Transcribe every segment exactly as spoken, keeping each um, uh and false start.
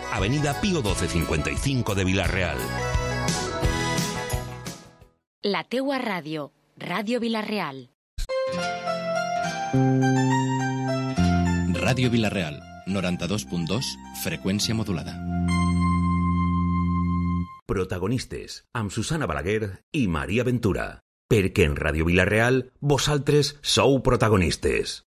Avenida Pío doce cincuenta y cinco de Vila-real. La teua ràdio, Ràdio Vila-real. Ràdio Vila-real, noranta-dos punt dos, freqüència modulada. Protagonistes, amb Susana Balaguer i Maria Ventura. Perquè en Ràdio Vila-real, vosaltres sou protagonistes.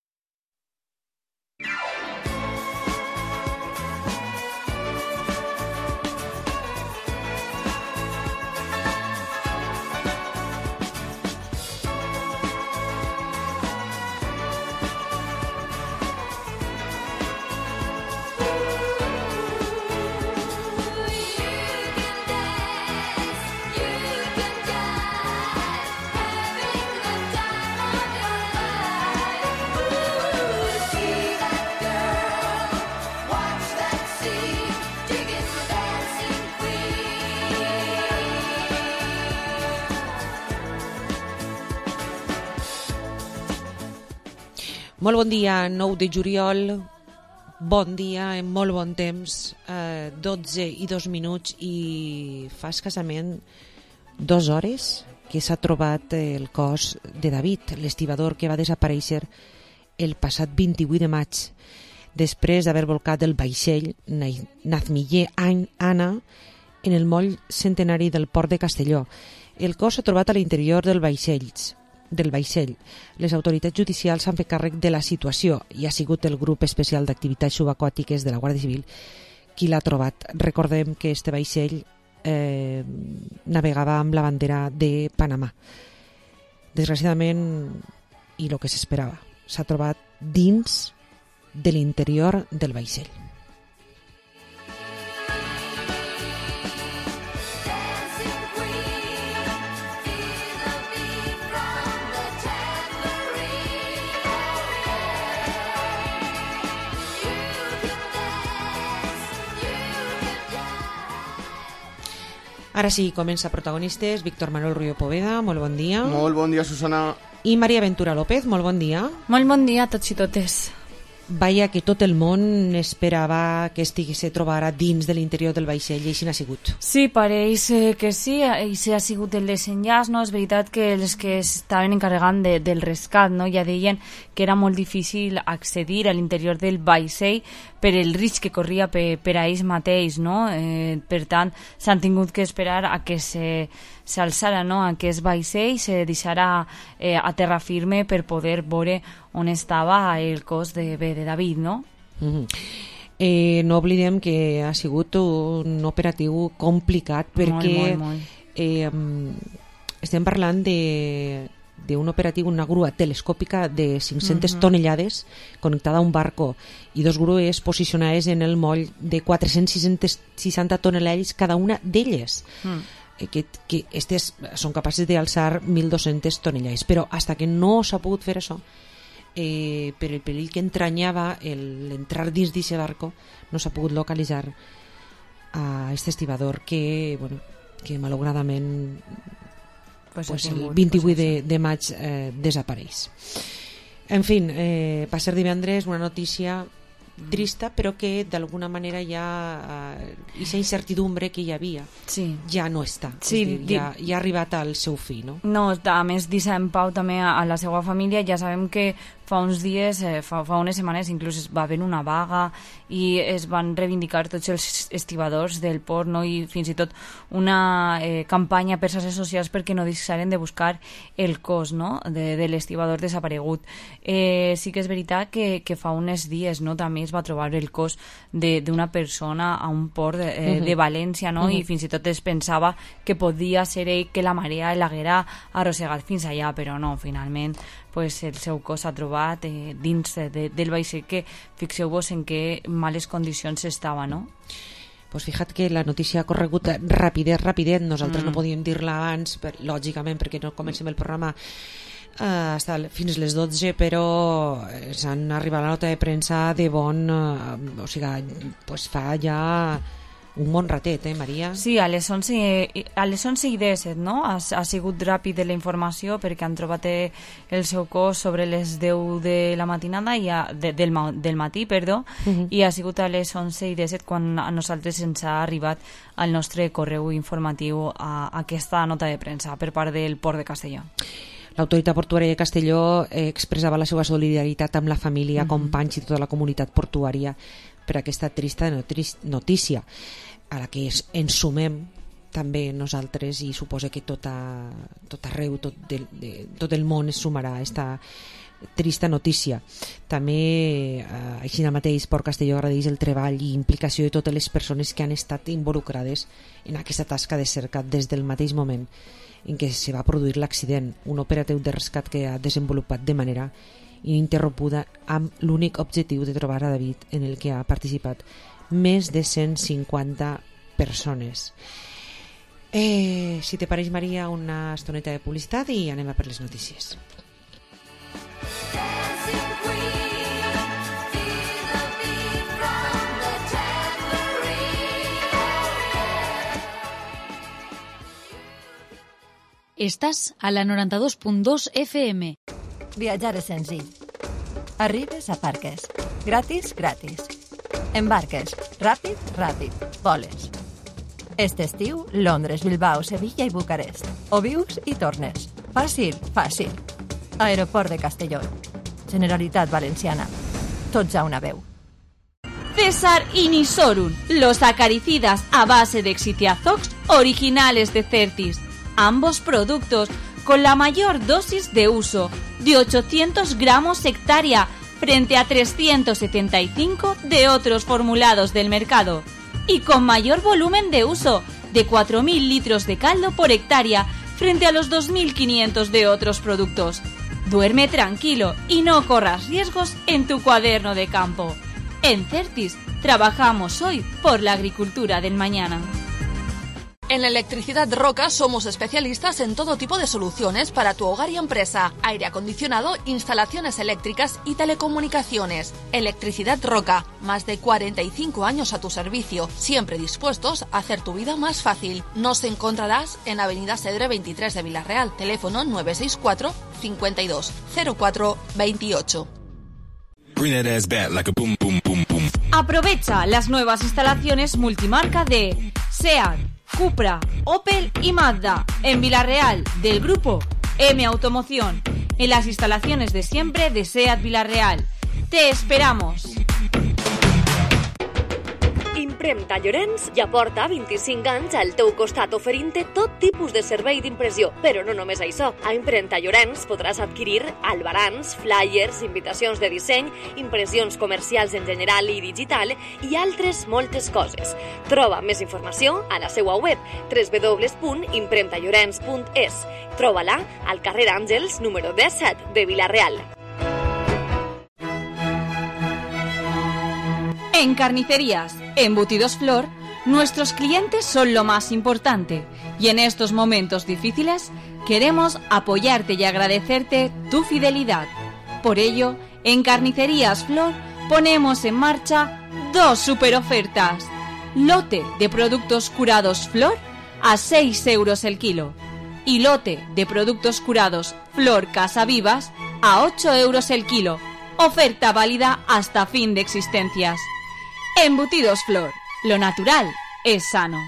Molt bon dia, nou de juliol, bon dia, en molt bon temps, eh, dotze i dos minuts i fa escassament dues hores que s'ha trobat el cos de David, l'estibador que va desaparèixer el passat vint-i-vuit de maig, després d'haver volcat el vaixell Nazmiller Anna en el moll centenari del port de Castelló. El cos s'ha trobat a l'interior del vaixell, del vaixell. Les autoritats judicials s'han fet càrrec de la situació i ha sigut el grup especial d'activitats subaquàtiques de la Guàrdia Civil qui l'ha trobat. Recordem que este vaixell eh, navegava amb la bandera de Panamà. Desgraciadament, i el que s'esperava, s'ha trobat dins de l'interior del vaixell. Ara sí, comença Protagonistes. Víctor Manuel Ruiz Poveda, molt bon dia. Molt bon dia, Susana. I Maria Ventura López, molt bon dia. Molt bon dia a tots i totes. Vaja que tot el món esperava que estigués trobara dins de l'interior del vaixell i així n'ha sigut. Sí, pareix que sí, i sí ha sigut el desenllaç, no? És veritat que els que estaven encarregant de, del rescat, no? Ja deien que era molt difícil accedir a l'interior del vaixell per el risc que corria per, per a ells mateix, no? Eh, per tant, s'han tingut que esperar a que se s'alçara, no? Aquest vaixell se deixara eh, a terra firme per poder veure on estava el cos de, de David, no? Mm-hmm. eh, no oblidem que ha sigut un operatiu complicat perquè molt, molt, molt. Eh, estem parlant de d'un operatiu, una grua telescòpica de cinc-centes uh-huh. tonellades connectada a un barco i dos grues posicionades en el moll de quatre-cents seixanta tonelades cada una d'elles. Mm. Que, que estes són capaces d'alçar mil dos-centes tonellades, però hasta que no s'ha pogut fer això, eh, per el perill que entranyava l'entrar dins d'aquest barco, no s'ha pogut localitzar a aquest estibador que, bueno, que malauradament pues, pues el vint-i-vuit de, de maig eh, desapareix. En fi, eh, va ser divendres una notícia trista, però que d'alguna manera ja aquesta uh, incertidumbre que hi havia sí. ja no està, sí, dir, ja, ja ha arribat al seu fi, no? No, a més deixa en pau també a, a la seva família. Ja sabem que fa uns dies, eh, fa, fa unes setmanes inclús va haver una vaga i es van reivindicar tots els estibadors del port, no? I fins i tot una eh, campanya per xarxes socials perquè no deixaren de buscar el cos, no? de, de l'estibador desaparegut. Eh, sí que és veritat que, que fa uns dies, no? També es va trobar el cos d'una persona a un port de, eh, uh-huh. de València, no? Uh-huh. I fins i tot es pensava que podia ser ell que la marea l'haguera arrossegat fins allà, però no, finalment pues, el seu cos s'ha trobat eh, dins de, del vaixell, que fixeu-vos en què males condicions estava, no? Pues fíjate que la notícia ha corregut rapidet, rapidet, nosaltres mm. no podíem dir-la abans, per, lògicament, perquè no comencem el programa Uh, hasta fins les dotze, però s'han arribat la nota de premsa de bon uh, o sigui, pues fa ja un bon ratet, eh, Maria? Sí, a les onze, a les onze i disset, no? Ha, ha sigut ràpid la informació perquè han trobat el seu cos sobre les deu de la matinada i a, de, del, del matí, perdó, uh -huh. i ha sigut a les onze i disset quan a nosaltres ens ha arribat al nostre correu informatiu a, a aquesta nota de premsa per part del Port de Castelló. L'autoritat portuària de Castelló eh, expressava la seva solidaritat amb la família, uh-huh. companys i tota la comunitat portuària per aquesta trista notícia, a la que ens sumem també nosaltres i suposa que tot, a, tot arreu, tot, de, de, tot el món es sumarà a aquesta trista notícia. També, eh, així mateix, Port Castelló agradeix el treball i implicació de totes les persones que han estat involucrades en aquesta tasca de cerca des del mateix moment en què se va produir l'accident, un operatiu de rescat que ha desenvolupat de manera ininterrompuda amb l'únic objectiu de trobar a David, en el que ha participat més de cent cinquanta persones. Eh, si te pareix, Maria, una estoneta de publicitat i anem a per les notícies. Estàs a la noranta-dos punt dos F M. Viatjar és senzill. Arribes a Parques. Gratis, gratis. Embarques. Ràpid, ràpid. Voles. Este estiu, Londres, Bilbao, Sevilla i Bucarest. O vius i tornes. Fàcil, fàcil. Aeroport de Castelló. Generalitat Valenciana. Tots a una veu. César y Nisorun, los acaricidas a base de Xitiazox originales de Certis. Ambos productos con la mayor dosis de uso, de ochocientos gramos hectárea, frente a trescientos setenta y cinco de otros formulados del mercado. Y con mayor volumen de uso, de cuatro mil litros de caldo por hectárea, frente a los dos mil quinientos de otros productos. Duerme tranquilo y no corras riesgos en tu cuaderno de campo. En Certis, trabajamos hoy por la agricultura del mañana. En Electricidad Roca somos especialistas en todo tipo de soluciones para tu hogar y empresa, aire acondicionado, instalaciones eléctricas y telecomunicaciones. Electricidad Roca, más de cuarenta y cinco años a tu servicio, siempre dispuestos a hacer tu vida más fácil. Nos encontrarás en Avenida Cedre veintitrés de Villarreal, teléfono nueve seis cuatro, cincuenta y dos, cero cuatro, veintiocho. Aprovecha las nuevas instalaciones multimarca de SEAT, Cupra, Opel y Mazda en Villarreal del grupo M Automoción, en las instalaciones de siempre de SEAT Villarreal. ¡Te esperamos! Impremta Llorenç ja porta vint-i-cinc anys al teu costat oferint-te tot tipus de servei d'impressió. Però no només això. A Impremta Llorenç podràs adquirir albarans, flyers, invitacions de disseny, impressions comercials en general i digital i altres moltes coses. Troba més informació a la seva web w w w punt impremta llorenç punt es. Troba-la al carrer Àngels número disset de Villarreal. En Carnicerías Embutidos Flor, nuestros clientes son lo más importante y en estos momentos difíciles queremos apoyarte y agradecerte tu fidelidad. Por ello, en Carnicerías Flor ponemos en marcha dos super ofertas. Lote de productos curados Flor a seis euros el kilo y lote de productos curados Flor Casa Vivas a ocho euros el kilo. Oferta válida hasta fin de existencias. Embutidos Flor, lo natural es sano.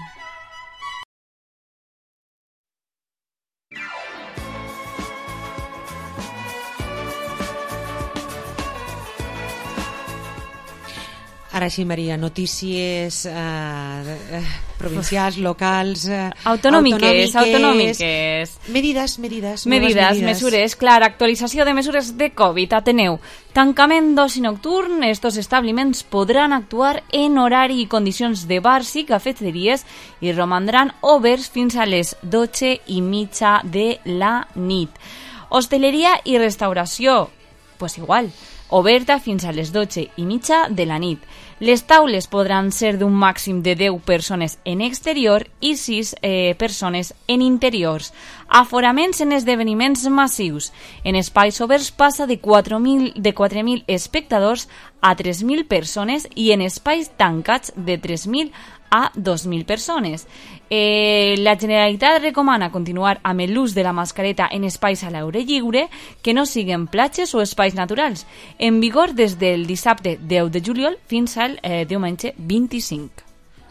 Ara sí, Maria, notícies eh, eh, provincials, locals... Eh, autonòmiques, autonòmiques. Medidas, medidas. Medidas, medidas, mesures. Clar, actualització de mesures de Covid. Ateneu, tancament d'oci nocturn. Estos establiments podran actuar en horari i condicions de bars i cafeteries i romandran oberts fins a les dotze i mitja de la nit. Hostaleria i restauració, pues igual, oberta fins a les dotze i mitja de la nit. Les taules podran ser d'un màxim de deu persones en exterior i sis eh, persones en interiors. Aforaments en esdeveniments massius. En espais oberts passa de quatre mil de quatre mil espectadors a tres mil persones i en espais tancats de tres mil a dos mil persones. Eh, la Generalitat recomana continuar amb l'ús de la mascareta en espais a l'aire lliure que no siguin platges o espais naturals, en vigor des del dissabte deu de juliol fins al eh, diumenge vint-i-cinc.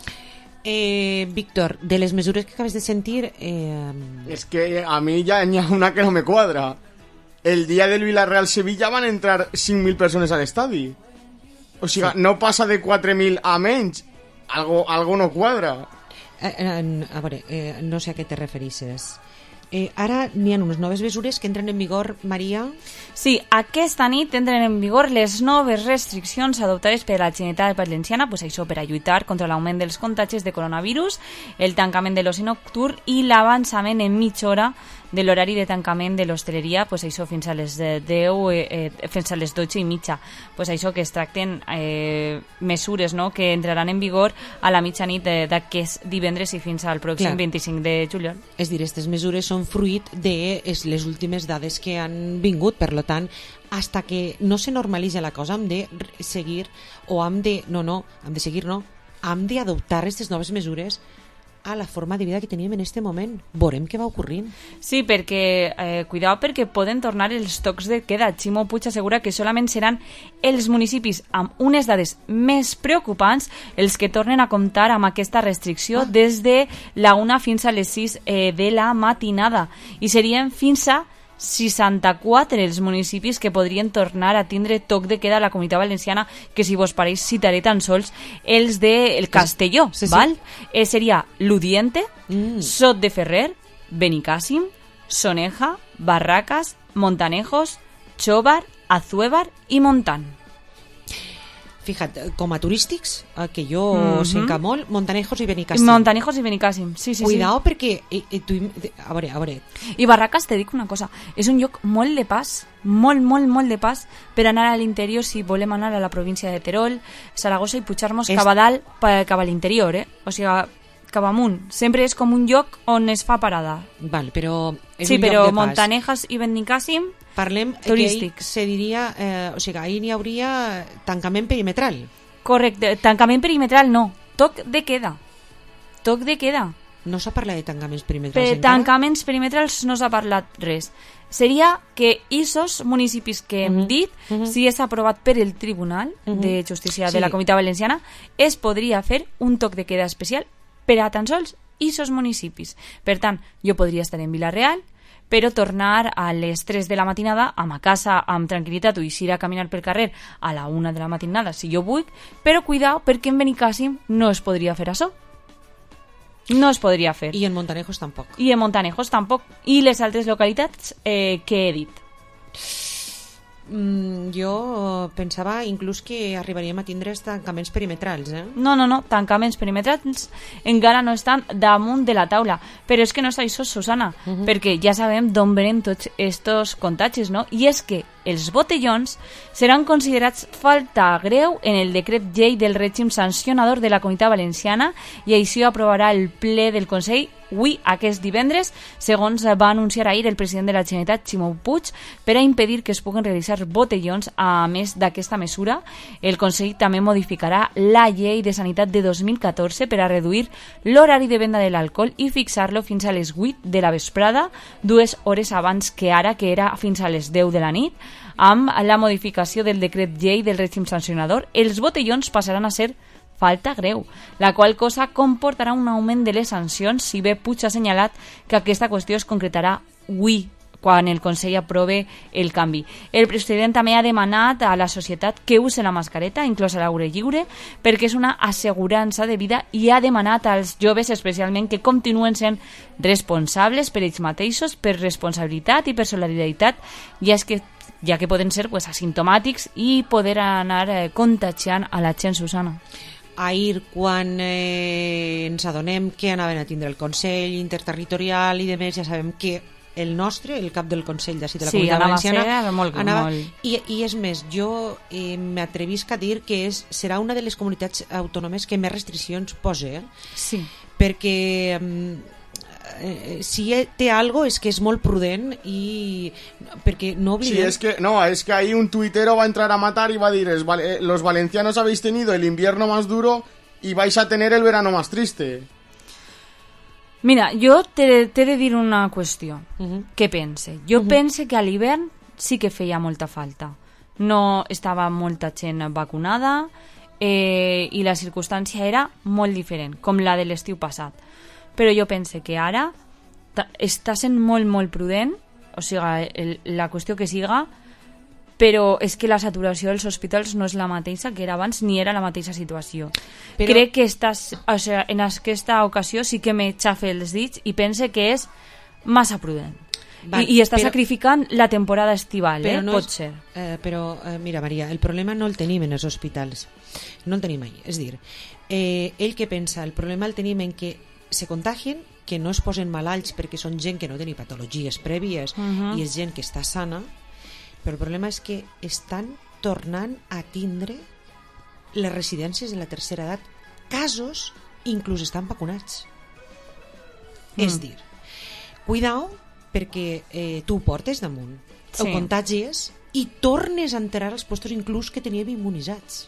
Eh, Víctor, de les mesures que acabes de sentir... Eh... Es que a mí ya hay una que no me cuadra. El día del Villarreal-Sevilla van a entrar cinc mil persones a l'estadi. O sigui, sí. No passa de quatre mil a menys. Algo, algo no quadra. Eh, eh, a veure, eh, no sé a què te referisses. Eh, ara n'hi ha unes noves mesures que entren en vigor, Maria? Sí, aquesta nit entren en vigor les noves restriccions adoptades per la Generalitat Valenciana, pues això per a lluitar contra l'augment dels contagis de coronavirus, el tancament de l'oci nocturn i l'avançament en mitja hora de l'horari de tancament de l'hostaleria, pues això fins a les deu, eh, fins a les dotze i mitja. Pues això que es tracten eh, mesures, no?, que entraran en vigor a la mitjanit d'aquest divendres i fins al pròxim Clar. vint-i-cinc de juliol. És dir, aquestes mesures són fruit de les últimes dades que han vingut, per lo tant, hasta que no se normalitza la cosa, hem de seguir, o hem de, no, no, hem de seguir, no, hem d'adoptar aquestes noves mesures a la forma de vida que teníem en este moment. Veurem què va ocorrint. Sí, perquè, eh, cuidao, perquè poden tornar els tocs de queda. Ximo Puig assegura que solament seran els municipis amb unes dades més preocupants els que tornen a comptar amb aquesta restricció ah. des de la una fins a les sis eh, de la matinada. I serien fins a seixanta-quatre els municipis que podrien tornar a tindre toc de queda a la Comunitat Valenciana, que si vos pareix citaré tan sols els de el Castelló, sí, sí. val? Eh, seria Ludiente, mm. Sot de Ferrer, Benicàssim, Soneja, Barracas, Montanejos, Xóvar, Azuévar i Montant. Fíjate, com a turístics, que jo mm-hmm. senca molt, Montanejos i Benicàssim. Montanejos i Benicàssim, sí, sí. Cuidao, sí. perquè... Eh, eh, tu, a veure, a veure... I Barracas, te dic una cosa, és un lloc molt de pas, molt, molt, molt de pas, per anar a l'interior si volem anar a la província de Terol, Saragossa i pujar-nos és... cap a dalt, cap a l'interior, eh? O sigui, cap amunt. Sempre és com un lloc on es fa parada. Val, però... És sí, un però lloc de pas. Montanejas i Benicàssim... Parlem turístics. Que se diria, eh, o sigui, ahir n'hi hauria tancament perimetral. Correcte, tancament perimetral no, toc de queda. Toc de queda. No s'ha parlat de tancaments perimetrals per tancaments perimetrals no s'ha parlat res. Seria que aquests municipis que hem uh -huh. dit, uh -huh. si és aprovat per el Tribunal uh -huh. de Justícia sí. de la Comunitat Valenciana, es podria fer un toc de queda especial per a tan sols aquests municipis. Per tant, jo podria estar en Vila-real, però tornar a les tres de la matinada a ma casa amb tranquil·litat o eixir a caminar pel carrer a la una de la matinada si jo vull, però cuidao perquè en Benicàssim no es podria fer això. No es podria fer. I en Montanejos tampoc. I en Montanejos tampoc. I les altres localitats eh, que he dit. Mm, jo pensava inclús que arribaríem a tindre els tancaments perimetrals, eh? No, no, no, tancaments perimetrals encara no estan damunt de la taula, però és que no és això, Susana, uh -huh. perquè ja sabem d'on venen tots estos contagis, no? I és que els botellons seran considerats falta greu en el decret llei del règim sancionador de la Comunitat Valenciana i així aprovarà el ple del Consell avui, aquest divendres, segons va anunciar ahir el president de la Generalitat, Ximo Puig, per a impedir que es puguen realitzar botellons. A més d'aquesta mesura, el Consell també modificarà la llei de sanitat de dos mil catorze per a reduir l'horari de venda de l'alcohol i fixar-lo fins a les vuit de la vesprada, dues hores abans que ara, que era fins a les deu de la nit. Amb la modificació del decret llei del règim sancionador, els botellons passaran a ser falta greu, la qual cosa comportarà un augment de les sancions, si bé Puig ha assenyalat que aquesta qüestió es concretarà avui, quan el Consell aprove el canvi. El president també ha demanat a la societat que use la mascareta, inclòs a l'aire lliure, perquè és una assegurança de vida, i ha demanat als joves especialment que continuen sent responsables per ells mateixos, per responsabilitat i per solidaritat, ja és que ja que poden ser pues, asimptomàtics i poder anar eh, contagiant a la gent, Susana. Ahir, quan eh, ens adonem que anaven a tindre el Consell Interterritorial i demés, ja sabem que el nostre, el cap del Consell d'ací de la sí, Comunitat Valenciana, ser molt, anava, molt... I, i és més, jo eh, m'atrevisc a dir que és, serà una de les comunitats autònomes que més restriccions posa, eh? Sí. Perquè eh, si té algo és que és molt prudent i perquè no oblidem... Sí, es que, no, es que ahí un tuitero va a entrar a matar y va a decir, es, eh, los valencianos habéis tenido el invierno más duro y vais a tener el verano más triste. Mira, jo t'he de dir una qüestió. Uh -huh. Què pense? Jo uh -huh. pense que a l'hivern sí que feia molta falta. No estava molta gent vacunada eh, i la circumstància era molt diferent, com la de l'estiu passat. Però jo pense que ara està sent molt, molt prudent, o sigui, el, la qüestió que siga, però és que la saturació dels hospitals no és la mateixa que era abans, ni era la mateixa situació. Però... Crec que estàs, o sigui, en aquesta ocasió sí que me xafe els dits i pense que és massa prudent. Val, I, I està però... sacrificant la temporada estival, eh? No pot és, ser. Eh, però, eh, mira, Maria, el problema no el tenim en els hospitals. No el tenim ahí. És dir, eh, ell que pensa, el problema el tenim en que se contagien, que no es posen malalts perquè són gent que no tenen patologies prèvies uh -huh. i és gent que està sana, però el problema és que estan tornant a tindre les residències de la tercera edat casos, inclús estan vacunats. Mm. És dir, cuidao perquè eh, tu ho portes damunt, sí. Ho contagies i tornes a enterar els puestos inclús que teníem immunitzats.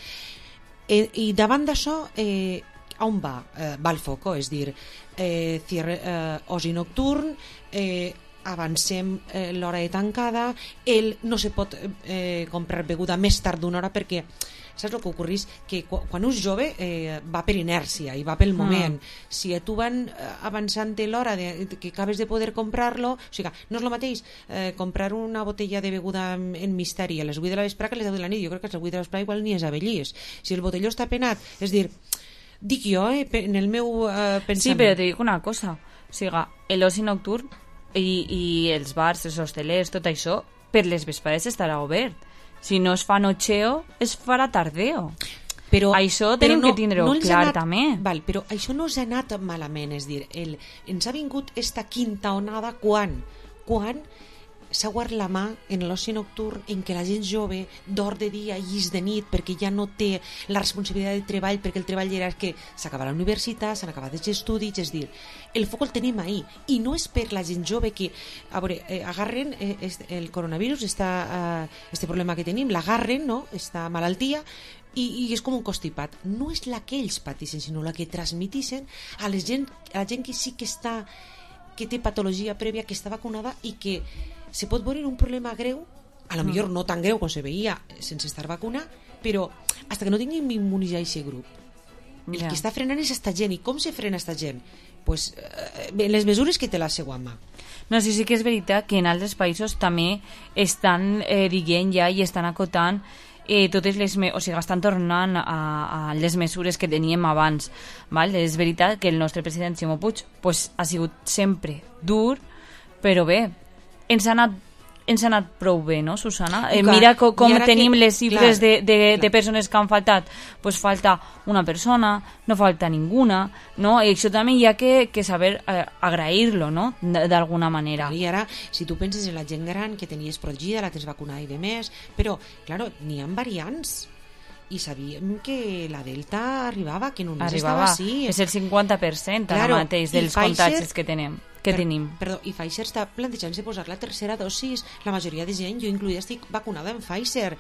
Eh, I davant d'això, eh, on va? Eh, va el foco, és dir, eh, cierre, eh, oci nocturn, eh, avancem eh, l'hora de tancada, el no se pot eh, comprar beguda més tard d'una hora perquè saps el que ocorreix? Que quan és jove eh, va per inèrcia i va pel moment. Mm. Si tu van avançant l'hora de, que acabes de poder comprar-lo, o sigui, no és el mateix eh, comprar una botella de beguda en, en misteri a les vuit de la vesprà que a les deu de la nit. Jo crec que a les vuit de la vesprà igual ni és avellís. Si el botelló està penat, és dir, dic jo, eh, en el meu eh, pensament. Sí, però te dic una cosa, o sigui, l'oci nocturn i, i els bars, els hostelers, tot això, per les vesprades estarà obert. Si no es fa nocheo, es farà tardeo. Però, això tenim però no, que tindre-ho no clar anat, també. Val, però això no s'ha anat malament, és dir, el, ens ha vingut esta quinta onada quan? Quan s'ha guardat la mà en l'oci nocturn en què la gent jove dorm de dia i és de nit perquè ja no té la responsabilitat de treball, perquè el treball era que s'acaba la universitat, s'han acabat els estudis, és dir, el foc el tenim ahí i no és per la gent jove que a veure, eh, agarren eh, el coronavirus, esta, eh, este problema que tenim, l'agarren, no? Esta malaltia i, i és com un constipat. No és la que ells pateixen, sinó la que transmetixen a la gent, a la gent que sí que està, que té patologia prèvia, que està vacunada i que se pot veure un problema greu, a lo millor no tan greu com se veia sense estar vacunat, però hasta que no tinguin immunitzar aquest grup. El yeah. que està frenant és esta gent. I com se frena esta gent? Pues, eh, les mesures que té la seva mà. No, sí, sí que és veritat que en altres països també estan eh, dient ja i estan acotant eh, totes les... Me o sigui, estan tornant a, a les mesures que teníem abans. Val? És veritat que el nostre president Ximo Puig pues, ha sigut sempre dur, però bé, ens ha anat ens ha anat prou bé, no, Susana? Eh, mira com, com tenim que, les xifres clar, de, de, de persones que han faltat. Pues falta una persona, no falta ninguna, no? I això també hi ha que, que saber eh, agrair-lo, no? D'alguna manera. I ara, si tu penses en la gent gran que tenies protegida, la tens vacunada i de més, però, claro, n'hi ha variants. I sabíem que la Delta arribava, que només arribava, estava així. És el cinquanta per cent claro, ara mateix dels Pfizer, contagis que tenem. Que per, tenim. Perdó, i Pfizer està plantejant-se posar la tercera dosis. La majoria de gent, jo incluïda, estic vacunada en Pfizer.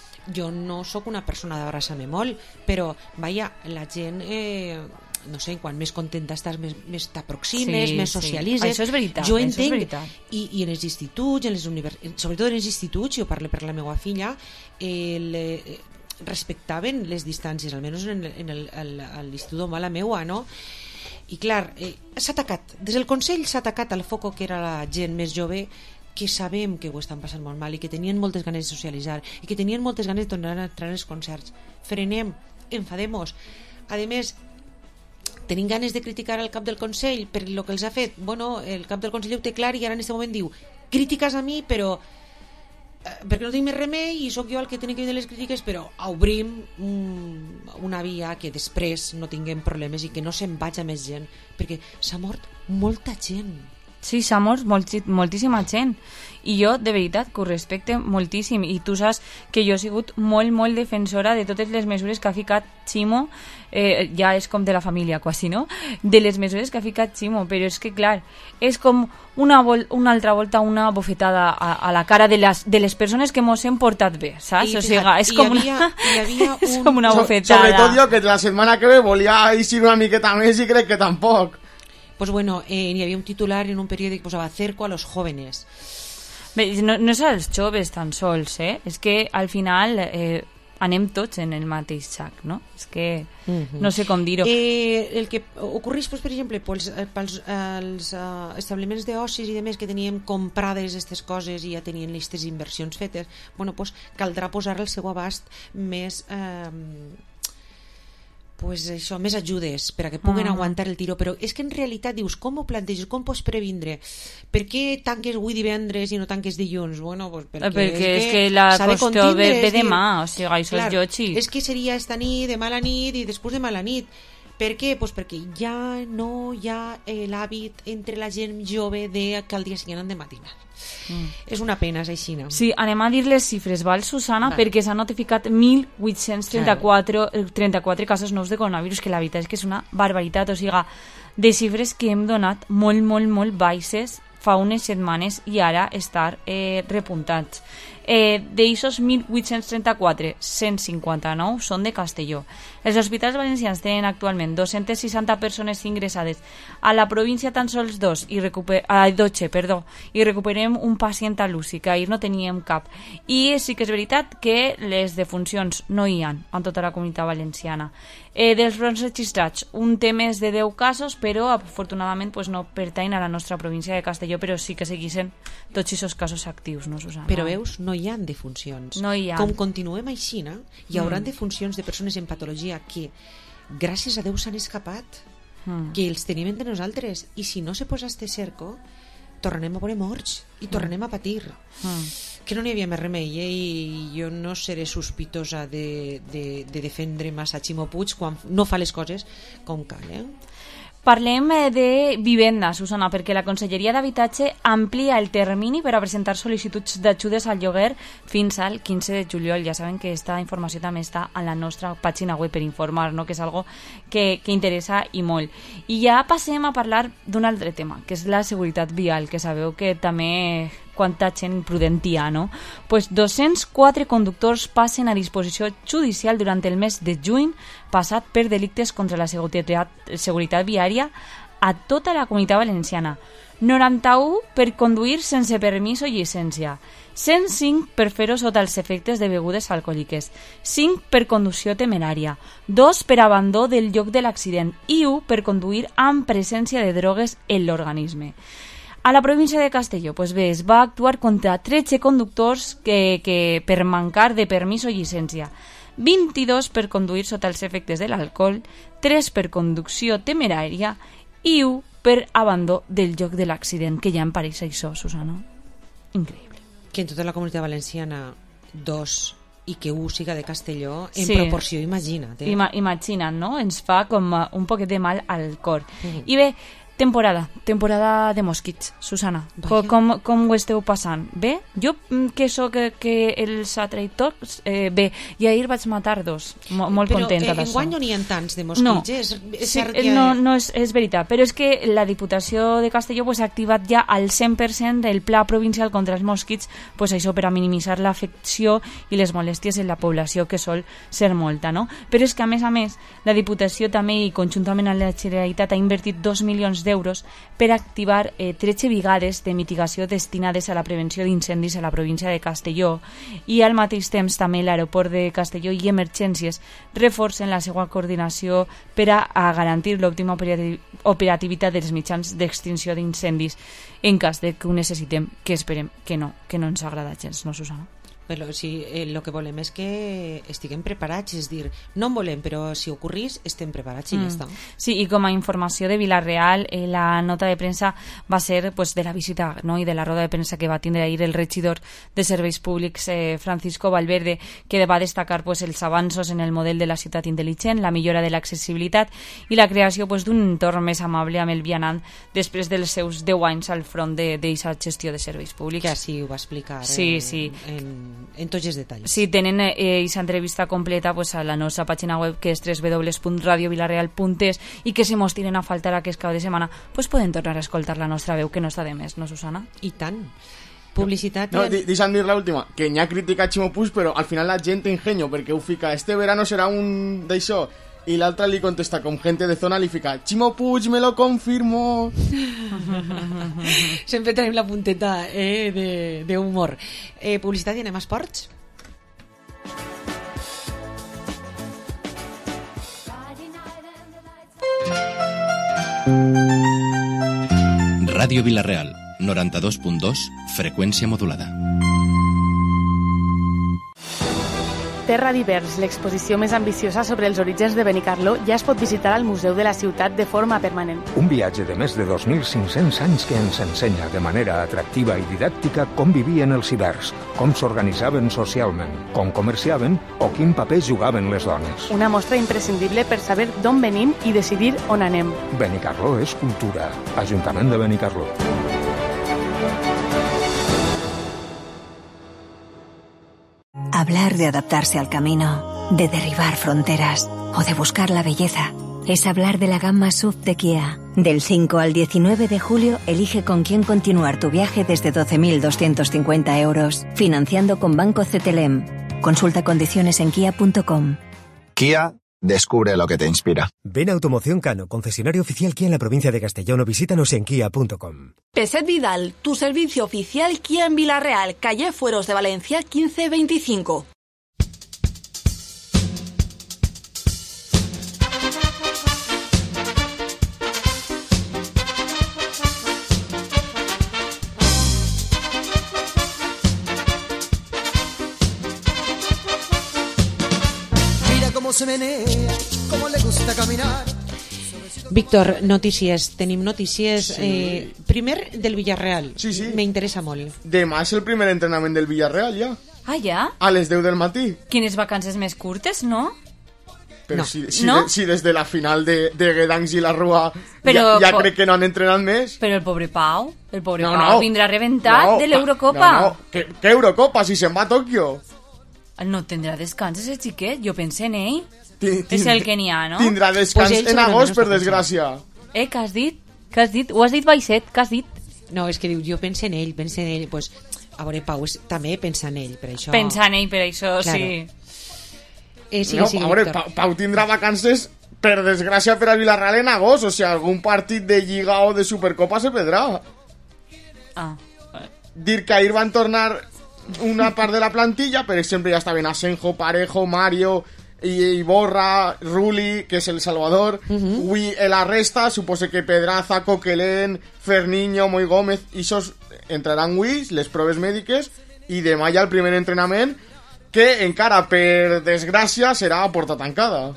Jo no sóc una persona d'abraçar-me molt, però, vaja, la gent... Eh, no sé, quan més contenta estàs, més, més t'aproximes, sí, més socialitzes. Sí. Això és veritat. Jo això entenc, és veritat. I, i en els instituts, en les univers... sobretot en els instituts, jo parlo per la meva filla, el... Eh, respectaven les distàncies, almenys en, en el, el, l'institut on va la meua, no? I clar, eh, s'ha atacat, des del Consell s'ha atacat al foco que era la gent més jove, que sabem que ho estan passant molt mal i que tenien moltes ganes de socialitzar i que tenien moltes ganes de tornar a entrar als concerts. Frenem, enfademos. A més, tenim ganes de criticar el cap del Consell per el que els ha fet. Bueno, el cap del Consell ho té clar i ara en aquest moment diu crítiques a mi, però perquè no tinc més remei i sóc jo el que té que dir les crítiques, però obrim mm, una via que després no tinguem problemes i que no se'n vagi més gent, perquè s'ha mort molta gent. Sí, s'ha mort molti, moltíssima gent. I jo, de veritat, que ho respecte moltíssim. I tu saps que jo he sigut molt, molt defensora de totes les mesures que ha ficat Ximo, eh, ja és com de la família, quasi, no? De les mesures que ha ficat Ximo, però és que, clar, és com una, vol una altra volta una bofetada a, a la cara de les, de les persones que mos hem portat bé, saps? I, o sigui, és com, havia, una, hi havia un... és com una bofetada. So, sobretot jo, que la setmana que ve volia eixir una miqueta més i crec que tampoc. Pues bueno, eh, hi havia un titular en un periòdic que posava cerco a los jóvenes. Bé, no, no és als joves tan sols, eh? És que al final eh, anem tots en el mateix sac, no? És que uh-huh. no sé com dir-ho. Eh, el que ocorreix, pues, per exemple, pels, pels els, uh, establiments d'ocis i demés que teníem comprades aquestes coses i ja tenien listes d'inversions fetes, bueno, pues, caldrà posar al seu abast més... Eh, pues això, més ajudes per a que puguen uh-huh. aguantar el tiro, però és que en realitat dius, com ho planteges, com pots previndre? Per què tanques avui divendres i no tanques dilluns? Bueno, pues perquè, perquè és, és que, que la qüestió ve, ve demà, o sigui, això clar, és llotxi. És que seria esta nit, demà a la nit i després demà a la nit. Per què? Pues perquè ja no hi ha l'hàbit entre la gent jove de que al dia siguiente han de matinar. Mm. És una pena, és així, no? Sí, anem a dir les xifres, val, Susana? Val. Perquè s'han notificat mil vuit-cents trenta-quatre casos nous de coronavirus, que la veritat és que és una barbaritat, o sigui, de xifres que hem donat molt, molt, molt baixes fa unes setmanes i ara estar eh, repuntats. Eh, D'eixos mil vuit-cents trenta-quatre, cent cinquanta-nou són de Castelló. Els hospitals valencians tenen actualment dos-centes seixanta persones ingressades. A la província tan sols dos i recuper... ah, dotze, perdó, i recuperem un pacient a l'U C I, que ahir no teníem cap. I sí que és veritat que les defuncions no hi ha en tota la comunitat valenciana. Eh, dels brots registrats, un té més de deu casos, però afortunadament pues, no pertanyen a la nostra província de Castelló, però sí que segueixen tots aquests casos actius, no, Susana? Però veus, no hi ha defuncions. No hi ha. Com continuem així, no? Hi haurà mm. defuncions de persones en patologia que, gràcies a Déu, s'han escapat, mm. que els tenim entre nosaltres, i si no se posa este cerco, tornarem a veure morts i tornarem a patir. Mm. Que no n'hi havia més remei, eh? I jo no seré sospitosa de, de, de defendre massa Ximo Puig quan no fa les coses com cal, eh? Parlem de vivenda, Susana, perquè la Conselleria d'Habitatge amplia el termini per a presentar sol·licituds d'ajudes al lloguer fins al quinze de juliol. Ja saben que aquesta informació també està a la nostra pàgina web per informar, no? Que és algo que, que interessa i molt. I ja passem a parlar d'un altre tema, que és la seguretat vial, que sabeu que també quanta gent imprudent hi ha, no? Pues dos-cents quatre conductors passen a disposició judicial durant el mes de juny passat per delictes contra la seguretat, seguretat viària a tota la comunitat valenciana. noranta-u per conduir sense permís o llicència, cent cinc per fer-ho sota els efectes de begudes alcohòliques, cinc per conducció temerària, dos per abandó del lloc de l'accident i u per conduir amb presència de drogues en l'organisme. A la província de Castelló, pues bé, es va actuar contra tretze conductors que, que per mancar de permís o llicència, vint-i-dos per conduir sota els efectes de l'alcohol, tres per conducció temerària i u per abandó del lloc de l'accident, que ja em pareix això, Susana. Increïble. Que en tota la comunitat valenciana dos i que u siga de Castelló, en sí. proporció, imagina't. Eh? Ima imagina't, no? Ens fa com un poquet de mal al cor. Uh-huh. I bé, temporada, temporada de mosquits, Susana. Com, com, com ho esteu passant? Bé? Jo, que sóc que, que els atraïtors, eh, bé, i ahir vaig matar dos, mo, molt però, contenta d'això. Però eh, enguany no n'hi ha tants de mosquits, no. eh? És, és sí, cert que... no, no és, és veritat, però és que la Diputació de Castelló pues, ha activat ja al cent per cent el Pla Provincial contra els mosquits, pues, això per a minimitzar l'afecció i les molèsties en la població, que sol ser molta, no? Però és que, a més a més, la Diputació també, i conjuntament amb la Generalitat, ha invertit dos milions d'euros per activar eh, tretze brigades de mitigació destinades a la prevenció d'incendis a la província de Castelló, i al mateix temps també l'aeroport de Castelló i Emergències reforcen la seva coordinació per a, a garantir l'òptima operativitat dels mitjans d'extinció d'incendis en cas de que ho necessitem, que esperem que no, que no ens agrada gens, no, Susana? Però si el eh, que volem és que estiguem preparats, és dir, no en volem, però si ocorrís estem preparats i mm. ja està. Sí, i com a informació de Vila-real, eh, la nota de premsa va ser pues, de la visita, ¿no? I de la roda de premsa que va tindre ahir el regidor de Serveis Públics, eh, Francisco Valverde, que va destacar pues, els avanços en el model de la ciutat intel·ligent, la millora de l'accessibilitat i la creació pues, d'un entorn més amable amb el vianant després dels seus deu anys al front d'aquesta gestió de serveis públics. Que així ho va explicar sí, en, sí. en, en tots els detalls. Sí, tenen aquesta eh, entrevista completa pues, a la nostra pàgina web, que és doble u doble u doble u punt radio vilareal punt es, i que si mos tiren a faltar aquest cap de setmana pues, poden tornar a escoltar la nostra veu, que no està de més, no, Susana? I tant. Publicitat... No, di, deixa'm dir l'última, que n'hi ha crítica a Ximo Puig, però al final la gent té ingenio, perquè ho fica, este verano serà un d'això, i l'altra li contesta, com gente de zona, li fica, Ximo Puig, me lo confirmo. Sempre tenim la punteta eh, d'humor. Eh, publicitat i anem a esports? Ràdio Vila-real, noranta-dos punt dos, freqüència modulada. Terra d'Hivers, l'exposició més ambiciosa sobre els orígens de Benicarló, ja es pot visitar al Museu de la Ciutat de forma permanent. Un viatge de més de dos mil cinc-cents anys que ens ensenya de manera atractiva i didàctica com vivien els ibers, com s'organitzaven socialment, com comerciaven o quin paper jugaven les dones. Una mostra imprescindible per saber d'on venim i decidir on anem. Benicarló és cultura. Ajuntament de Benicarló. Hablar de adaptarse al camino, de derribar fronteras o de buscar la belleza es hablar de la gama S U V de Kia. Del cinco al diecinueve de julio, elige con quién continuar tu viaje desde doce mil doscientos cincuenta euros, financiando con Banco C T L E M. Consulta condiciones en kia punto com. Kia, descubre lo que te inspira. Ven a Automoción Cano, concesionario oficial Kia en la provincia de Castellón, o visítanos en kia punto com. Peset Vidal, tu servicio oficial Kia en Vila-real, calle Fueros de Valencia quince veinticinco. Se menea, cómo le gusta caminar. Víctor, notícies. Tenim notícies. Sí. Eh, primer, del Villarreal. Sí, sí. M'interessa molt. Demà és el primer entrenament del Villarreal, ja. Ah, ja? A les deu del matí. Quines vacances més curtes, no? Però no. si, si, no? De, si des de la final de, de Guedancs i la Rua però, ja, ja crec que no han entrenat més. Però el pobre Pau, el pobre no, Pau no. vindrà reventat no, de l'Eurocopa. No, no, que, que Eurocopa, si se'n va a Tòquio. No tindrà descans, ese xiquet, jo pense en ell. Tind, és el que n'hi ha, no? Tindrà descans pues en agost, per desgràcia. Eh, què has dit? Què has dit? Ho has dit baixet, què has dit? No, és que diu, jo pense en ell, pense en ell. Pues, a veure, Pau, és, també pensa en ell, per això... Pensa en ell, per això, claro. Sí. Eh, sí, no, sí, a veure, Pau, Pau tindrà vacances, per desgràcia, per a Vilareal en agost. O sigui, algun partit de Lliga o de Supercopa se perdrà. Ah. Dir que ahir van tornar una part de la plantilla, per exemple, ja estaven Asenjo, Parejo, Mario... i Borra, Ruli, que és el Salvador, uh-huh. Ui, la resta, supose que Pedraza, Coquelén, Ferniño, Moi Gómez, i esos entraran avui, les proves mèdiques, i demà ja el primer entrenament, que encara, per desgràcia, serà a porta tancada.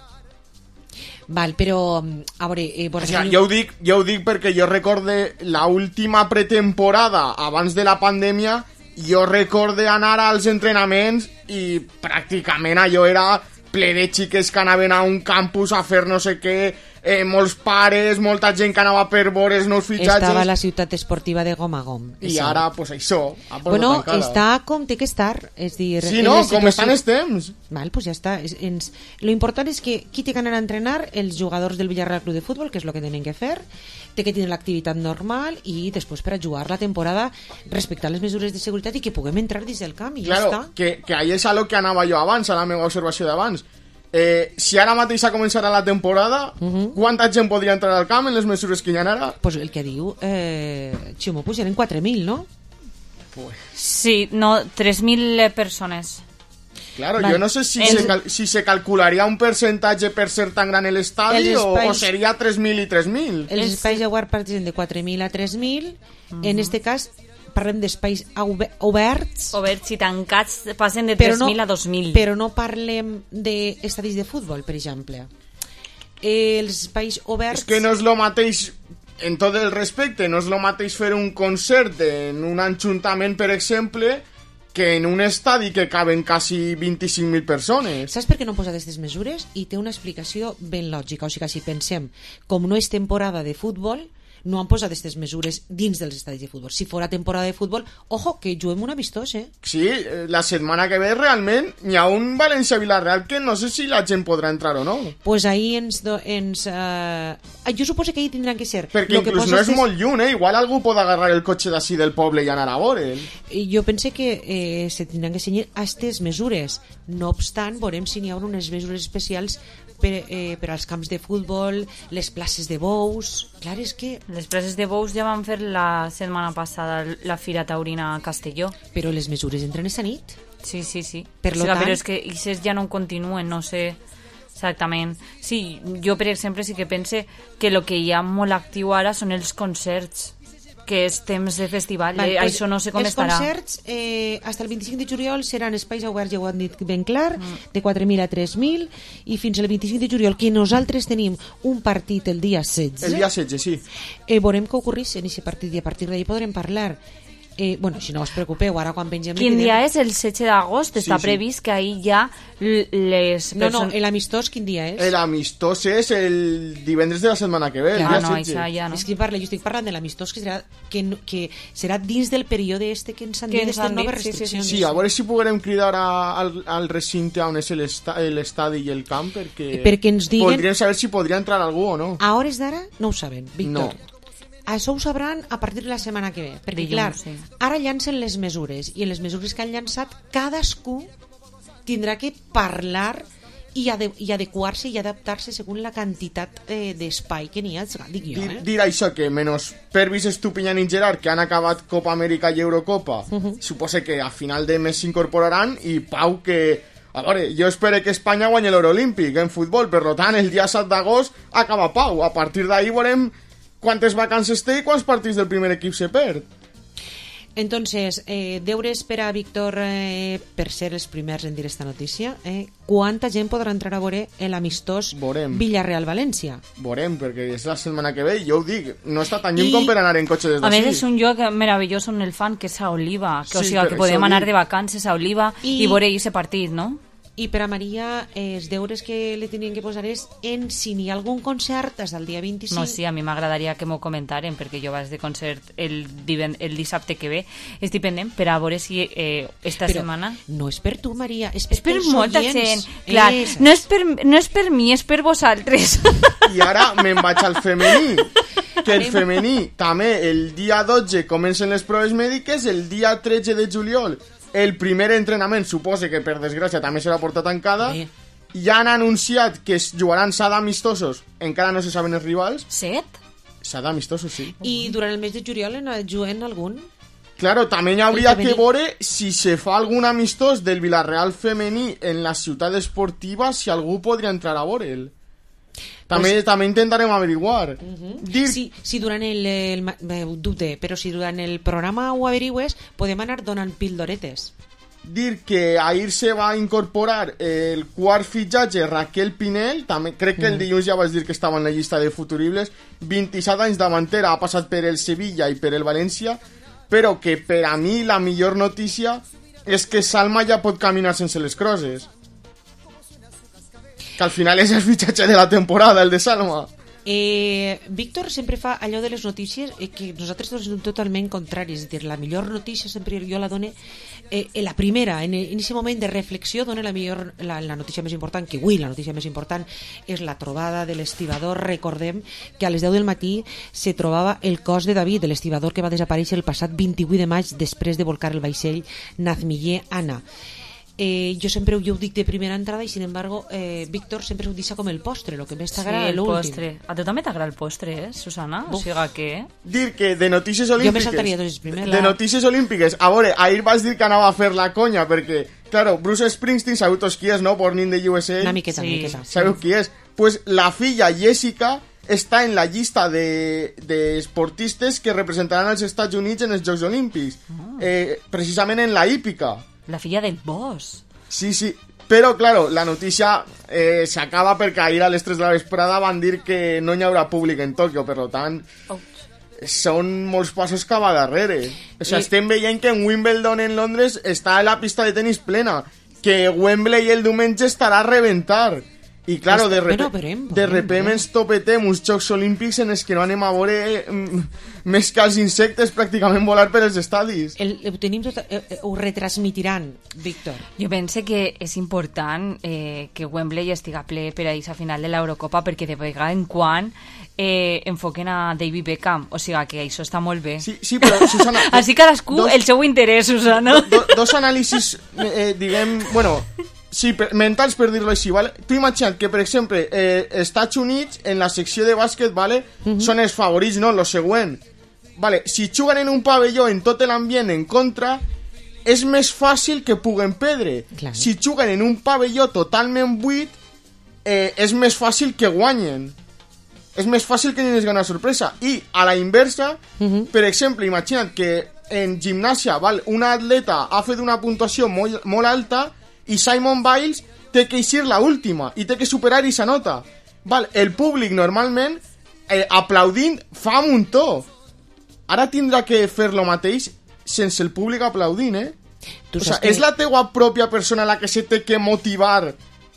Val, però, a veure... Eh, o sigui, jo, ho dic, jo ho dic perquè jo recorde la última pretemporada abans de la pandèmia, jo recorde anar als entrenaments i pràcticament allò era ple de xiques que anaven a un campus a fer no sé què, eh, molts pares, molta gent que anava per veure els nous fitxatges. Estava a la ciutat esportiva de Gom a Gom. I això. Ara, pues això, a porta bueno, tancada. Està com té que estar, és dir... Sí, no? Com estan els temps. Val, pues ja està. Ens... Lo important és que qui té que anar a entrenar? Els jugadors del Villarreal Club de Futbol, que és el que tenen que fer, té que tenir l'activitat normal i després per a jugar la temporada respectar les mesures de seguretat i que puguem entrar dins del camp i claro, ja està. Que, que ahí és a lo que anava jo abans, a la meva observació d'abans. Eh, si ara mateix començarà la temporada, uh-huh. quanta gent podria entrar al camp en les mesures que hi ha ara? Pues el que diu eh, Ximo Puig eren quatre mil, no? Pues... Sí, no, tres mil persones. Claro, vale. Jo no sé si, el... se cal si se calcularia un percentatge per ser tan gran l'estadi o, o seria tres mil i tres mil. Els espais de guard parteixen de quatre mil a tres mil, uh-huh. En este cas parlem d'espais oberts... Oberts i tancats passen de però tres mil no, a dos mil. Però no parlem d'estadis de futbol, per exemple. Els espais oberts... És que no és lo mateix, en tot el respecte, no és lo mateix fer un concert en un ajuntament, per exemple, que en un estadi que caben quasi vint-i-cinc mil persones. Saps per què no han posat aquestes mesures? I té una explicació ben lògica. O sigui que si pensem, com no és temporada de futbol, no han posat aquestes mesures dins dels estadis de futbol. Si fora temporada de futbol, ojo, que juguem un amistós, eh? Sí, la setmana que ve realment hi ha un València-Villarreal que no sé si la gent podrà entrar o no. Pues ahí ens... Do, ens uh... Jo suposo que ahí tindran que ser... Perquè Lo inclús que no és és... molt lluny, eh? Igual algú pot agarrar el cotxe d'ací del poble i anar a veure'l. Jo pense que eh, se tindran que cenyir a aquestes mesures. No obstant, veurem si n'hi ha unes mesures especials per, eh, per als camps de futbol, les places de bous... Clar, és que... Les places de bous ja van fer la setmana passada la Fira Taurina a Castelló. Però les mesures entren esta nit. Sí, sí, sí. Per lo o sigui, tant... Però és que aquestes ja no continuen, no sé exactament. Sí, jo per exemple sí que pense que el que hi ha molt actiu ara són els concerts, que és temps de festival, vale, eh, pues això no sé com els estarà. Els concerts, eh, fins el vint-i-cinc de juliol seran espais oberts, ja ho han dit ben clar, mm. de quatre mil a tres mil, i fins al vint-i-cinc de juliol, que nosaltres tenim un partit el dia setze. El dia setze, sí. Eh, veurem què ocorrís en aquest partit, i a partir d'ahí podrem parlar. Eh, bueno, si no us preocupeu, ara quan pengem... Quin dia és? El setze d'agost? Està sí, sí. previst que ahir ja les... No, no, l'amistós quin dia és? L'amistós és el divendres de la setmana que ve. Clar, no, això ja no. És que parla, jo estic parlant de l'amistós que serà, que, que serà dins del període este que ens han dit d'aquestes noves restriccions. Sí, sí, sí, a veure si poguerem cridar a, al, al recinte on és l'estadi i el camp, perquè, perquè ens diguen... Podríem saber si podria entrar algú o no. A hores d'ara no ho saben, Víctor. No. Això ho sabran a partir de la setmana que ve, perquè Dilluns, clar, sí. ara llancen les mesures, i en les mesures que han llançat cadascú tindrà que parlar i, ade i adequar-se i adaptar-se segons la quantitat eh, d'espai que n'hi ha, dic jo, eh? Dir, dir això, que menys Pervis, Estupiñán i Gerard, que han acabat Copa Amèrica i Eurocopa, uh -huh. suposa que a final de mes s'incorporaran, i Pau, que... A veure, jo espero que Espanya guanyi l'Oro Olímpic en futbol, per tant, el dia set d'agost acaba Pau. A partir d'ahí veurem quantes vacances té i quants partits del primer equip se perd. Entonces, eh, deures per a Víctor eh, per ser els primers en dir esta notícia. Eh? Quanta gent podrà entrar a veure l'amistós Villarreal-València? Veurem, perquè és la setmana que ve, jo ho dic, no està tan lluny I... com per anar en cotxe des d'ací. A més, és un lloc meravellós on el fan, que és a Oliva, que, sí, o sigui, que podem anar de vacances a Oliva i, i veure aquest partit, no? I per a Maria, eh, els deures que li tenien que posar és en si n'hi ha algun concert des del dia vint-i-cinc. No, sí, a mi m'agradaria que m'ho comentaren, perquè jo vaig de concert el, divend el dissabte que ve. Estic pendent per a veure si eh, esta Però setmana... no és per tu, Maria, és per, és per els molta oients. gent. Clar, no és, per, no és per mi, és per vosaltres. I ara me'n vaig al femení, que el femení també el dia dotze comencen les proves mèdiques, el dia tretze de juliol el primer entrenament, suposa que per desgràcia també serà porta tancada. Bé. Ja han anunciat que es jugaran set amistosos, encara no se saben els rivals. Set? Set amistosos, sí. I durant el mes de juliol en juguen algun? Claro, també hi hauria que veure si se fa algun amistós del Villarreal femení en la ciutat esportiva, si algú podria entrar a veure'l. També, pues, també intentarem averiguar. Uh -huh. Dir... Si, si durant el, el, el dubte, però si durant el programa ho averigües, podem anar donant pildoretes. Dir que ahir se va incorporar el quart fitxatge Raquel Pinel, també, crec que el dilluns ja vas dir que estava en la llista de futuribles, vint-i-set anys davantera, ha passat per el Sevilla i per el València, però que per a mi la millor notícia és que Salma ja pot caminar sense les crosses. Que al final és el fitxatge de la temporada, el de Salma. Eh, Víctor sempre fa allò de les notícies eh, que nosaltres som totalment contraris, és a dir, la millor notícia sempre jo la dono eh, en la primera, en aquest moment de reflexió dona la millor, la, la notícia més important, que avui la notícia més important és la trobada de l'estibador. Recordem que a les deu del matí se trobava el cos de David, l'estibador que va desaparèixer el passat vint-i-vuit de maig després de volcar el vaixell Nazmiller Anna. Eh, jo sempre jo ho dic de primera entrada i sin embargo eh, Víctor sempre ho deixa com el postre, el que més t'agrada, sí, l'últim. A tu també t'agrada el postre, eh, Susana? Uf. O sigui que... Dir que de notícies olímpiques... Jo me saltaria dos primer. De la... notícies olímpiques, a veure, ahir vas dir que anava a fer la conya, perquè, claro, Bruce Springsteen, sabeu tots qui és, no? Born in the U S A. Una miqueta, sí. una miqueta. Sabeu qui és? Pues la filla Jessica està en la llista de, de esportistes que representaran els Estats Units en els Jocs Olímpics. Oh. Eh, precisament en la hípica. La filla del boss. Sí, sí. Però, claro, la notícia eh, s'acaba perquè ahir a les tres de la vesprada van dir que no hi haurà públic en Tòquio, per tant, oh. són molts passos cap a darrere. O sigui, I... estem veient que en Wimbledon en Londres està la pista de tenis plena, que Wembley el diumenge estarà a reventar. I, claro, de, rep de repente ens topetem uns Jocs Olímpics en els que no anem a veure mm, més que els insectes pràcticament volar per els estadis. El, el, tenim tot, eh, ho retransmitiran, Víctor. Jo pense que és important eh, que Wembley estiga ple per a aquesta final de l'Eurocopa, perquè de vegada en quan eh, enfoquen a David Beckham, o sigui que això està molt bé. Sí, sí, però, Susana... Així cadascú dos, el seu interès, Susana. Do, do, dos anàlisis, eh, diguem, bueno... Sí, per, mentals per dir-lo així, ¿vale? Tu imagina't que, per exemple, eh, Estats Units, en la secció de bàsquet, ¿vale? Uh-huh. Són els favorits, no? Lo següent. Vale, si juguen en un pavelló en tot l'ambient en contra, és més fàcil que puguen perdre. Clar. Si juguen en un pavelló totalment buit, eh, és més fàcil que guanyen. És més fàcil que tinguis una sorpresa. I, a la inversa, uh-huh. per exemple, imagina't que en gimnàsia, val, una atleta ha fet una puntuació molt, molt alta i Simone Biles té que eixir la última i té que superar aquesta nota. Val, el públic normalment eh, aplaudint fa un muntó. Ara tindrà que fer lo mateix sense el públic aplaudint, eh? Tu o sea, que... és la teua pròpia persona la que se té que motivar.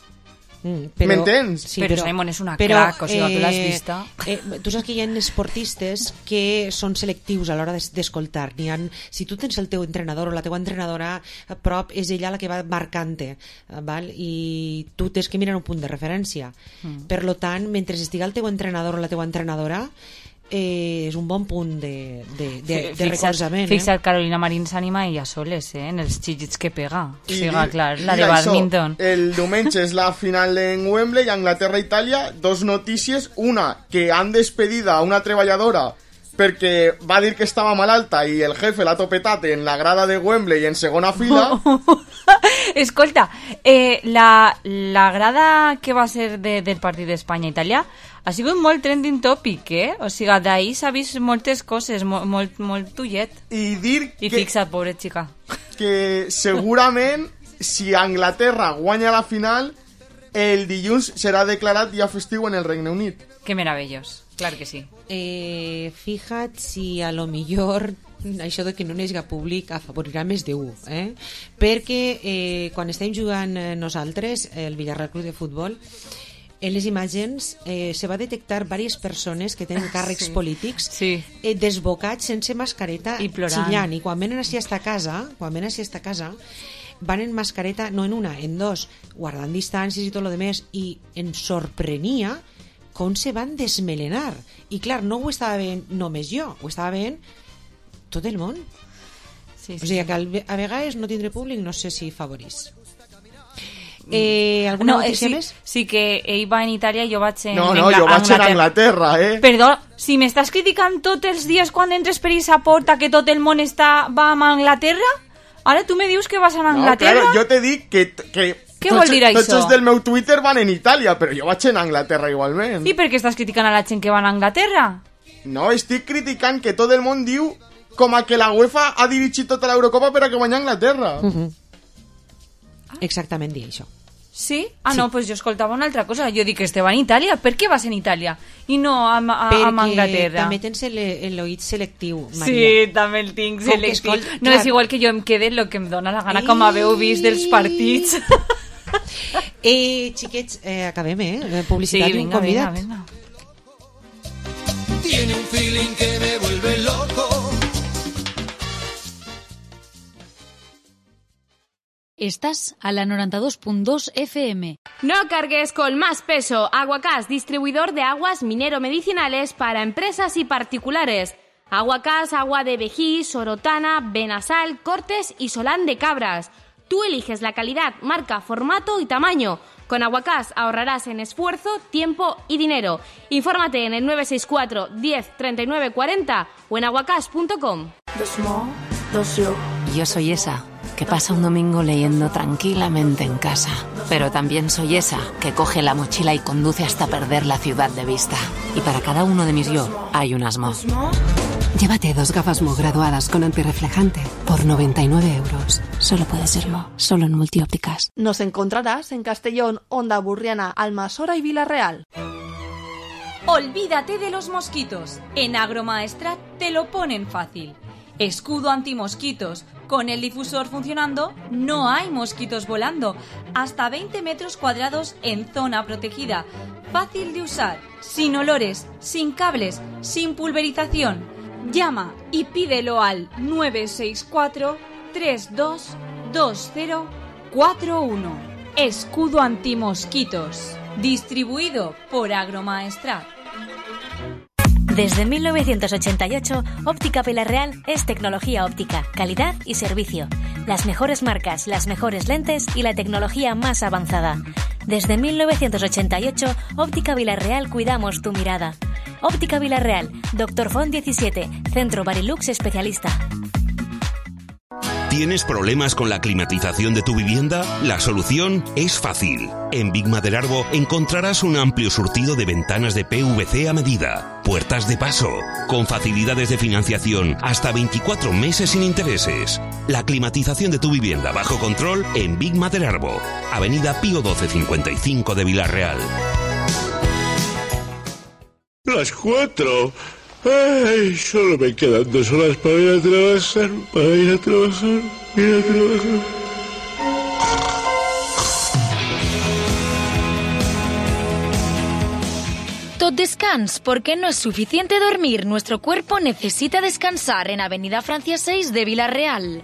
Mm, però, m'entens? Sí, però, però Simon és una però, crac, o sigui, eh, tu l'has vista. Eh, tu saps que hi ha esportistes que són selectius a l'hora d'escoltar. Ha, si tu tens el teu entrenador o la teua entrenadora a prop, és ella la que va marcant-te, val? I tu tens que mirar un punt de referència. Mm. Per lo tant, mentre estiga el teu entrenador o la teua entrenadora, eh, és un bon punt de, de, de, de fixa't, recolzament. Fixa't, eh? Carolina Marín s'anima ella soles, eh? En els xillits que pega. I, o sigui, clar, la de badminton. El diumenge és la final en Wembley, Anglaterra-Itàlia. Dos notícies. Una, que han despedida a una treballadora perquè va dir que estava malalta i el jefe l'ha topetat en la grada de Wembley en segona fila. Escolta, eh, la, la grada que va ser de, del partit d'Espanya-Itàlia ha sigut molt trending topic, eh? O sigui, d'ahir s'ha vist moltes coses, molt, molt, molt tullet. I dir I que... fixa't, pobra xica. Que segurament, si Anglaterra guanya la final, el dilluns serà declarat dia festiu en el Regne Unit. Que meravellós, clar que sí. Eh, fija't si a lo millor això de que no n'hi hagi públic afavorirà més de u, eh? Perquè eh, quan estem jugant nosaltres, el Villarreal Club de Futbol, en les imatges eh, se va detectar diverses persones que tenen càrrecs sí. polítics sí. Eh, desbocats sense mascareta i plorant. Xillant, i quan venen així a esta casa quan venen així a esta casa van en mascareta, no en una, en dos, guardant distàncies i tot lo demés, i ens sorprenia com se van desmelenar. I clar, no ho estava veient només jo, ho estava veient tot el món. Sí, sí. O sigui que a vegades no tindre públic no sé si favorís. Eh, alguna no, notícia eh, sí, més? sí que ell va en Itàlia, jo vaig en No, no, jo vaig en Anglaterra, eh? Perdó, si m'estàs criticant tots els dies quan entres per aquesta porta que tot el món està, va a Anglaterra, ara tu me dius que vas a Anglaterra? No, claro, jo te dic que... que Què vol dir això? Tots els del meu Twitter van en Itàlia, però jo vaig en Anglaterra igualment. I per què estàs criticant a la gent que va a Anglaterra? No, estic criticant que tot el món diu com a que la UEFA ha dirigit tota l'Eurocopa per a que guanya Anglaterra. Uh -huh. Exactament dir això. Sí? Ah, sí. no, pues jo escoltava una altra cosa. Jo dic que estava en Itàlia. Per què vas en Itàlia? I no a, a, a Anglaterra. Perquè també tens l'oït selectiu, Maria. Sí, també el tinc selectiu. Escolt... No clar. És igual que jo em quede el que em dóna la gana, Ei. com haveu vist dels partits. eh, xiquets, eh, acabem, eh? Publicitat sí, i un convidat. Venga, venga. Tiene un feeling que me vuelve loco. Estás a la noventa y dos punto dos F M. No cargues con más peso. Aguacás, distribuidor de aguas minero-medicinales para empresas y particulares. Aguacás, agua de vejí, sorotana, benasal, cortes y solán de cabras. Tú eliges la calidad, marca, formato y tamaño. Con Aguacás ahorrarás en esfuerzo, tiempo y dinero. Infórmate en el nueve seis cuatro, diez, treinta y nueve cuarenta o en aguacás punto com. The small, the slow. Yo soy esa. que pasa un domingo leyendo tranquilamente en casa. Pero también soy esa que coge la mochila y conduce hasta perder la ciudad de vista. Y para cada uno de mis yo hay un Asmo. Llévate dos gafas Mo graduadas con antirreflejante por noventa y nueve euros. Solo puede ser Mo, solo en Multiópticas. Nos encontrarás en Castellón, Onda Burriana, Almasora y Villarreal. Olvídate de los mosquitos. En Agromaestrat te lo ponen fácil. Escudo antimosquitos. Con el difusor funcionando, no hay mosquitos volando. Hasta veinte metros cuadrados en zona protegida. Fácil de usar, sin olores, sin cables, sin pulverización. Llama y pídelo al nueve seis cuatro, tres dos dos cero cuatro uno. Escudo antimosquitos. Distribuido por Agromaestrat. Desde mil novecientos ochenta y ocho, Óptica Villarreal es tecnología óptica, calidad y servicio. Las mejores marcas, las mejores lentes y la tecnología más avanzada. Desde mil novecientos ochenta y ocho, Óptica Villarreal cuidamos tu mirada. Óptica Villarreal, Doctor Font diecisiete, Centro Barilux Especialista. ¿Tienes problemas con la climatización de tu vivienda? La solución es fácil. En Big Maderarbo encontrarás un amplio surtido de ventanas de P V C a medida, puertas de paso, con facilidades de financiación hasta veinticuatro meses sin intereses. La climatización de tu vivienda bajo control en Big Maderarbo, Avenida Pío doce cincuenta y cinco de Villarreal. Las cuatro. Ay, solo me quedan dos horas para ir a trabajar, para ir a trabajar, ir a trabajar. Tot descans, porque no es suficiente dormir. Nuestro cuerpo necesita descansar en Avenida Francia seis de Villarreal.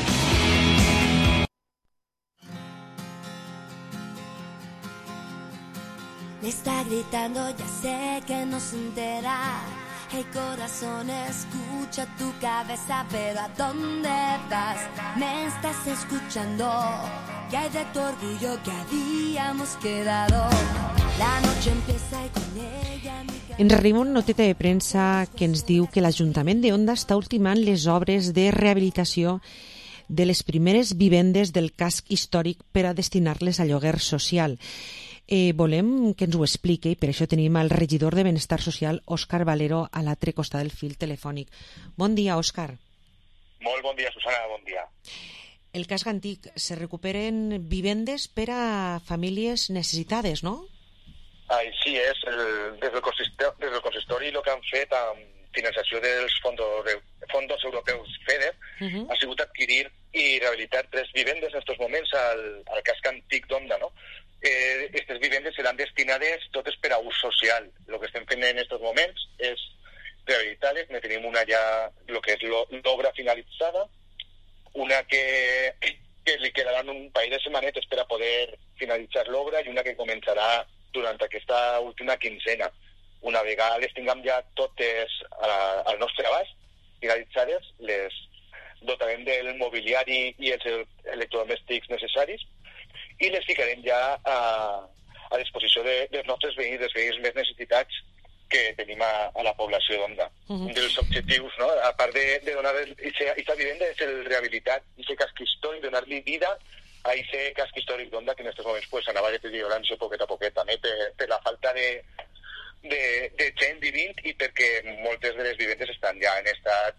Me está gritando, ya sé que no se entera. Hey corazón, escucha tu cabeza, pero ¿a dónde vas? Me estás escuchando. ¿Qué hay de tu orgullo que habíamos quedado? La noche empieza y con ella... Ens arriba una noteta de premsa que ens diu que l'Ajuntament de Onda està ultimant les obres de rehabilitació de les primeres vivendes del casc històric per a destinar-les a lloguer social. Eh, volem que ens ho expliqui, per això tenim el regidor de Benestar Social, Òscar Valero, a l'altre costat del fil telefònic. Bon dia, Òscar. Molt bon dia, Susana, bon dia. El casc antic, se recuperen vivendes per a famílies necessitades, no? Així és, el, des, del consistori, des del consistori el que han fet amb finançació dels fondos, fondos europeus FEDER uh-huh. ha sigut adquirir i rehabilitar tres vivendes en aquests moments al, al casc antic d'Onda, no? Eh, aquestes vivendes seran destinades totes per a ús social. El que estem fent en aquests moments és rehabilitar-les. Ne tenim una ja, el que és l'obra finalitzada, una que, que li quedaran un parell de setmanetes per a poder finalitzar l'obra i una que començarà durant aquesta última quinzena. Una vegada les tinguem ja totes a, al nostre abast, finalitzades, les dotarem del mobiliari i els electrodomèstics necessaris i les ficarem ja a, a disposició de, dels nostres veïns, dels veïns més necessitats que tenim a, a la població d'Onda. Uh-huh. Un dels objectius, no? A part de, de donar aquesta vivenda, és el rehabilitar aquest casc històric, donar-li vida a aquest casc històric d'Onda, que en aquests moments pues, anava deteriorant-se poquet a poquet, també per, per la falta de, de, de gent vivint i perquè moltes de les vivendes estan ja en estat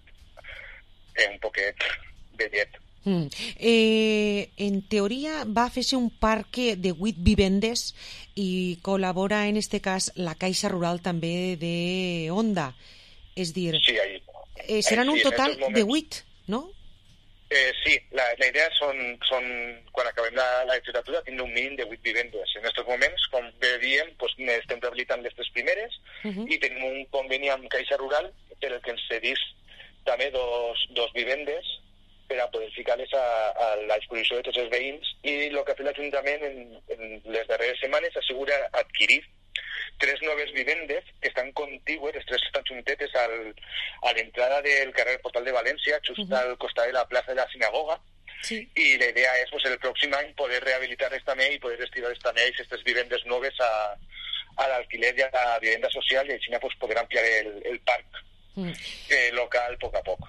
eh, un poquet vellet. Mm. Eh, en teoria va fer-se un parque de vuit vivendes i col·labora en este cas la Caixa Rural també de Onda, és dir, sí, ahí, eh, seran ahí, un sí, total de vuit, no? Eh, sí, la, la idea són, són, quan acabem la, la legislatura, tindre un mínim de vuit vivendes. En aquests moments, com bé diem, pues, estem rehabilitant les tres primeres uh-huh. i tenim un conveni amb Caixa Rural per el que ens cedís també dos, dos vivendes per a poder ficar-les a, a la disposició de tots els veïns i el que ha fet l'Ajuntament en, en les darreres setmanes ha sigut adquirir tres noves vivendes que estan contigües, les tres estan juntetes al, a l'entrada del carrer Portal de València, just uh-huh. al costat de la plaça de la sinagoga, sí. I la idea és pues, el pròxim any poder rehabilitar-les també i poder destinar-les també a aquestes vivendes noves a, a l'alquiler i a la vivenda social i així pues, poder ampliar el, el parc uh-huh. eh, local a poc a poc.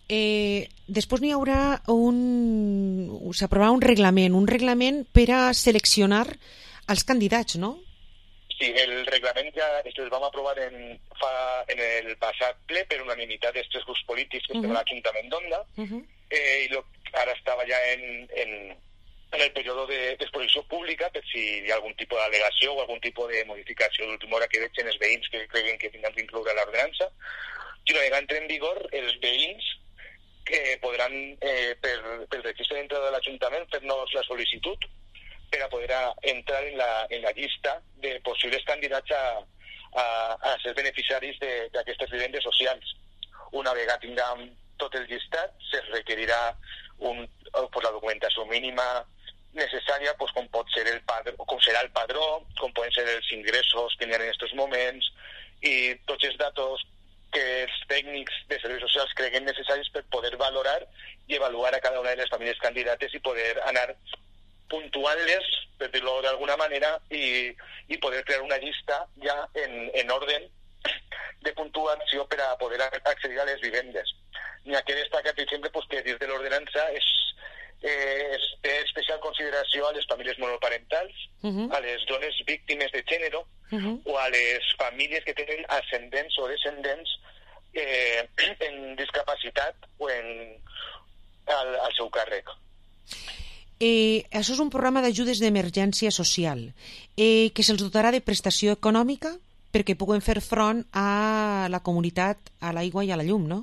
Eh, després n'hi haurà un... s'aprovarà un reglament, un reglament per a seleccionar els candidats, no? Sí, el reglament ja el vam aprovar en, fa, en el passat ple per unanimitat dels tres grups polítics que uh -huh. estem a l'Ajuntament d'Onda, uh -huh. eh, i lo, ara estava ja en, en, en el període d'exposició pública per si hi ha algun tipus d'al·legació o algun tipus de modificació d'última hora que vegin els veïns que creuen que tindran d'incloure l'ordenança. I una vegada entre en vigor, els veïns que podran, eh, per, pel registre d'entrada de l'Ajuntament, fer-nos la sol·licitud per a poder a entrar en la, en la llista de possibles candidats a, a, a ser beneficiaris d'aquestes vivendes socials. Una vegada tinguem tot el llistat, se requerirà un, pues, la documentació mínima necessària, pues, com pot ser el padró, com serà el padró, com poden ser els ingressos que hi ha en aquests moments, i tots els datos que els tècnics de serveis socials creguen necessaris per poder valorar i avaluar a cada una de les famílies candidates i poder anar puntuant-les, per dir-ho d'alguna manera, i, i poder crear una llista ja en, en ordre de puntuació per a poder accedir a les vivendes. N'hi ha que destacar, per exemple, pues, que dins de l'ordenança és, eh, es té especial consideració a les famílies monoparentals, uh-huh. a les dones víctimes de gènere, uh-huh. o a les famílies que tenen ascendents o descendents eh, en discapacitat o en, al, al seu càrrec. Eh, això és un programa d'ajudes d'emergència social eh, que se'ls dotarà de prestació econòmica perquè puguen fer front a la comunitat, a l'aigua i a la llum, no?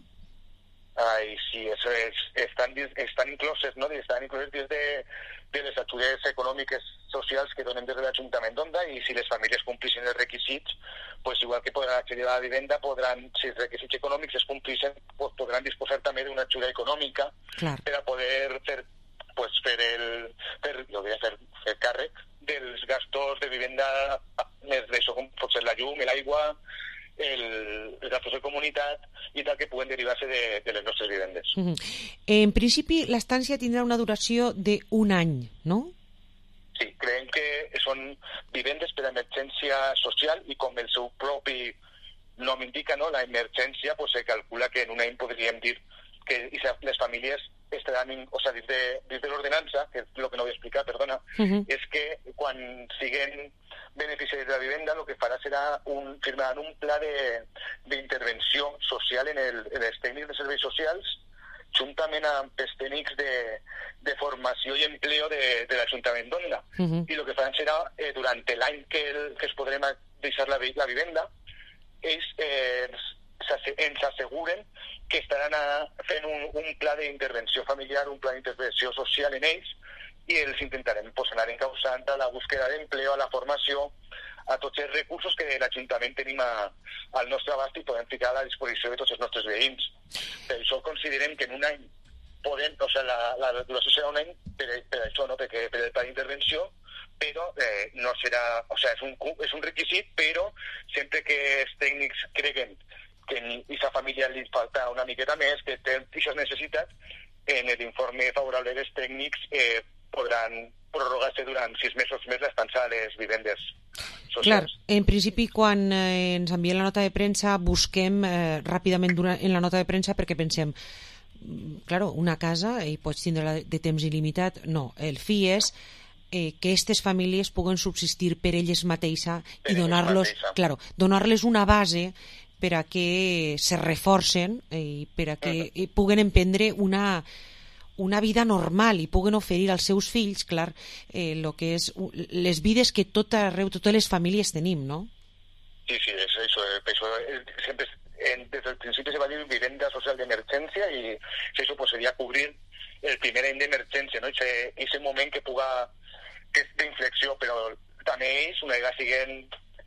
Ai, sí, eso es, estan, estan incloses, no? Estan incloses des de, de les ajudes econòmiques socials que donen des de l'Ajuntament d'Onda, i si les famílies complixen els requisits, pues igual que podran accedir a la vivenda, podran, si els requisits econòmics es complixen, pues podran disposar també d'una ajuda econòmica Clar. per a poder fer pues fer el fer, jo diria, fer, fer càrrec dels gastos de vivenda més d'això, com pot ser la llum, l'aigua, el, els gastos de comunitat i tal, que puguen derivar-se de, de les nostres vivendes. Uh-huh. En principi, l'estància tindrà una duració d'un any, no? Sí, creiem que són vivendes per a emergència social i com el seu propi nom indica, no? La emergència, pues, se calcula que en un any podríem dir que les famílies estaran, o sea, dins de, dins de l'ordenança, que és el que no vull explicar, perdona, uh-huh. és que quan siguen beneficiaris de la vivenda, el que farà serà un, firmaran un pla d'intervenció social en, el, en els tècnics de serveis socials, juntament amb els tècnics de, de formació i empleo de, de l'Ajuntament d'Onda. Uh-huh. I el que faran serà, eh, durant l'any que, el, que es podrem deixar la, la vivenda, ells eh, ens asseguren que estaran a, fent un, un pla d'intervenció familiar, un pla d'intervenció social en ells, i els intentarem pues, anar encausant a la búsqueda d'empleo, a la formació, a tots els recursos que l'Ajuntament tenim a, al nostre abast i podem ficar a la disposició de tots els nostres veïns. Per això considerem que en un any podem, o sigui, la, la duració serà un any per, per això, no? Perquè, per el pla d'intervenció, però eh, no serà, o sigui, és un, és un requisit, però sempre que els tècnics creguen que a aquesta família li falta una miqueta més, que té aquestes necessitats, en l'informe favorable dels tècnics eh, podran prorrogar-se durant sis mesos més l'estança a les vivendes socials. Clar, en principi, quan eh, ens envien la nota de premsa, busquem eh, ràpidament durant, en la nota de premsa perquè pensem, claro, una casa i pots tindre de temps il·limitat. No, el fi és eh, que aquestes famílies puguen subsistir per elles mateixes i donar-los, claro, donar-les una base per a que se reforcen i per a que uh-huh. puguen emprendre una, una vida normal i puguen oferir als seus fills, clar, eh, lo que és les vides que tot arreu, totes les famílies tenim, no? Sí, sí, és això. això sempre, en, des del principi se va dir vivenda social d'emergència i això pues, seria cobrir el primer any d'emergència, no? I aquest moment que puga, que és d'inflexió, però també ells, una vegada siguen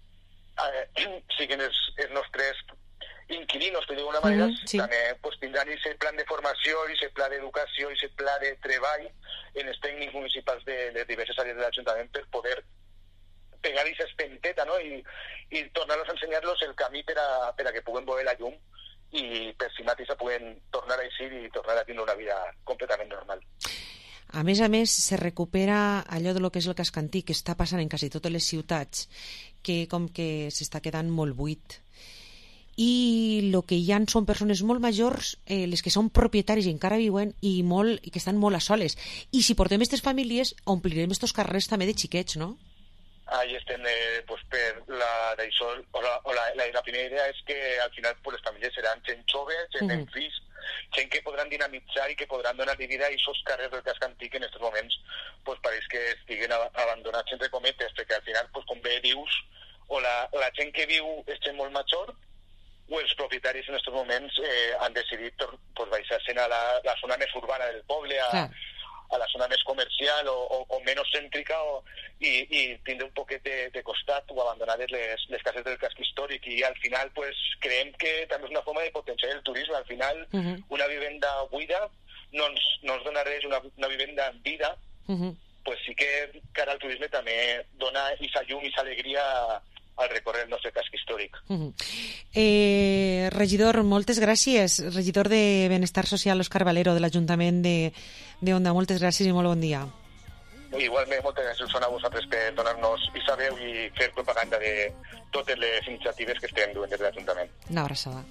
Eh, siguen els, els nostres inquilinos, per dir-ho d'una manera, uh-huh, sí. també pues, tindran aquest plan de formació, aquest pla d'educació, aquest pla de treball en els tècnics municipals de les diverses àrees de l'Ajuntament per poder pegar aquesta espenteta, no? I, i tornar-los a ensenyar-los el camí per a, per a que puguen veure la llum i per si mateixa puguen tornar a eixir i tornar a tindre una vida completament normal. A més a més, se recupera allò de lo que és el casc antic, que està passant en quasi totes les ciutats, que com que s'està quedant molt buit. i el que hi ha són persones molt majors, eh, les que són propietaris i encara viuen i, molt, i que estan molt a soles. I si portem aquestes famílies, omplirem estos carrers també de xiquets, no? Ahí estem, eh, pues, per la, d'això, o la, o la, la, la primera idea és que al final pues, les famílies seran gent jove, gent mm. en fills, gent que podran dinamitzar i que podran donar vida a aquests carrers del casc antic en aquests moments pues, pareix que estiguen abandonats entre cometes, perquè al final, pues, com bé dius, o la, la gent que viu és gent molt major, o els propietaris en aquests moments eh, han decidit pues, baixar-se a la, la zona més urbana del poble, a, Clar. a la zona més comercial o, o, o menys cèntrica o, i, i tindre un poquet de, de costat o abandonar les, les cases del casc històric i al final pues, creiem que també és una forma de potenciar el turisme. Al final uh -huh. una vivenda buida no ens, no ens dona res, una, una vivenda en vida uh -huh. pues sí que cara al turisme també dona aquesta llum i aquesta alegria al recórrer el nostre casc històric. Uh -huh. eh, regidor, moltes gràcies. Regidor de Benestar Social, Òscar Valero, de l'Ajuntament de, de Onda. Moltes gràcies i molt bon dia. Igualment, moltes gràcies a vosaltres per donar-nos i saber i fer propaganda de totes les iniciatives que estem duent des de l'Ajuntament. Una abraçada.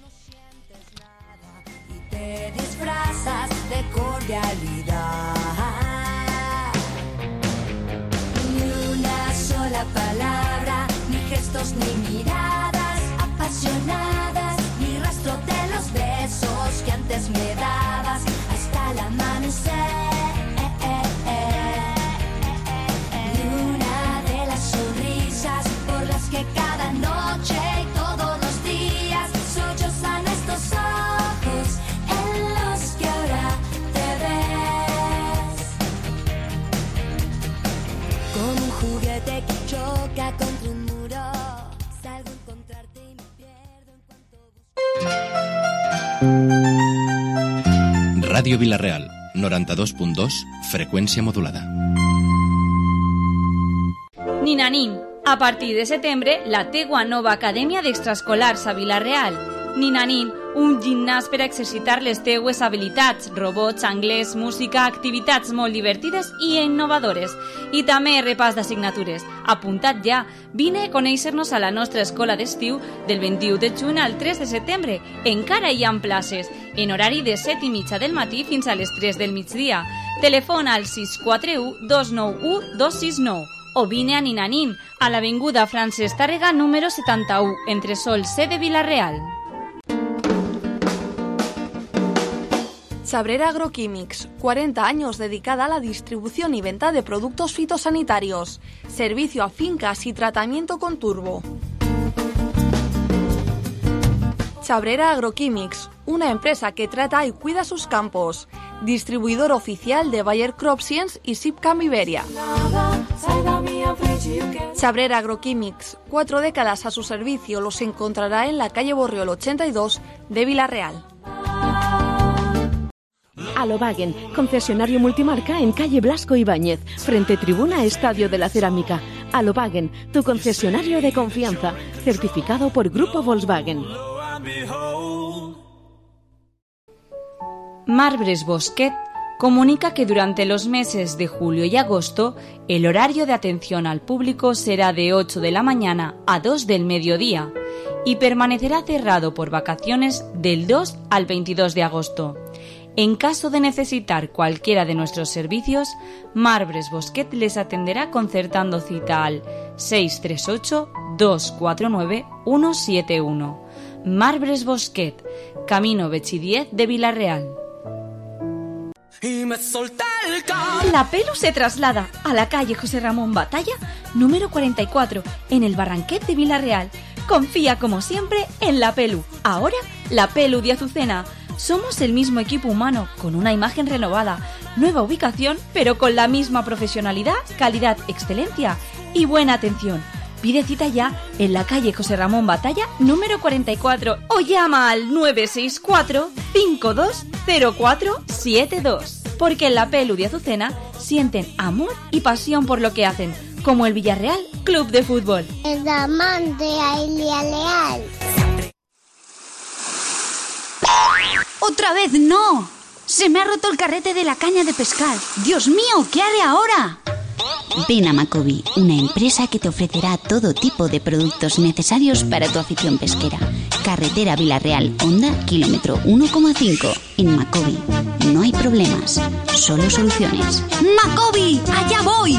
Te disfrazas de cordialidad. Ni una sola palabra, ni gestos ni miradas apasionadas, ni rastro de los besos que antes me dabas hasta el amanecer. Ni una de las sonrisas por las que cada noche y todos los días sollozan estos ojos en los que ahora te ves. Como un juguete que choca contra un muro, salgo a encontrarte y me pierdo en cuanto busco. Ràdio Vila-real, noranta-dos punt dos, freqüència modulada. Ninanín. A partir de setembre, la teua nova acadèmia d'extraescolars a Vila-real. Ninanín, un gimnàs per a exercitar les teues habilitats, robots, anglès, música, activitats molt divertides i innovadores. I també repàs d'assignatures. Apuntat ja. Vine a conèixer-nos a la nostra escola d'estiu del vint-i-u de juny al tres de setembre. Encara hi ha places, en horari de set i mitja del matí fins a les tres del migdia. Telefona al sis quatre u dos nou u dos sis nou. O vine a Ninanín, a l'avinguda Francesc Tàrrega número setanta-u, entre Sol C de Vila-real. Chabrera Agroquímics, cuarenta años dedicada a la distribución y venta de productos fitosanitarios, servicio a fincas y tratamiento con turbo. Chabrera Agroquímics, una empresa que trata y cuida sus campos, distribuidor oficial de Bayer CropScience y Sipcam Iberia. Chabrera Agroquímics, cuatro décadas a su servicio, los encontrará en la calle Borriol ochenta y dos de Vila-real. Alobagen, concesionario multimarca en calle Blasco Ibáñez, frente tribuna Estadio de la Cerámica. Alobagen, tu concesionario de confianza, certificado por Grupo Volkswagen. Marbres Bosquet comunica que durante los meses de julio y agosto el horario de atención al público será de ocho de la mañana a dos del mediodía y permanecerá cerrado por vacaciones del dos al veintidós de agosto. En caso de necesitar cualquiera de nuestros servicios, Marbres Bosquet les atenderá concertando cita al seis tres ocho dos cuatro nueve uno siete uno. Marbres Bosquet, Camino Bechidiez de Vila-real. La Pelu se traslada a la calle José Ramón Batalla, número cuarenta y cuatro, en el Barranquet de Vila-real. Confía como siempre en La Pelu. Ahora, La Pelu de Azucena. Somos el mismo equipo humano, con una imagen renovada, nueva ubicación, pero con la misma profesionalidad, calidad, excelencia y buena atención. Pide cita ya en la calle José Ramón Batalla, número cuarenta y cuatro, o llama al nueve seis cuatro cinco dos cero cuatro siete dos. Porque en La Pelu de Azucena sienten amor y pasión por lo que hacen, como el Villarreal Club de Fútbol. El amante a Villarreal. ¡Otra vez no! Se me ha roto el carrete de la caña de pescar. ¡Dios mío! ¿Qué haré ahora? Ven a Macobi, una empresa que te ofrecerá todo tipo de productos necesarios para tu afición pesquera. Carretera Villarreal, Honda, kilómetro uno coma cinco. En Macobi no hay problemas, solo soluciones. ¡Macobi! ¡Allá voy!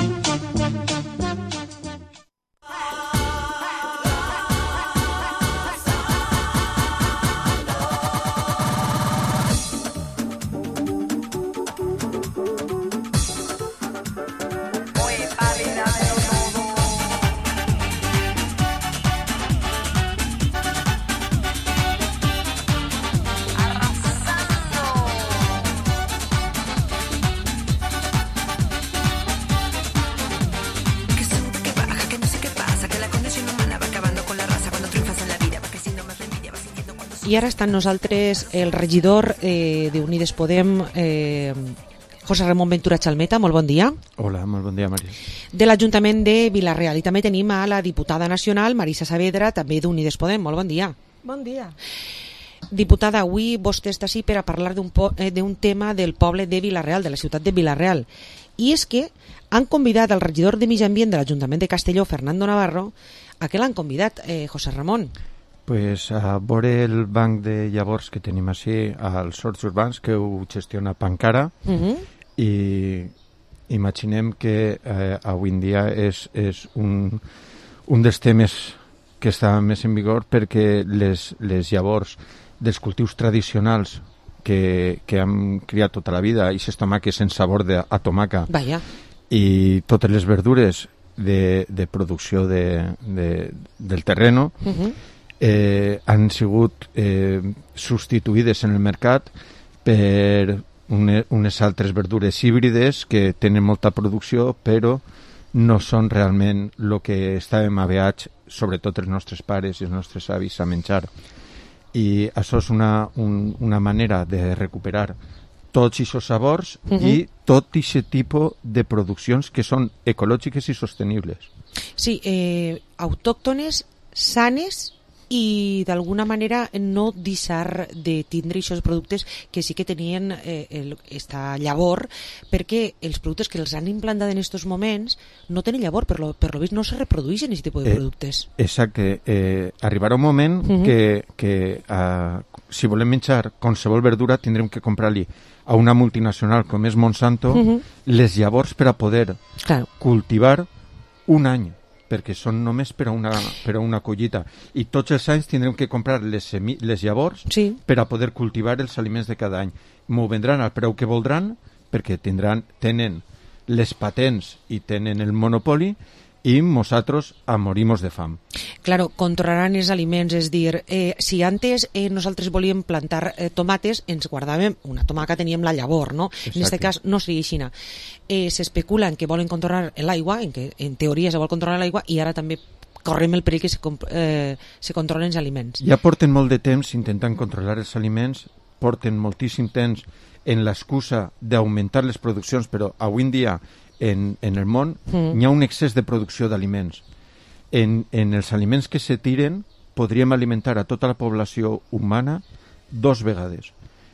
I ara està amb nosaltres el regidor eh, d'Unides Podem, eh, José Ramón Ventura Chalmeta. Molt bon dia. Hola, molt bon dia, Maria. De l'Ajuntament de Vila-real. I també tenim a la diputada nacional, Marisa Saavedra, també d'Unides Podem. Molt bon dia. Bon dia. Diputada, avui vostè està així per a parlar d'un eh, tema del poble de Vila-real, de la ciutat de Vila-real. I és que han convidat al regidor de Mig Ambient de l'Ajuntament de Castelló, Fernando Navarro, a què l'han convidat, eh, José Ramón? Pues a veure el banc de llavors que tenim així als horts urbans, que ho gestiona Pancara, uh-huh. i imaginem que eh, avui en dia és, és un, un dels temes que està més en vigor, perquè les, les llavors dels cultius tradicionals que, que hem criat tota la vida, i aquestes tomaques sense sabor de, a tomaca, Vaya. i totes les verdures de, de producció de, de, del terreno, uh-huh. Eh, han sigut eh, substituïdes en el mercat per une, unes altres verdures híbrides que tenen molta producció, però no són realment el que estàvem aveats, sobretot els nostres pares i els nostres avis, a menjar. I això és una, un, una manera de recuperar tots aquests sabors uh-huh. i tot aquest tipus de produccions que són ecològiques i sostenibles. Sí, eh, autòctones, sanes, i d'alguna manera no deixar de tindre aquests productes que sí que tenien eh, el, esta llavor, perquè els productes que els han implantat en aquests moments no tenen llavor, per lo, per lo vist no se reprodueixen aquest tipus de productes. Eh, exacte. Eh, arribarà un moment uh-huh. que, que uh, si volem menjar qualsevol verdura tindrem que comprar-li a una multinacional com és Monsanto uh-huh. les llavors per a poder claro. cultivar un any, perquè són només per a una, per a una collita. I tots els anys tindrem que comprar les, semi, les llavors sí. per a poder cultivar els aliments de cada any. M'ho vendran al preu que voldran, perquè tindran, tenen les patents i tenen el monopoli, i nosaltres a morimos de fam. Claro, controlaran els aliments, és dir, eh, si antes eh, nosaltres volíem plantar eh, tomates, ens guardàvem una tomaca, teníem la llavor, no? Exacte. En aquest cas no seria així. Eh, S'especula en que volen controlar l'aigua, en que en teoria se vol controlar l'aigua, i ara també correm el perill que se, eh, se controlen els aliments. Ja porten molt de temps intentant controlar els aliments, porten moltíssim temps en l'excusa d'augmentar les produccions, però avui en dia En, en el món mm. hi ha un excés de producció d'aliments. En, en els aliments que se tiren podríem alimentar a tota la població humana dos vegades.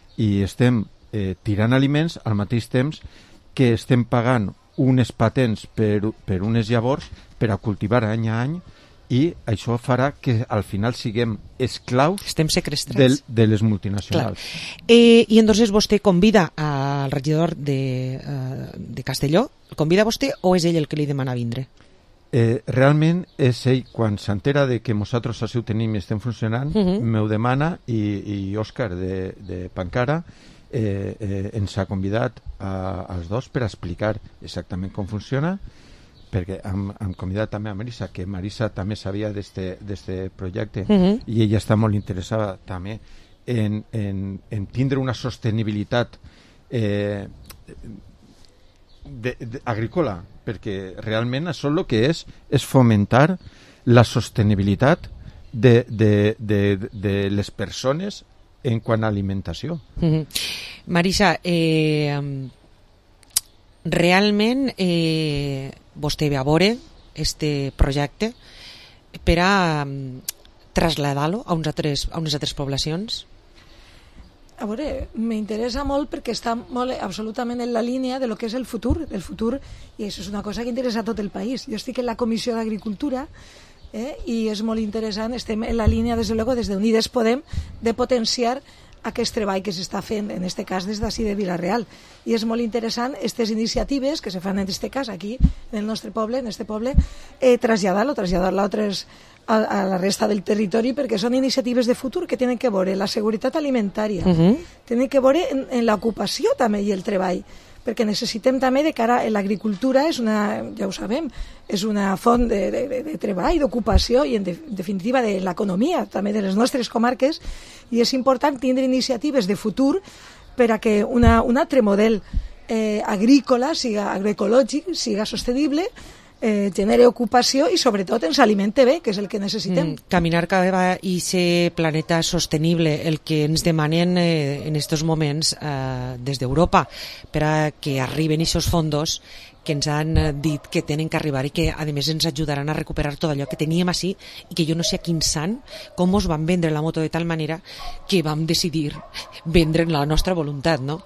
I estem eh, tirant aliments al mateix temps que estem pagant unes patents per, per unes llavors per a cultivar any a any, i això farà que al final siguem esclaus estem sequestrats del, de les multinacionals. Eh, I entonces vostè convida al regidor de, uh, de Castelló, el convida a vostè o és ell el que li demana vindre? Eh, realment és ell, quan s'entera de que nosaltres així ho tenim i estem funcionant, uh-huh. m'ho demana, i, i Òscar de, de Pancara eh, eh, ens ha convidat a, als dos per explicar exactament com funciona, perquè hem, hem convidat també a Marisa, que Marisa també sabia d'aquest projecte, uh-huh. i ella està molt interessada també en, en, en tindre una sostenibilitat eh, de, de, agrícola, perquè realment això el que és és fomentar la sostenibilitat de, de, de, de les persones en quant a alimentació. Uh-huh. Marisa, eh, realment eh, vostè ve a veure este projecte per a um, traslladar-lo a, uns altres, a unes altres poblacions? a veure, m'interessa molt perquè està molt, absolutament en la línia de lo que és el futur, del futur, i això és una cosa que interessa a tot el país. Jo estic en la Comissió d'Agricultura, eh, i és molt interessant, estem en la línia, des de luego, des d'Unides Podem, de potenciar aquest treball que s'està fent, en aquest cas des d'ací de Vila-real. I és molt interessant aquestes iniciatives que se fan en aquest cas aquí, en el nostre poble, en este poble, eh, traslladar-lo, traslladar-lo a altres a, a la resta del territori, perquè són iniciatives de futur que tenen que veure la seguretat alimentària, uh-huh. tenen que veure en, en l'ocupació també i el treball, perquè necessitem també de cara a l'agricultura, és una, ja ho sabem, és una font de, de, de treball, d'ocupació i en, de, en definitiva de l'economia també de les nostres comarques, i és important tindre iniciatives de futur per a que una, un altre model eh, agrícola, siga agroecològic, siga sostenible, eh, genere ocupació i sobretot ens alimente bé, que és el que necessitem. Mm, caminar cap a ese planeta sostenible, el que ens demanen eh, en estos moments eh, des d'Europa per a que arriben aquests fondos que ens han dit que tenen que arribar i que a més ens ajudaran a recuperar tot allò que teníem així i que jo no sé a quin sant com us van vendre la moto de tal manera que vam decidir vendre la nostra voluntat, no?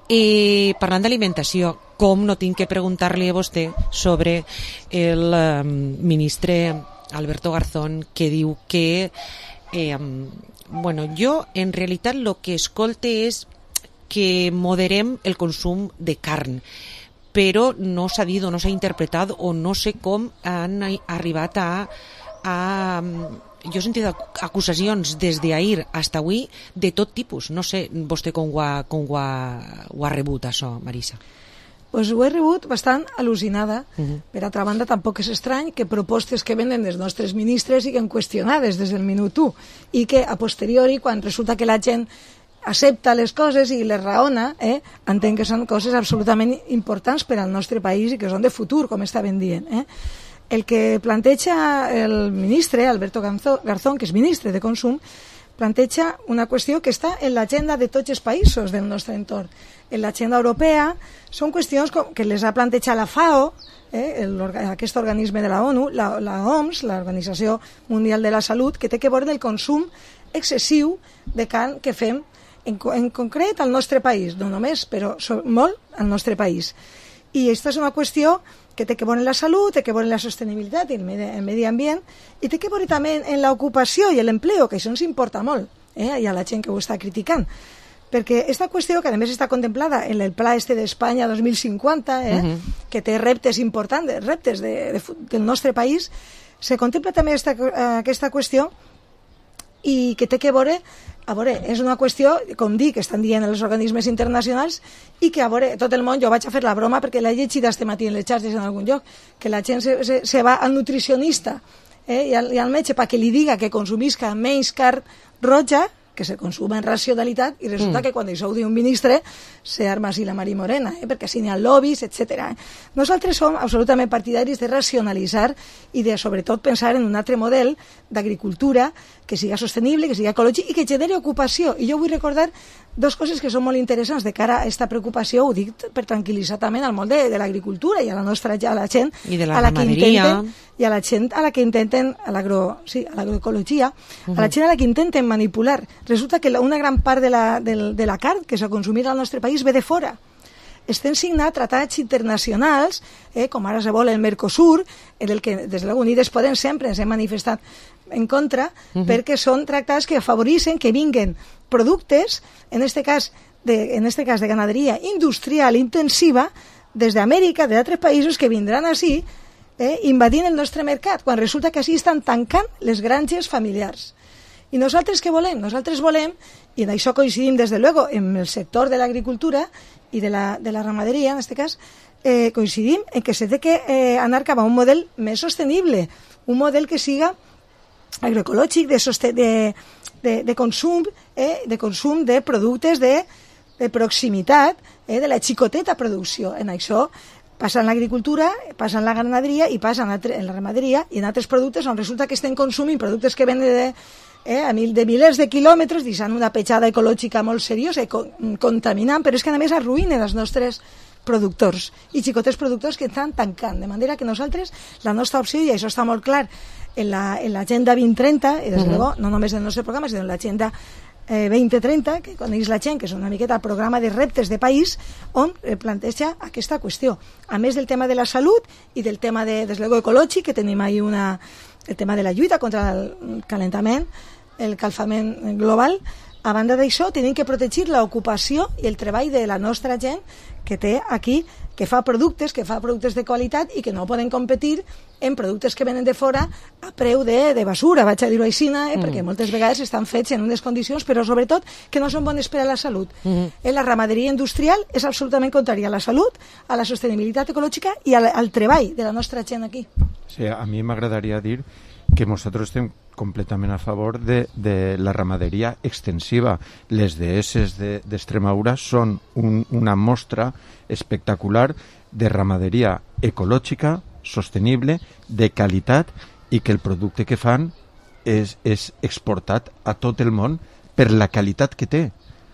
I parlant d'alimentació, com no tinc que preguntar-li a vostè sobre el um, ministre Alberto Garzón, que diu que eh, bueno, jo en realitat el que escolte és que moderem el consum de carn, però no s'ha dit o no s'ha interpretat o no sé com han arribat a... a jo he sentit acusacions des d'ahir fins avui de tot tipus. No sé vostè com ho ha, com ho ha, ho ha rebut, això, Marisa. Pues ho he rebut bastant al·lucinada. Uh-huh. Per altra banda, tampoc és estrany que propostes que venen dels nostres ministres siguin qüestionades des del minut u i que a posteriori, quan resulta que la gent accepta les coses i les raona, eh, entenc que són coses absolutament importants per al nostre país i que són de futur, com estaven dient. Eh. El que planteja el ministre, Alberto Garzón, que és ministre de Consum, planteja una qüestió que està en l'agenda de tots els països del nostre entorn. En l'agenda europea són qüestions que les ha plantejat la FAO, eh, el, aquest organisme de la ONU, la, la O M S, l'Organització Mundial de la Salut, que té que veure el consum excessiu de carn que fem en, en concret al nostre país, no només, però so, molt al nostre país. I aquesta és una qüestió que té que veure en la salut, té que veure en la sostenibilitat i el medi, el medi ambient, i té que veure també en l'ocupació i l'empleo, que això ens importa molt, eh? Hi ha la gent que ho està criticant. Perquè aquesta qüestió, que a més està contemplada en el Pla este d'Espanya dos mil cinquanta, eh? uh-huh. que té reptes importants, reptes de, de, del nostre país, se contempla també esta, aquesta qüestió i que té que veure, a veure, és una qüestió, com dic, que estan dient els organismes internacionals i que, a veure, tot el món, jo vaig a fer la broma perquè l'he llegit este matí en les xarxes en algun lloc, que la gent se, se, se va al nutricionista eh, i, al, i al metge perquè li diga que consumisca menys carn roja, que se consuma en racionalitat, i resulta mm. que quan això ho diu un ministre se arma així la Mari Morena, eh? perquè així n'hi ha lobbies, etcètera. Nosaltres som absolutament partidaris de racionalitzar i de, sobretot, pensar en un altre model d'agricultura que siga sostenible, que siga ecològic i que generi ocupació. I jo vull recordar dues coses que són molt interessants de cara a aquesta preocupació, ho dic per tranquil·litzar també al món de, de l'agricultura i a la nostra a la gent, I de la a la que ramaderia. intenten, i a la gent a la que intenten, a l'agro, sí, a l'agroecologia, uh-huh. a la gent a la que intenten manipular. Resulta que una gran part de la, de, de la carn que s'ha consumit al nostre país ve de fora. Estem signant tractats internacionals, eh, com ara se vol el Mercosur, en el que des de Unides Podem sempre ens hem manifestat en contra, uh-huh. perquè són tractats que afavoreixen que vinguen productes, en este cas de, en este cas de ganaderia industrial intensiva, des d'Amèrica, d'altres països que vindran així, eh, invadint el nostre mercat, quan resulta que així estan tancant les granges familiars. I nosaltres què volem? Nosaltres volem, i en això coincidim des de luego en el sector de l'agricultura i de la, de la ramaderia, en aquest cas, eh, coincidim en que s'ha de que eh, anar cap a un model més sostenible, un model que siga agroecològic, de, soste de, de, de consum, eh, de consum de productes de, de proximitat, eh, de la xicoteta producció. En això passa en l'agricultura, passa en la ganaderia i passa en, altre, en la ramaderia i en altres productes on resulta que estem consumint productes que venen de, eh, a mil, de milers de quilòmetres, deixant una petjada ecològica molt seriosa i con, contaminant, però és que a més arruïnen els nostres productors i xicotes productors que estan tancant, de manera que nosaltres, la nostra opció, i això està molt clar en l'agenda la, en vint trenta, i des de uh-huh. luego, no només del nostre programa, sinó en l'agenda eh, vint trenta, que coneix la gent, que és una miqueta el programa de reptes de país, on eh, planteja aquesta qüestió. A més del tema de la salut i del tema de, des luego, ecològic, que tenim ahí una, el tema de la lluita contra el calentament, el calfament global. A banda d'això, tenim que protegir l'ocupació i el treball de la nostra gent que té aquí, que fa productes, que fa productes de qualitat i que no poden competir en productes que venen de fora a preu de, de basura, vaig a dir-ho així, eh? mm. perquè moltes vegades estan fets en unes condicions, però sobretot que no són bones per a la salut. Mm. Eh, la ramaderia industrial és absolutament contrària a la salut, a la sostenibilitat ecològica i al, al treball de la nostra gent aquí. Sí, a mi m'agradaria dir que nosaltres estem completament a favor de, de la ramaderia extensiva. Les dehesses d'Extremadura de, són un, una mostra espectacular de ramaderia ecològica, sostenible, de qualitat i que el producte que fan és, és exportat a tot el món per la qualitat que té.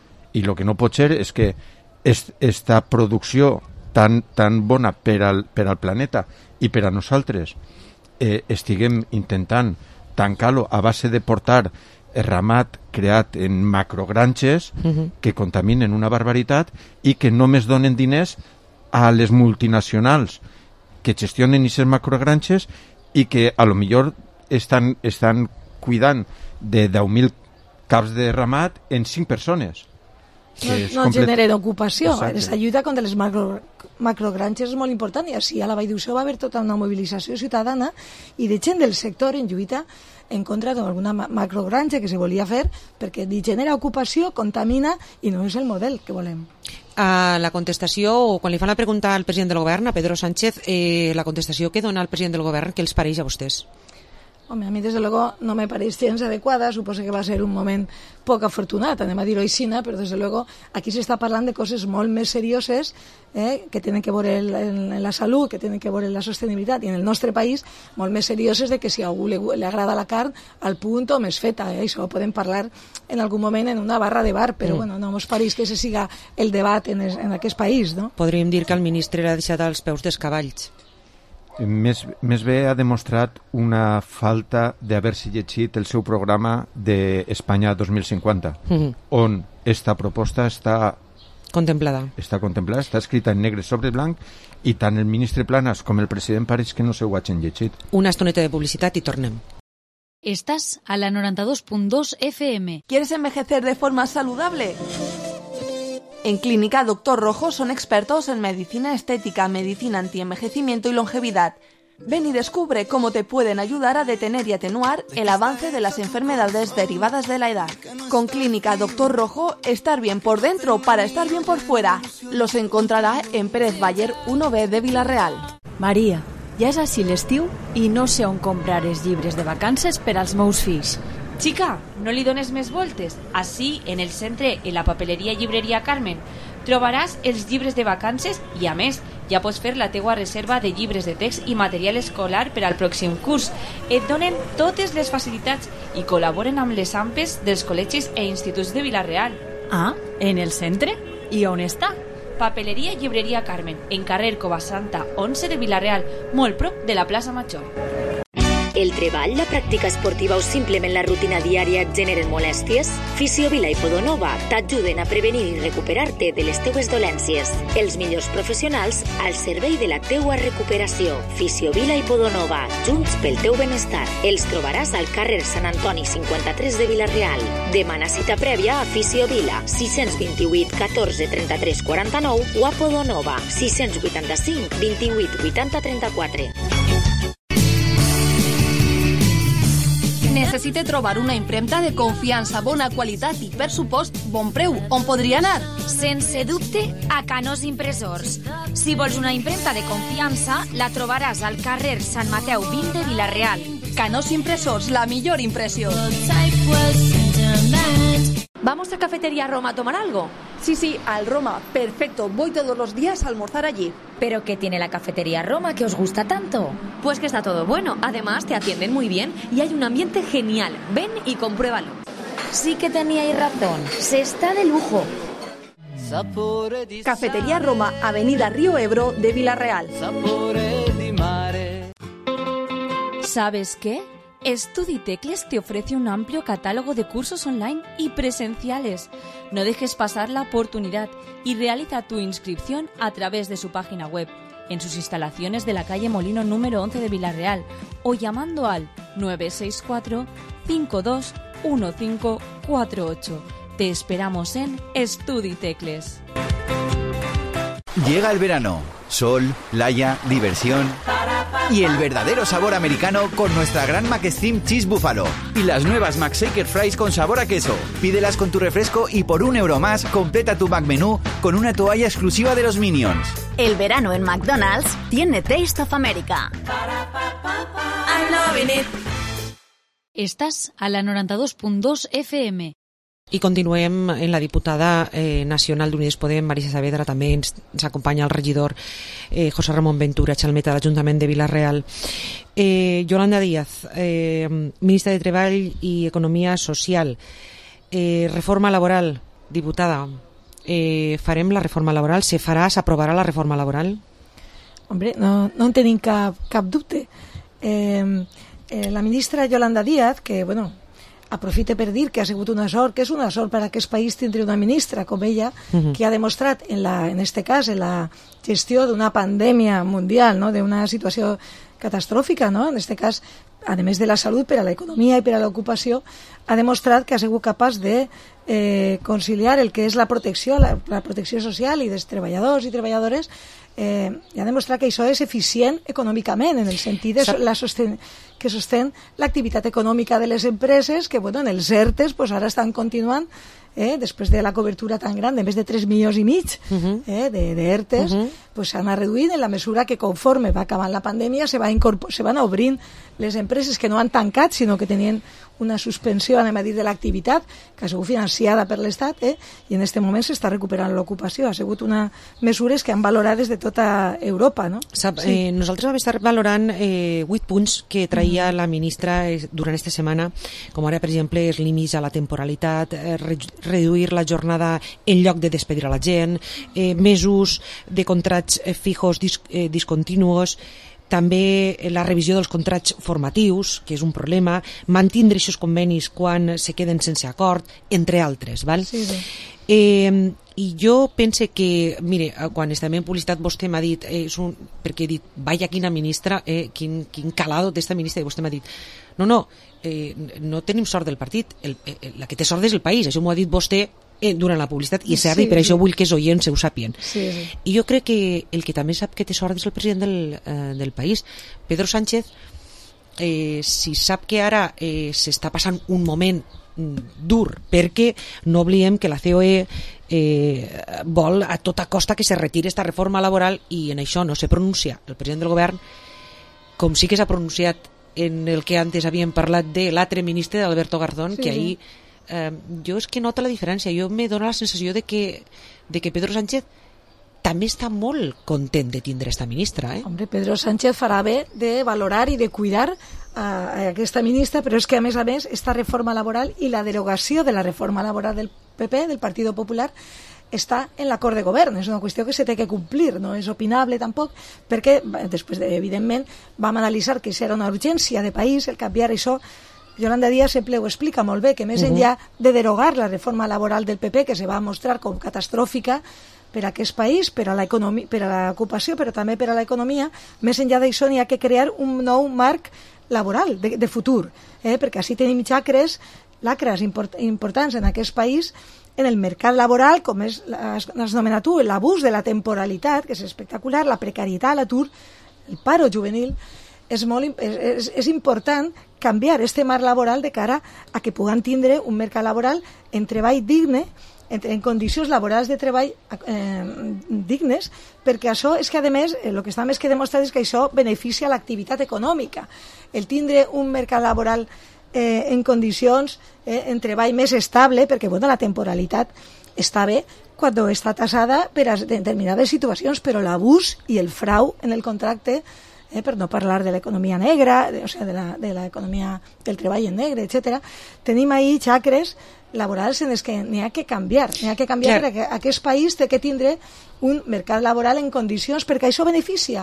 I el que no pot ser és que aquesta producció tan, tan bona per al, per al planeta i per a nosaltres eh, estiguem intentant tancar-lo a base de portar ramat creat en macrogranges uh-huh. que contaminen una barbaritat i que només donen diners a les multinacionals que gestionen aquestes macrogranges i que a lo millor estan, estan cuidant de deu mil caps de ramat en cinc persones. No, no complet... generen ocupació. La lluita contra les macro, macrogranges és molt important i així a la Vall d'Uixó va haver tota una mobilització ciutadana i de gent del sector en lluita en contra d'alguna macrogranja que se volia fer perquè genera ocupació, contamina i no és el model que volem. A la contestació, o quan li fan la pregunta al president del govern, a Pedro Sánchez, eh, la contestació que dona el president del govern, què els pareix a vostès? Home, a mi, des de luego, no me pareix gens adequada. Suposo que va ser un moment poc afortunat, anem a dir-ho així, però des de luego aquí s'està parlant de coses molt més serioses eh, que tenen que veure en la salut, que tenen que veure en la sostenibilitat, i en el nostre país molt més serioses de que si a algú li, li agrada la carn al punt o més feta. Eh? Això ho podem parlar en algun moment en una barra de bar, però mm. bueno, no ens pareix que ese siga el debat en, es, en aquest país. No? Podríem dir que el ministre l'ha deixat als peus dels cavalls. Més, més bé ha demostrat una falta d'haver-se llegit el seu programa d'Espanya dos mil cinquanta, mm-hmm. on esta proposta està contemplada. Està contemplada, està escrita en negre sobre blanc, i tant el ministre Planas com el president pareix que no s'ho hagin llegit. Una estoneta de publicitat i tornem. Estás a la noventa y dos punto dos F M. ¿Quieres envejecer de forma saludable? En Clínica Doctor Rojo son expertos en medicina estética, medicina antienvejecimiento y longevidad. Ven y descubre cómo te pueden ayudar a detener y atenuar el avance de las enfermedades derivadas de la edad. Con Clínica Doctor Rojo, estar bien por dentro para estar bien por fuera. Los encontrará en Pérez Bayer uno B de Vila-real. Maria, ja és així l'estiu i no sé on comprar els llibres de vacances per als meus fills. Chica, no li dones més voltes. Així, en el centre, en la papeleria Llibreria Carmen, trobaràs els llibres de vacances i, a més, ja pots fer la teua reserva de llibres de text i material escolar per al pròxim curs. Et donen totes les facilitats i col·laboren amb les A M P Es dels col·legis e instituts de Vila-real. Ah, en el centre? I on està? Papeleria Llibreria Carmen, en carrer Covasanta onze de Vila-real, molt prop de la plaça Major. El treball, la pràctica esportiva o simplement la rutina diària et generen molèsties? Fisiovila i Podonova t'ajuden a prevenir i recuperar-te de les teues dolències. Els millors professionals al servei de la teua recuperació. Fisiovila i Podonova, junts pel teu benestar. Els trobaràs al carrer Sant Antoni cinquanta-tres de Vila-real. Demana cita prèvia a Fisiovila, sis dos vuit catorze trenta-tres quaranta-nou o a Podonova, sis vuitanta-cinc vint-i-vuit vuitanta trenta-quatre. Necessite trobar una impremta de confiança, bona qualitat i, per supost, bon preu. On podria anar? Sense dubte, a Canós Impressors. Si vols una impremta de confiança, la trobaràs al carrer Sant Mateu vint de Vila-real. Canós Impressors, la millor impressió. ¿Vamos a Cafetería Roma a tomar algo? Sí, sí, al Roma. Perfecto, voy todos los días a almorzar allí. ¿Pero qué tiene la Cafetería Roma que os gusta tanto? Pues que está todo bueno. Además, te atienden muy bien y hay un ambiente genial. Ven y compruébalo. Sí que teníais razón. Se está de lujo. Cafetería Roma, Avenida Río Ebro de Vila-real. ¿Sabes qué? StudiTecles te ofrece un amplio catálogo de cursos online y presenciales. No dejes pasar la oportunidad y realiza tu inscripción a través de su página web, en sus instalaciones de la calle Molino número once de Vilarreal o llamando al nueve seis cuatro, cinco dos uno cinco cuatro ocho. Te esperamos en StudiTecles. Llega el verano. Sol, playa, diversión y el verdadero sabor americano con nuestra gran Mac Steam Cheese Buffalo y las nuevas Mac Shaker Fries con sabor a queso. Pídelas con tu refresco y por un euro más completa tu Mac Menú con una toalla exclusiva de los Minions. El verano en McDonald's tiene Taste of America. I'm loving it. Estàs a la noranta-dos punt dos F M. I continuem en la diputada eh, nacional d'Unides Podem, Marisa Saavedra. També ens, ens acompanya el regidor eh, José Ramón Ventura, xalmeta de l'Ajuntament de Vila-real. Eh, Yolanda Díaz, eh, ministra de Treball i Economia Social. Eh, reforma laboral, diputada. Eh, farem la reforma laboral? Se farà, s'aprovarà la reforma laboral? Hombre, no, no en tenim cap, cap dubte. Eh, eh, la ministra Yolanda Díaz, que, bueno, aprofite per dir que ha sigut una sort, que és una sort per a aquest país tindre una ministra com ella, uh-huh. que ha demostrat en, la, en este cas en la gestió d'una pandèmia mundial, no? d'una situació catastròfica, no? en este cas, a més de la salut, per a l'economia i per a l'ocupació, ha demostrat que ha sigut capaç de eh, conciliar el que és la protecció, la, la protecció social i dels treballadors i treballadores, eh, i ha demostrat que això és eficient econòmicament, en el sentit de la sosten que sostén l'activitat econòmica de les empreses, que bueno, en els ERTEs pues, ara estan continuant, eh, després de la cobertura tan gran de més de tres milions i mig uh-huh. eh, de, de ERTEs, uh-huh. pues, s'han reduït en la mesura que conforme va acabant la pandèmia se, va se van obrint les empreses que no han tancat, sinó que tenien una suspensió, anem a dir, de l'activitat que ha sigut financiada per l'Estat, eh? i en aquest moment s'està recuperant l'ocupació. Ha sigut una mesures que han valorat des de tota Europa, no? Sap, sí. eh, nosaltres vam estar valorant eh, vuit punts que traïa mm. la ministra eh, durant aquesta setmana, com ara, per exemple, els límits a la temporalitat, eh, re reduir la jornada en lloc de despedir a la gent, eh, mesos de contrats eh, fijos dis eh, discontinuos, també la revisió dels contrats formatius, que és un problema, mantindre aquests convenis quan se queden sense acord, entre altres, val? Sí, sí. Eh, i jo pense que, mire, quan estem en publicitat vostè m'ha dit, eh, és un, perquè he dit, vaya quina ministra, eh, quin, quin calado d'esta ministra, i vostè m'ha dit, no, no, eh, no tenim sort del partit, el, el, la que té sort és el país, això m'ho ha dit vostè eh, durant la publicitat, i és cert, sí, i per sí. això vull que els oients ho sàpien. Sí, sí. I jo crec que el que també sap que té sort és el president del, eh, del país. Pedro Sánchez, eh, si sap que ara eh, s'està passant un moment dur, perquè no oblidem que la C O E eh, vol a tota costa que se retire esta reforma laboral, i en això no se pronuncia el president del govern, com sí que s'ha pronunciat en el que antes havíem parlat de l'altre ministre, d'Alberto Garzón, sí, que ahir eh, jo és que nota la diferència. Jo me dóna la sensació de que, de que Pedro Sánchez també està molt content de tindre esta ministra. Eh? Hombre, Pedro Sánchez farà bé de valorar i de cuidar a, a aquesta ministra, però és que, a més a més, esta reforma laboral i la derogació de la reforma laboral del P P, del Partido Popular, està en l'acord de govern. És una qüestió que se té que complir, no és opinable tampoc, perquè, després, de, evidentment, vam analitzar que això era una urgència de país, el canviar això. Yolanda Díaz sempre ho explica molt bé, que més enllà de derogar la reforma laboral del P P, que se va mostrar com catastròfica per a aquest país, per a l'ocupació, però també per a l'economia, més enllà d'això n'hi ha que crear un nou marc laboral de, de futur, eh? perquè així tenim xacres, lacres import, importants en aquest país, en el mercat laboral, com és, has anomenat tu, l'abús de la temporalitat, que és espectacular, la precarietat, l'atur, el paro juvenil. És, molt, és, és, és important canviar este marc laboral de cara a que puguem tindre un mercat laboral en treball digne, en, en condicions laborals de treball eh, dignes, perquè això és que, a més, el que està més que demostrat és que això beneficia l'activitat econòmica. El tindre un mercat laboral eh, en condicions, eh, en treball més estable, perquè bueno, la temporalitat està bé quan està tassada per a determinades situacions, però l'abús i el frau en el contracte, eh, per no parlar de l'economia negra, de, o sigui, de l'economia del treball en negre, etcètera, tenim ahí xacres laborals en els que n'hi ha que canviar, n'hi ha que canviar perquè aquest país té que tindre un mercat laboral en condicions, perquè això beneficia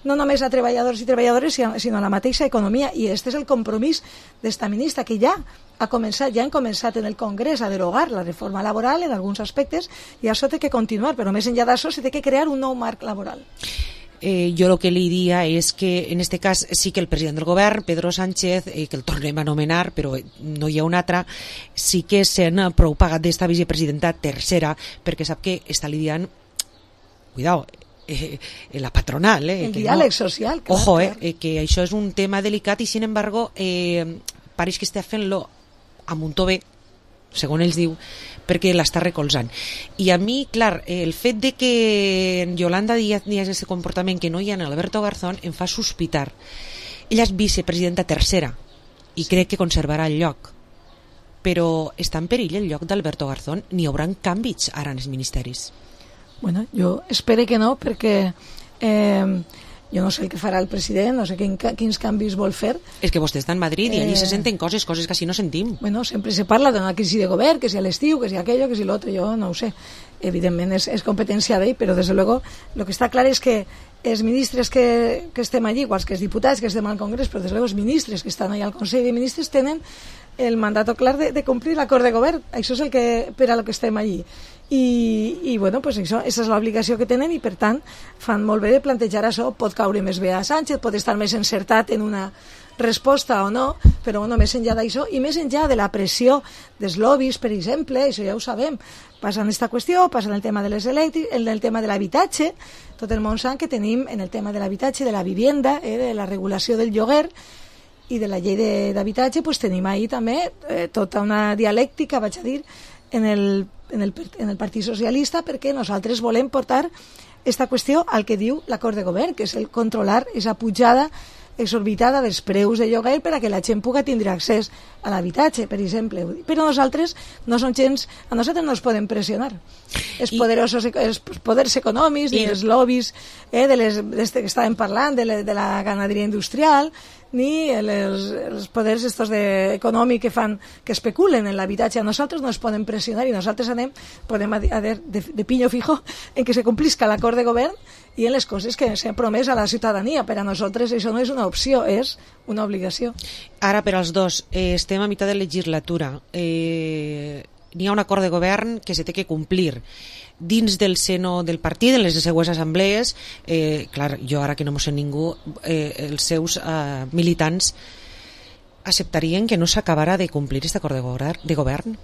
no només a treballadors i treballadores, sinó a la mateixa economia, i aquest és el compromís d'esta ministra, que ja ha començat, ja han començat en el Congrés a derogar la reforma laboral en alguns aspectes, i això té que continuar, però més enllà d'això s'ha de crear un nou marc laboral. Eh, jo el que li diria és que en este cas sí que el president del govern, Pedro Sánchez, eh, que el tornem a anomenar, però no hi ha un altre, sí que s'han prou pagat d'esta vicepresidenta tercera, perquè sap que està lidiant, cuidao, eh, la patronal. Eh, el que diàleg no, social. Clar, ojo, clar. Eh, que això és un tema delicat i, sin embargo, eh, pareix que està fent-lo amb un to bé, segons ells diu, perquè l'està recolzant. I a mi, clar, el fet de que Yolanda Díaz hi hagi aquest comportament que no hi ha en Alberto Garzón em fa sospitar. Ella és vicepresidenta tercera i crec que conservarà el lloc, però està en perill el lloc d'Alberto Garzón. N'hi haurà canvis ara en els ministeris? Bueno, jo espero que no, perquè eh, jo no sé el que farà el president, no sé quin, quins canvis vol fer. És que vostè està en Madrid i allí Eh, se senten coses, coses que així no sentim. Bueno, sempre se parla d'una crisi de govern, que si a l'estiu, que si aquello, que si l'altre, jo no ho sé. Evidentment és, és competència d'ell, però des de luego lo que està clar és que els ministres que, que estem allí, igual que els diputats que estem al Congrés, però des de luego els ministres que estan allà al Consell de Ministres tenen el mandat clar de, de complir l'acord de govern. Això és el que, per a lo que estem allí. I, i bueno, pues això, aquesta és l'obligació que tenen, i per tant fan molt bé de plantejar això. Pot caure més bé a Sánchez, pot estar més encertat en una resposta o no, però bueno, més enllà d'això i més enllà de la pressió dels lobbies, per exemple, això ja ho sabem, passa en aquesta qüestió, passa en el tema de les elèctriques, en el tema de l'habitatge, tot el món sap que tenim en el tema de l'habitatge, de la vivienda, eh, de la regulació del lloguer i de la llei d'habitatge, pues tenim ahí també eh, tota una dialèctica, vaig a dir, en el, en el, en el Partit Socialista, perquè nosaltres volem portar aquesta qüestió al que diu l'acord de govern, que és el controlar aquesta pujada exorbitada dels preus de lloguer per a que la gent pugui tindre accés a l'habitatge, per exemple. Però nosaltres no som gens, a nosaltres no ens poden pressionar. Els, I, poderosos, els poders econòmics i, i els lobbies eh, de les, de que estàvem parlant, de, le, de la ganaderia industrial, ni els, els poders estos de, econòmics que fan que especulen en l'habitatge. A nosaltres no es poden pressionar i nosaltres anem, podem haver de, de piño fijo en que se complisca l'acord de govern i en les coses que s'han promès a la ciutadania. Per a nosaltres això no és una opció, és una obligació. Ara, per als dos, eh, estem a mitjà de legislatura. Eh, n'hi ha un acord de govern que se té que complir. Dins del seno del partit, en les seues assemblees, eh, clar, jo ara que no m'ho sé ningú, eh, els seus eh, militants acceptarien que no s'acabarà de complir aquest acord de govern? De govern?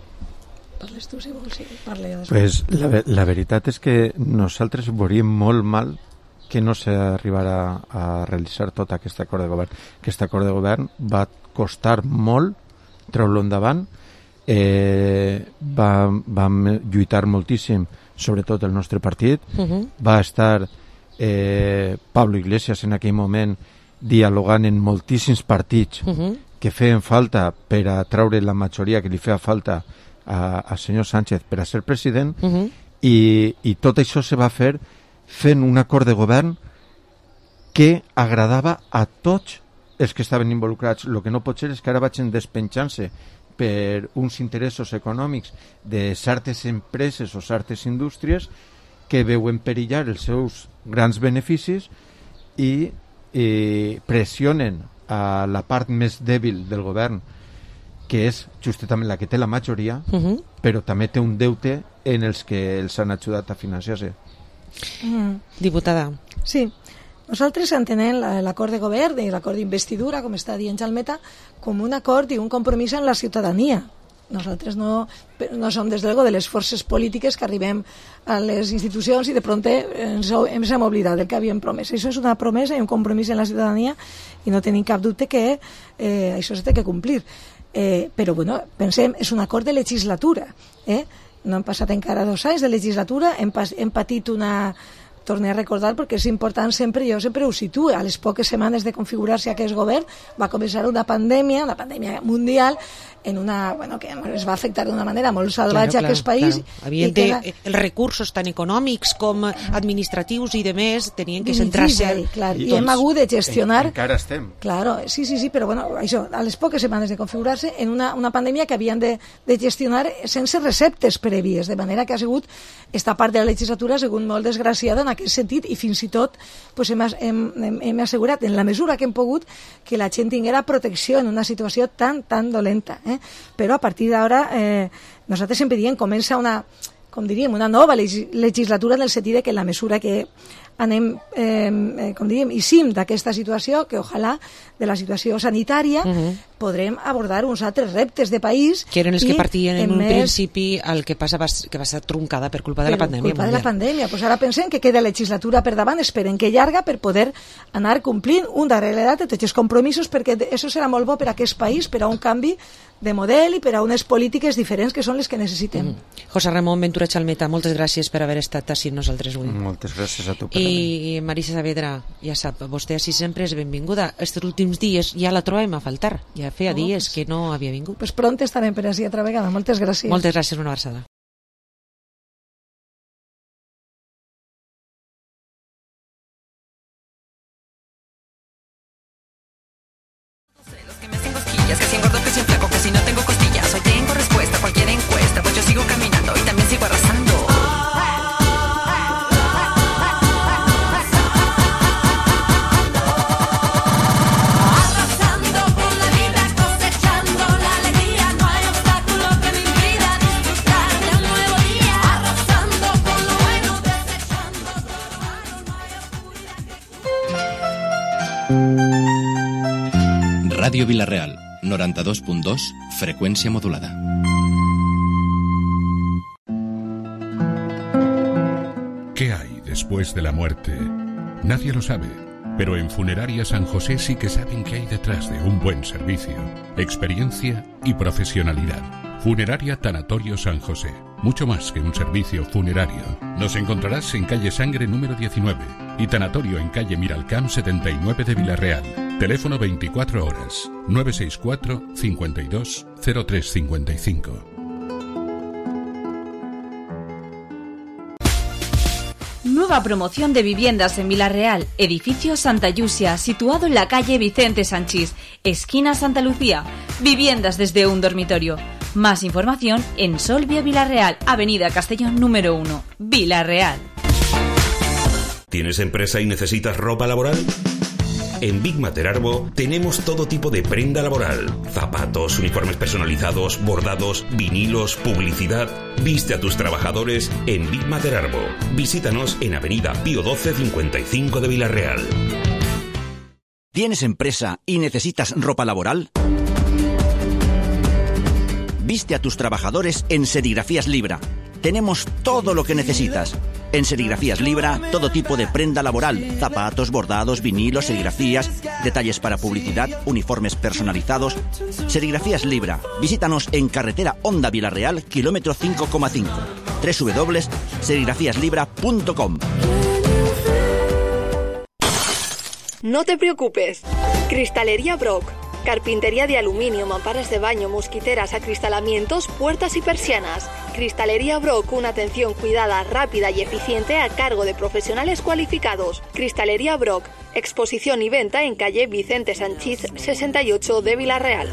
Parles tu, si vols, sí, parle. Pues la, la veritat és que nosaltres veuríem molt mal que no s'arribarà a realitzar tot aquest acord de govern. Aquest acord de govern va costar molt treure-lo endavant. Eh, va, vam lluitar moltíssim, sobretot el nostre partit. Uh-huh. Va estar eh, Pablo Iglesias en aquell moment dialogant en moltíssims partits uh-huh. que feien falta per a treure la majoria que li feia falta a, a senyor Sánchez per a ser president uh-huh. i, i tot això se va fer fent un acord de govern que agradava a tots els que estaven involucrats. El que no pot ser és que ara vagin despenjant-se per uns interessos econòmics de certes empreses o certes indústries que veuen perillar els seus grans beneficis i eh, pressionen a la part més dèbil del govern, que és justament la que té la majoria, uh-huh. però també té un deute en els que els han ajudat a financiar-se. Mm. Diputada. Sí. Nosaltres entenem l'acord de govern i l'acord d'investidura, com està dient Jalmeta, com un acord i un compromís amb la ciutadania. Nosaltres no, no som, des de luego, de les forces polítiques que arribem a les institucions i de pronto ens, ens hem oblidat del que havíem promès. Això és una promesa i un compromís en la ciutadania i no tenim cap dubte que eh, això s'ha de complir. Eh, però, bueno, pensem, és un acord de legislatura. Eh? No han passat encara dos anys de legislatura, hem, pas, hem patit una... Torné a recordar perquè és important sempre, jo sempre ho situo, a les poques setmanes de configurar-se aquest govern va començar una pandèmia, una pandèmia mundial, en una, bueno, que es va afectar d'una manera molt salvatge claro, a aquest país. Claro. Havien de, la... els recursos tant econòmics com administratius i de més tenien que centrar-se. Clar, I, I hem hagut de gestionar... En, encara estem. Claro, sí, sí, sí, però bueno, això, a les poques setmanes de configurar-se en una, una pandèmia que havien de, de gestionar sense receptes prèvies, de manera que ha sigut esta part de la legislatura, segons molt desgraciada, en aquest sentit i fins i tot pues, hem, hem, hem, hem assegurat en la mesura que hem pogut que la gent tinguera protecció en una situació tan, tan dolenta. Eh? Però a partir d'ara eh, nosaltres sempre diem comença una, com diríem, una nova legislatura en el sentit que en la mesura que anem, eh, com diríem, eixim d'aquesta situació, que ojalà de la situació sanitària uh-huh. podrem abordar uns altres reptes de país. Que eren els que partien en un més... principi el que passa va, que va ser truncada per culpa de la pandèmia. Per culpa de la pandèmia. Pues ara pensem que queda legislatura per davant, esperen que llarga per poder anar complint un darrere l'altre tots els compromisos, perquè això serà molt bo per a aquest país, per a un canvi de model i per a unes polítiques diferents que són les que necessitem. Mm. José Ramon Ventura Chalmeta, moltes gràcies per haver estat així amb nosaltres avui. Moltes gràcies a tu. I Marisa Saavedra, ja sap, vostè així sempre és benvinguda. Estos últims dies ja la trobem a faltar. Ja feia oh, dies que no havia vingut. Pues pront estarem per així altra vegada. Moltes gràcies. Moltes gràcies, una abraçada. Que si engordo, que si enflaco, que si no tengo costillas. Hoy tengo respuesta a cualquier encuesta, pues yo sigo caminando y también sigo arrasando. Arrasando con la vida, cosechando la alegría. No hay obstáculo que me impida disfrutar de un nuevo día. Arrasando con lo bueno, desechando todo lo malo. No hay oscuridad que... Radio Vila-real, noranta-dos punt dos, frecuencia modulada. ¿Qué hay después de la muerte? Nadie lo sabe, pero en Funeraria San José sí que saben qué hay detrás de un buen servicio, experiencia y profesionalidad. Funeraria Tanatorio San José, mucho más que un servicio funerario. Nos encontrarás en calle Sangre número diecinueve y Tanatorio en calle Miralcamp setenta y nueve de Vila-real. Teléfono veinticuatro horas, nueve seis cuatro, cincuenta y dos, cero tres cincuenta y cinco. Nueva promoción de viviendas en Vila-real, edificio Santa Yusia, situado en la calle Vicente Sanchís, esquina Santa Lucía. Viviendas desde un dormitorio. Más información en Solvia Vila-real, avenida Castellón número uno, Vila-real. ¿Tienes empresa y necesitas ropa laboral? En Big Materarbo tenemos todo tipo de prenda laboral: zapatos, uniformes personalizados, bordados, vinilos, publicidad. Viste a tus trabajadores en Big Materarbo. Visítanos en Avenida Pío doce cincuenta y cinco de Vila-real. ¿Tienes empresa y necesitas ropa laboral? Viste a tus trabajadores en Serigrafías Libra. Tenemos todo lo que necesitas. En Serigrafías Libra, todo tipo de prenda laboral: zapatos, bordados, vinilos, serigrafías, detalles para publicidad, uniformes personalizados. Serigrafías Libra. Visítanos en carretera Honda Vila-real, kilómetro cinco coma cinco. doble u doble u doble u punto serigrafías libra punto com. No te preocupes. Cristalería Brock. Carpintería de aluminio, mamparas de baño, mosquiteras, acristalamientos, puertas y persianas. Cristalería Brock, una atención cuidada, rápida y eficiente a cargo de profesionales cualificados. Cristalería Brock, exposición y venta en calle Vicente Sanchís sesenta y ocho de Vila-real.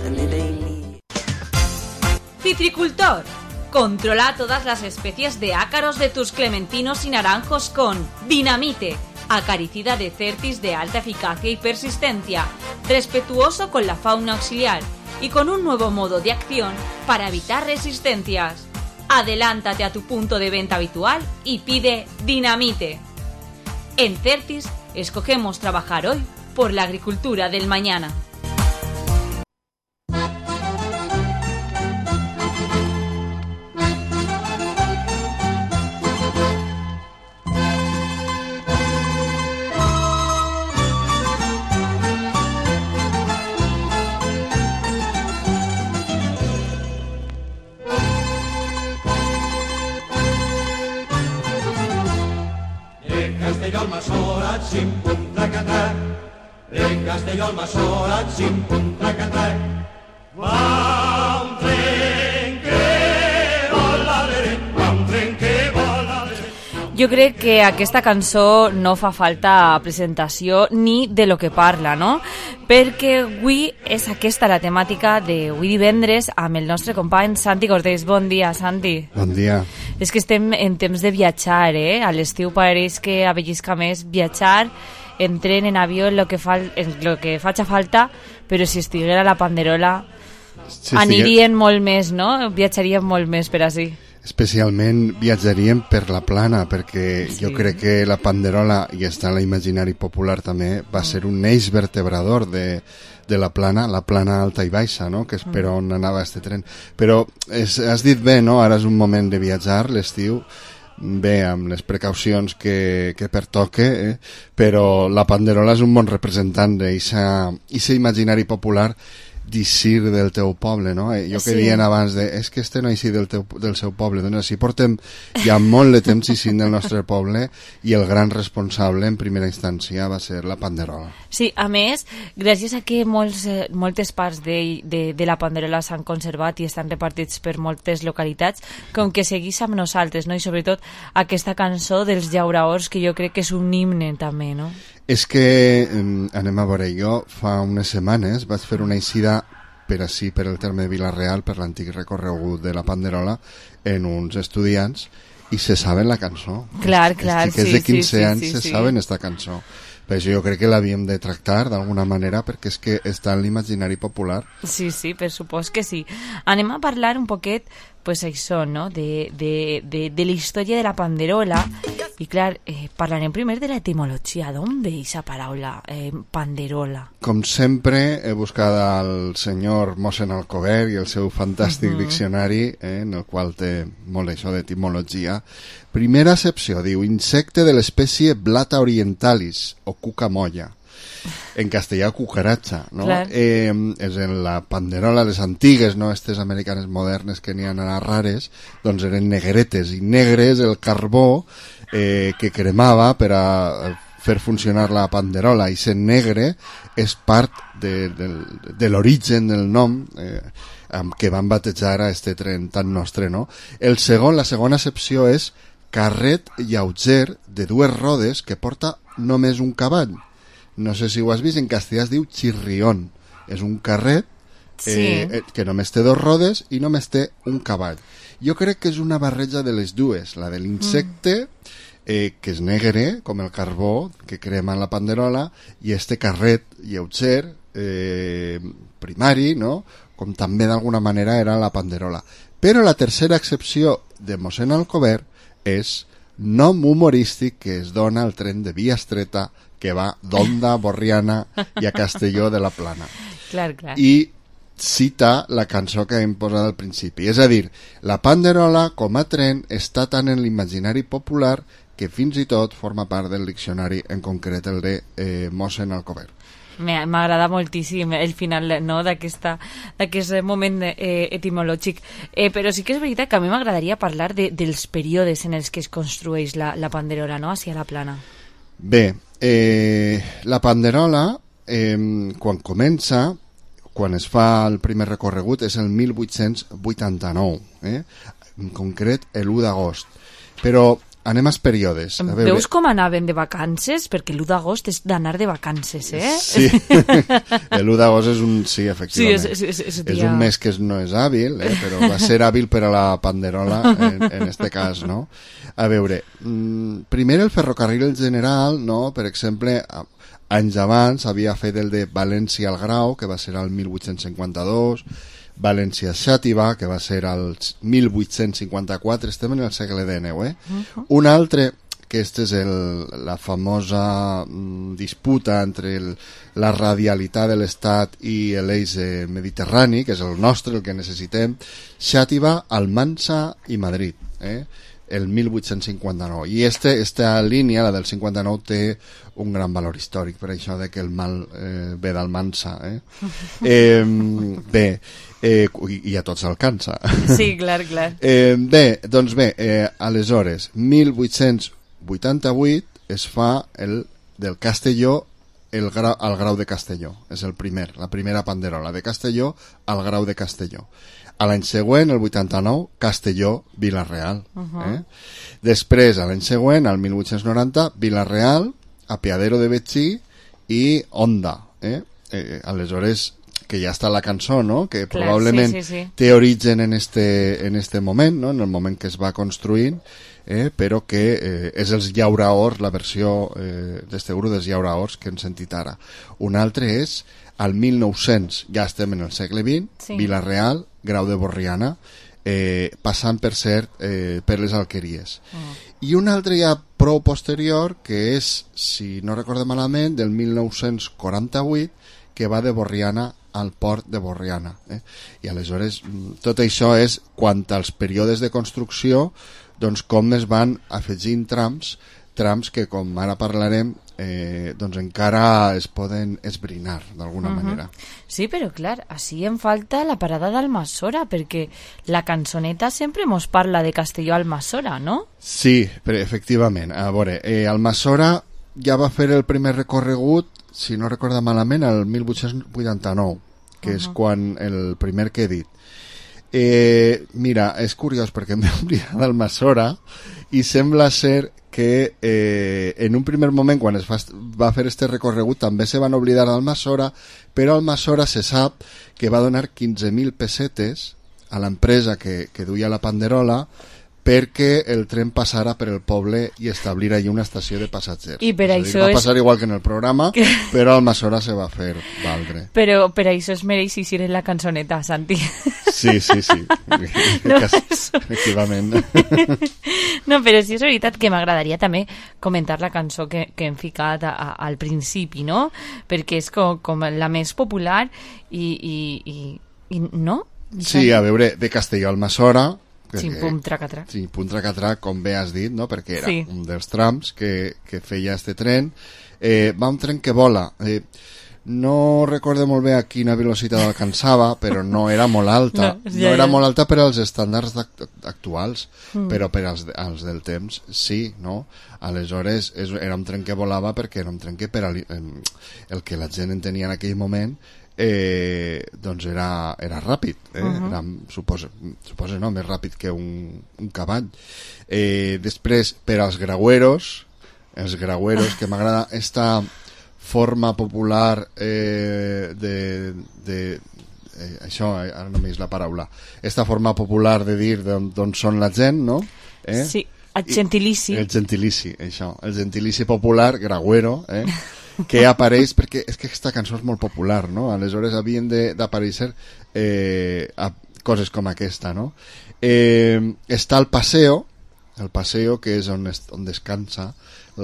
Citricultor. Controla todas las especies de ácaros de tus clementinos y naranjos con Dinamite. Acaricida de Certis de alta eficacia y persistencia, respetuoso con la fauna auxiliar y con un nuevo modo de acción para evitar resistencias. Adelántate a tu punto de venta habitual y pide Dinamite. En Certis escogemos trabajar hoy por la agricultura del mañana. En Castelló al Masora, sin punta cantar. Va un tren que va la derecha, va un tren que va la derecha. Jo crec que aquesta cançó no fa falta presentació ni de lo que parla, no? Perquè avui és aquesta la temàtica d'avui divendres amb el nostre company Santi Cortés. Bon dia, Santi. Bon dia. És que estem en temps de viatjar, eh? A l'estiu pareix que avellisca més viatjar, en tren, en avió, en lo que, fa, en lo que faci falta, però si estiguera la panderola si anirien estigués... molt més, no? Viatjarien molt més per així. Especialment viatjaríem per la plana, perquè sí. Jo crec que la panderola, i està en l'imaginari popular també, va ser un eix vertebrador de, de la plana, la plana alta i baixa, no? Que és per on anava este tren. Però és, has dit bé, no? Ara és un moment de viatjar, l'estiu, bé, amb les precaucions que, que pertoque, eh? Però la panderola és un bon representant d'aquest imaginari popular d'eixir del teu poble, no? Jo que sí. Dient abans de, és que este no eixir del, teu, del seu poble, doncs així portem ja molt de temps eixint del nostre poble i el gran responsable en primera instància va ser la panderola. Sí, a més, gràcies a que molts, eh, moltes parts de, de, de la panderola s'han conservat i estan repartits per moltes localitats, com que seguís amb nosaltres, no? I sobretot aquesta cançó dels llauraors, que jo crec que és un himne també, no? És que, anem a veure, jo fa unes setmanes vaig fer una eixida per així, per el terme de Vila-real, per l'antic recorregut de la panderola, en uns estudiants, i se saben la cançó. Clar, clar, els xiquets sí, de quinze sí, anys sí, se sí. saben esta cançó. Per això jo crec que l'havíem de tractar d'alguna manera, perquè és que està en l'imaginari popular. Sí, sí, per supost que sí. Anem a parlar un poquet, pues això, no?, de, de, de, de la història de la panderola. I clar, eh, parlarem primer de l'etimologia. D'on ve aquesta paraula, eh, panderola? Com sempre, he buscat al senyor Mossen Alcover i el seu fantàstic uh-huh. diccionari, eh, en el qual té molt això d'etimologia. Primera accepció, diu, insecte de l'espècie Blata orientalis, o cucamolla. En castellà, cucaratxa, no? Eh, és en la panderola, les antigues, no? Estes americanes modernes que n'hi ha a rares, doncs eren negretes, i negre és el carbó eh, que cremava per a fer funcionar la panderola, i sent negre és part de, de, de l'origen del nom eh, amb que van batejar a este tren tan nostre, no? El segon, la segona accepció és carret lleuger de dues rodes que porta només un cavall. No sé si ho has vist, en castellà es diu chirrión. És un carret eh, sí. que només té dos rodes i només té un cavall. Jo crec que és una barreja de les dues, la de l'insecte, eh, que és negre, com el carbó que crema en la panderola, i este carret lleuger, eh, primari, no? Com també d'alguna manera era la panderola. Però la tercera excepció de mossèn Alcover és nom humorístic que es dona al tren de via estreta que va d'Onda, Borriana i a Castelló de la Plana. Clar, clar. I cita la cançó que hem posat al principi. És a dir, la panderola com a tren està tant en l'imaginari popular que fins i tot forma part del diccionari, en concret el de eh, mossèn Alcover. M'agrada moltíssim el final, no?, d'aquest moment eh, etimològic. Eh, però sí que és veritat que a mi m'agradaria parlar de, dels períodes en els que es construeix la, la panderola, no?, hacia la plana. Bé, eh, la panderola, eh, quan comença, quan es fa el primer recorregut, és el mil vuit-cents vuitanta-nou, eh? En concret l'u d'agost. Però anem als períodes. A veure... Veus com anaven de vacances? Perquè l'u d'agost és d'anar de vacances, eh? Sí, l'u d'agost és un... Sí, efectivament. Sí, és, és, és, dia... és un mes que no és hàbil, eh? Però va ser hàbil per a la panderola, en, en este cas, no? A veure, primer el ferrocarril general, no? Per exemple, anys abans havia fet el de València al Grau, que va ser el mil vuit-cents cinquanta-dos, València-Xàtiva, que va ser el mil vuit-cents cinquanta-quatre, estem en el segle dinou, eh? Uh-huh. Un altre, que este és el, la famosa mm, disputa entre el, la radialitat de l'Estat i l'eix eh, mediterrani, que és el nostre, el que necessitem, Xàtiva, Almansa i Madrid, eh? El mil vuit-cents cinquanta-nou. I este, esta línia, la del cinquanta-nou, té un gran valor històric, per això de que el mal eh, ve d'Almansa. Eh? eh, bé, eh, i, i a tots alcança. Sí, clar, clar. Eh, bé, doncs bé, eh, aleshores, mil vuit-cents vuitanta-vuit es fa el del Castelló el grau, al Grau de Castelló. És el primer, la primera panderola de Castelló al Grau de Castelló. A l'any següent, el vuitanta-nou, Castelló, Vila-real. Uh-huh. eh? Després, a l'any següent, al mil vuit-cents noranta, Vila-real, Apeadero de Betxí i Onda. Eh? Eh, aleshores, que ja està la cançó, no? Que Clar, probablement sí, sí, sí. té origen en este, en este moment, no? En el moment que es va construint, eh? però que eh, és els Llauraors, la versió eh, d'este grup dels Llauraors que hem sentit ara. Un altre és al mil nou-cents, ja estem en el segle vint, Sí. Vila-real, Grau de Borriana, eh, passant per ser eh, per les Alqueries. Oh. I un altre ja prou posterior, que és, si no recordo malament, del mil nou-cents quaranta-vuit, que va de Borriana al port de Borriana. Eh? I aleshores, tot això és quant als períodes de construcció, doncs com es van afegint trams, trams que, com ara parlarem, eh, doncs encara es poden esbrinar d'alguna Uh-huh. manera. Sí, però clar, així em falta la parada d'Almassora, perquè la cançoneta sempre mos parla de Castelló a Almassora, no? Sí, però efectivament. A veure, eh, Almassora ja va fer el primer recorregut, si no recordo malament, el mil vuit-cents vuitanta-nou, que és Uh-huh. quan el primer que he dit. Eh, mira, és curiós perquè m'he oblidat d'Almassora i sembla ser que eh, en un primer moment, quan es fa, va fer este recorregut, també se van oblidar d'Almassora, però Almassora se sap que va donar quinze mil pessetes a l'empresa que, que duia la panderola perquè el tren passara per el poble i establir allí una estació de passatgers. I per és a dir, això va és- passar igual que en el programa, Que- però Almassora se va fer valdre. Però per això es mereix eixir en la cançoneta, Santi. Sí, sí, sí. No, Cas- eso. Efectivament. No, però sí és veritat que m'agradaria també comentar la cançó que, que hem ficat a, a, al principi, no? Perquè és com, com la més popular i, i, i, i no? Sí, a veure, de Castelló a Almassora... que- Sí, pum, traca-trac. Sí, pum, traca-trac, com bé has dit, no? Perquè era Sí. un dels trams que, que feia este tren. Eh, va un tren que vola. Eh, no recordo molt bé a quina velocitat alcançava, però no era molt alta. No, No, ja, era ja. molt alta per als estàndards act- actuals, Mm. però per als, als del temps sí, no? Aleshores és, era un tren que volava perquè era un tren que per ali, em, el que la gent entenia en aquell moment eh, doncs era, era ràpid, eh? Uh-huh. Era, suposa, suposa no, més ràpid que un, un cavall. Eh, després, per als graueros, els graueros, que m'agrada esta forma popular eh, de... de eh, això, eh, ara només la paraula, esta forma popular de dir d'on són la gent, no? Eh? Sí, el gentilici. El gentilici, això, el gentilici popular, grauero, eh? que apareix, perquè és que aquesta cançó és molt popular, no? Aleshores havien de- d'aparèixer eh, a coses com aquesta, no? Eh, està el Paseo, el Paseo, que és on, es, on descansa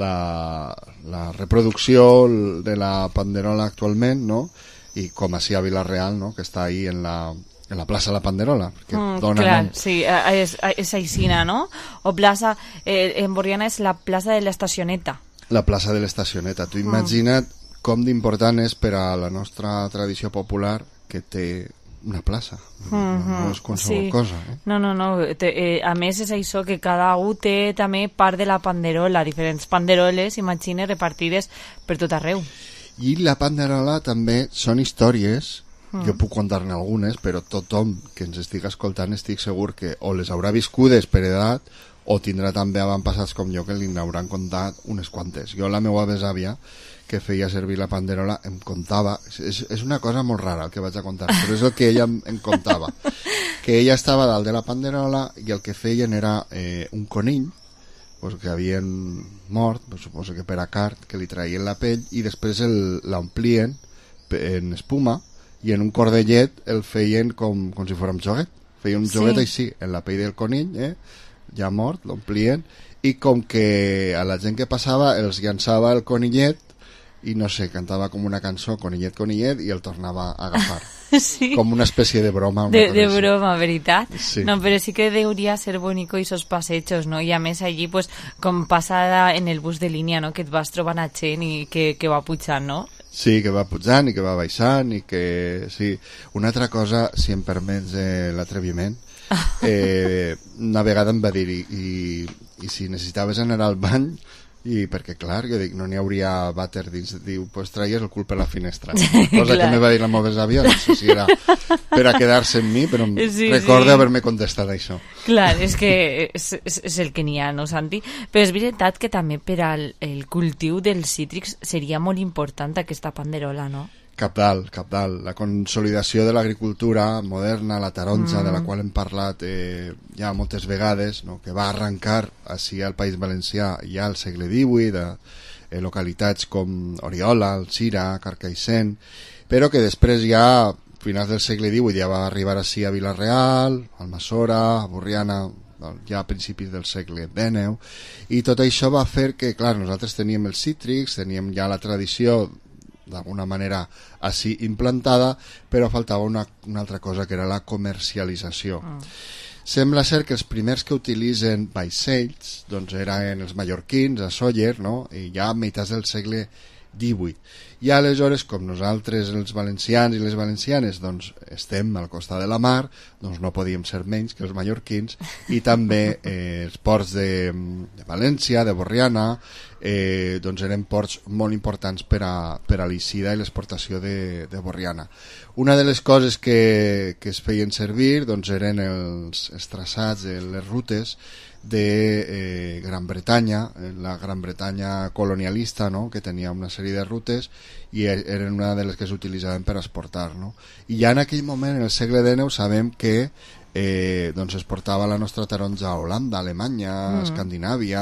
la, la reproducció de la panderola actualment, no? I com així a Vila-real, no? Que està ahí en la, en la plaça de la Panderola, que Mm, dona clar, nom. sí, eh, és, és aixina, no? O plaça, eh, en Borriana és la plaça de l'estacioneta. La plaça de l'estacioneta. Tu imagina't com d'important és per a la nostra tradició popular que té una plaça. No, no és qualsevol Sí. cosa. Eh? No, no, no. Te, eh, a més és això que cada un té també part de la panderola, diferents panderoles, imagines, repartides per tot arreu. I la panderola també són històries, Mm. jo puc contar-ne algunes, però tothom que ens estigui escoltant estic segur que o les haurà viscudes per edat o tindrà també avantpassats com jo que li n'hauran contat unes quantes. Jo, la meva besàvia, que feia servir la panderola, em contava... És, és una cosa molt rara el que vaig a contar, però és el que ella em, em contava. Que ella estava dalt de la panderola i el que feien era eh, un conill, pues, que havien mort, pues, suposo que per a cart, que li traien la pell i després el- l'omplien en espuma i en un cordellet el feien com, com si fos un joguet. Feien un Sí. joguet així, en la pell del conill, eh? ja mort, l'omplien, i com que a la gent que passava els llançava el conillet i no sé, cantava com una cançó, conillet, conillet, i el tornava a agafar. Sí. Com una espècie de broma. Una De, cosa de així. broma, veritat? Sí. No, però sí que deuria ser bonico esos passejos, no? I a més allí, pues, com passada en el bus de línia, no? Que et vas trobant a gent i que, que va pujant, no? Sí, que va pujant i que va baixant i que... Sí. Una altra cosa, si em permets eh, l'atreviment, eh, una vegada em va dir i, i, i si necessitaves anar al bany I perquè, clar, jo dic, no n'hi hauria vàter dins. Diu, pues traies el cul per la finestra. Cosa que me va dir la meva àvia, no sé si era per a quedar-se amb mi, però sí, recordo sí. haver-me contestat això. Clar, és que és, és, és el que n'hi ha, no, Santi? Però és veritat que també per al el cultiu dels cítrics seria molt important aquesta panderola, no? Cabdal, cabdal. La consolidació de l'agricultura moderna, la taronja, Mm. de la qual hem parlat eh, ja moltes vegades, no? Que va arrencar així al País Valencià ja al segle divuit, de eh, localitats com Oriola, Alzira, Carcaixent, però que després ja, a finals del segle divuit, ja va arribar així a Vila-real, Almassora, a Borriana, ja a principis del segle dinou, i tot això va fer que, clar, nosaltres teníem els cítrics, teníem ja la tradició d'alguna manera així implantada, però faltava una, una altra cosa, que era la comercialització. Mm. Sembla ser que els primers que utilitzen vaixells doncs eren els mallorquins, a Sóller, no? I ja a meitats del segle divuit. I aleshores, com nosaltres, els valencians i les valencianes, doncs estem al costat de la mar, doncs no podíem ser menys que els mallorquins, i també eh, els ports de, de València, de Borriana, eh, doncs eren ports molt importants per a, per a l'eixida i l'exportació de, de Borriana. Una de les coses que, que es feien servir doncs eren els, els traçats, les rutes de eh, Gran Bretanya, la Gran Bretanya colonialista, no? Que tenia una sèrie de rutes i eren una de les que s'utilitzaven per exportar, no? I ja en aquell moment, en el segle dinou, sabem que eh, doncs es portava la nostra taronja a Holanda, a Alemanya, a Mm. Escandinàvia,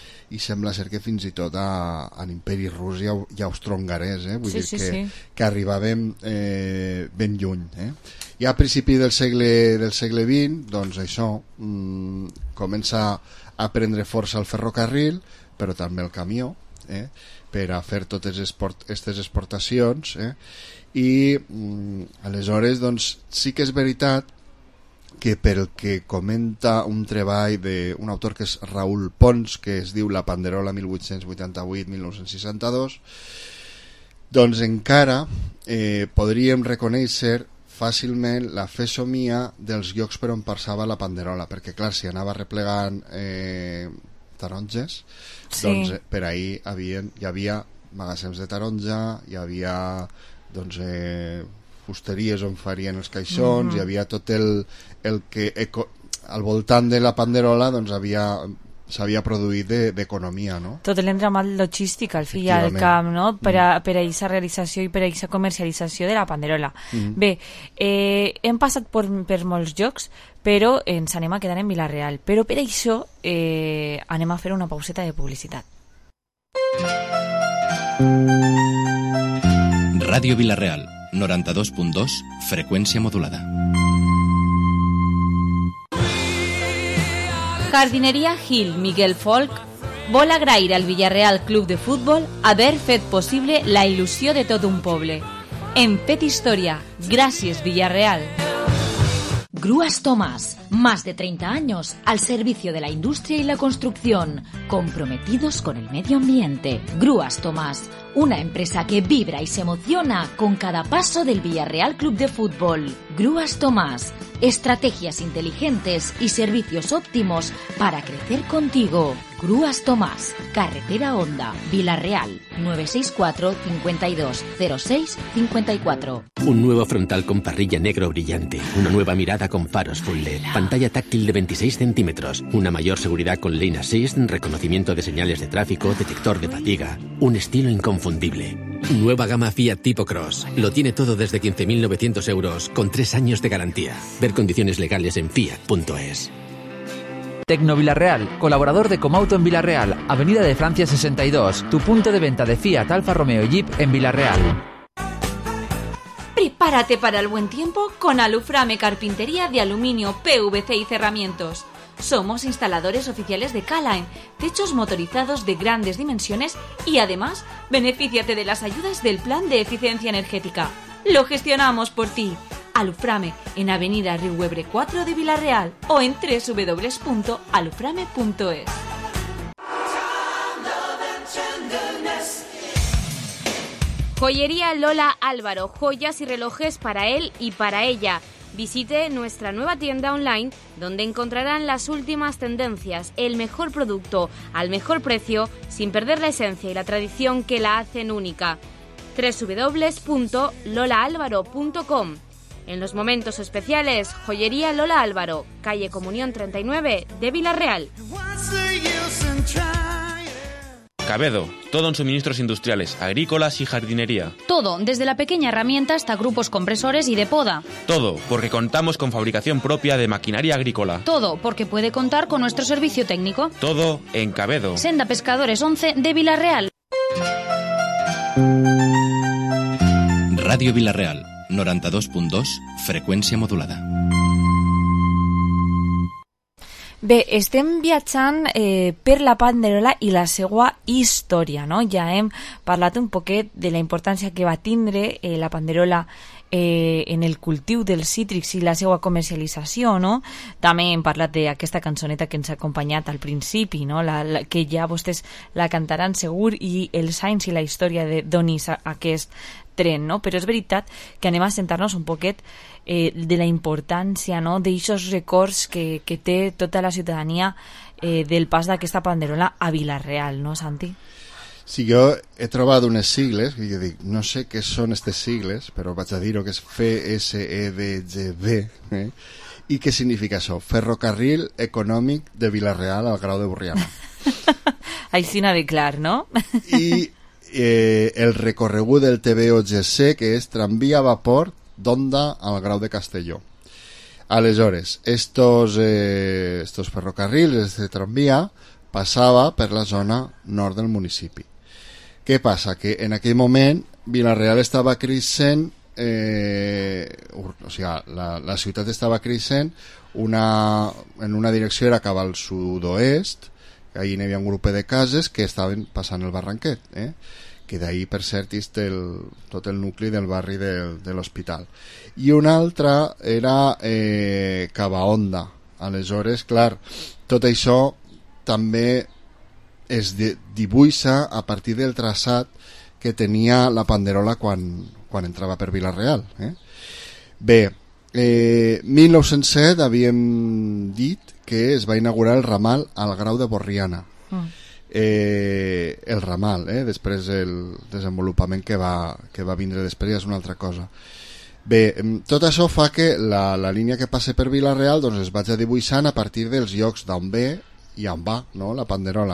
i sembla ser que fins i tot a, a l'Imperi Rus i, i austro-hongarès, eh? Vull Sí, dir sí, que, sí. que arribàvem eh, ben lluny, eh? I a principi del segle, del segle vint, doncs això, mmm, comença a prendre força el ferrocarril, però també el camió, eh? Per a fer totes aquestes exportacions, eh? I mm, aleshores, doncs, sí que és veritat que per el que comenta un treball d'un autor que és Raül Pons, que es diu La Panderola mil vuit-cents vuitanta-vuit a mil nou-cents seixanta-dos, doncs encara eh, podríem reconèixer fàcilment la fesomia dels llocs per on passava la panderola, perquè clar, si anava replegant eh, taronges, Sí. doncs eh, per ahir havien, hi havia magatzems de taronja, hi havia doncs eh, fusteries on farien els caixons, Mhm. hi havia tot el, el que eco, al voltant de la panderola doncs havia s'havia produït d'economia, de, no? Tot l'entramat logístic al fi i al camp, no? Per a, per a aquesta realització i per a aquesta comercialització de la panderola. Mm. Bé, eh, hem passat per, per molts llocs, però ens anem a quedar en Vila-real. Però per això eh, anem a fer una pauseta de publicitat. Ràdio Vila-real, noranta-dos punt dos, freqüència modulada. Jardineria Gil Miguel Folk vol agrair al Villarreal Club de Futbol haver fet possible la il·lusió de tot un poble. En fet història, gràcies Villarreal. Grúas Tomás, más de treinta años al servicio de la industria y la construcción, comprometidos con el medio ambiente. Grúas Tomás, una empresa que vibra y se emociona con cada paso del Villarreal Club de Fútbol. Grúas Tomás, estrategias inteligentes y servicios óptimos para crecer contigo. Grúas Tomás, Carretera Honda, Villarreal, nueve seis cuatro, cincuenta y dos, cero seis, cincuenta y cuatro. Un nuevo frontal con parrilla negro brillante, una nueva mirada con faros full L E D, pantalla táctil de veintiséis centímetros, una mayor seguridad con Lane Assist, reconocimiento de señales de tráfico, detector de fatiga, un estilo inconfundible. Nueva gama Fiat Tipo Cross. Lo tiene todo desde quince mil novecientos euros con tres años de garantía. Ver condiciones legales en fiat punto es. Tecno Villarreal, colaborador de Comauto en Villarreal, Avenida de Francia sesenta y dos, tu punto de venta de Fiat, Alfa Romeo y Jeep en Villarreal. Prepárate para el buen tiempo con Aluframe Carpintería de Aluminio, P V C y Cerramientos. Somos instaladores oficiales de K-Line, techos motorizados de grandes dimensiones y además benefíciate de las ayudas del Plan de Eficiencia Energética. Lo gestionamos por ti. Aluframe en Avenida Riuebre cuatro de Villarreal o en doble u doble u doble u punto aluframe punto es. Joyería Lola Álvaro, joyas y relojes para él y para ella. Visite nuestra nueva tienda online donde encontrarán las últimas tendencias, el mejor producto al mejor precio sin perder la esencia y la tradición que la hacen única. doble u doble u doble u punto lola álvaro punto com. En los momentos especiales, Joyería Lola Álvaro, calle Comunión treinta y nueve de Villarreal. Cabedo, todo en suministros industriales, agrícolas y jardinería. Todo, desde la pequeña herramienta hasta grupos compresores y de poda. Todo, porque contamos con fabricación propia de maquinaria agrícola. Todo, porque puede contar con nuestro servicio técnico. Todo en Cabedo. Senda Pescadores once de Villarreal. Ràdio Vilareal, noranta-dos punt dos, freqüència modulada. Bé, estem viatjant eh, per la panderola i la seva història, no? Ja hem parlat un poquet de la importància que va tindre eh, la panderola eh, en el cultiu dels cítrics i la seva comercialització, no? També hem parlat d'aquesta cançoneta que ens ha acompanyat al principi, no? La, la, que ja vostès la cantaran segur, i els anys i la història de d'on és aquest tren, no? Però és veritat que anem a sentar-nos un poquet eh, de la importància, no?, d'aixòs records que, que té tota la ciutadania eh, del pas d'aquesta panderola a Vila-real, no, Santi? Sí, jo he trobat unes sigles, que jo dic, no sé què són aquestes sigles, però vaig a dir-ho, que és F S E D G B, eh? I què significa això? Ferrocarril Econòmic de Vila-real al Grau de Borriana. Aixina de clar, no? I eh, el recorregut del T V O G C, que és tramvia a vapor d'Onda al Grau de Castelló. Aleshores, estos, eh, estos ferrocarrils, este tramvia, passava per la zona nord del municipi. Què passa? Que en aquell moment Vila-real estava creixent, eh, o sigui, la, la ciutat estava creixent una, en una direcció, era cap al sud-oest, allí hi havia un grup de cases que estaven passant el Barranquet, eh? Que d'ahir, per cert, és el, tot el nucli del barri de, de l'hospital. I una altra era eh, cap a Onda. Aleshores, clar, tot això també es de, dibuixa a partir del traçat que tenia la panderola quan, quan entrava per Vila-real. Eh? Bé, eh, mil nou-cents set havíem dit que es va inaugurar el ramal al Grau de Borriana. Mm. Eh, el ramal, eh? Després el desenvolupament que va, que va vindre després ja és una altra cosa. Bé, tot això fa que la, la línia que passa per Vila-real doncs es vagi dibuixant a partir dels llocs d'on ve i on va, no?, la panderola.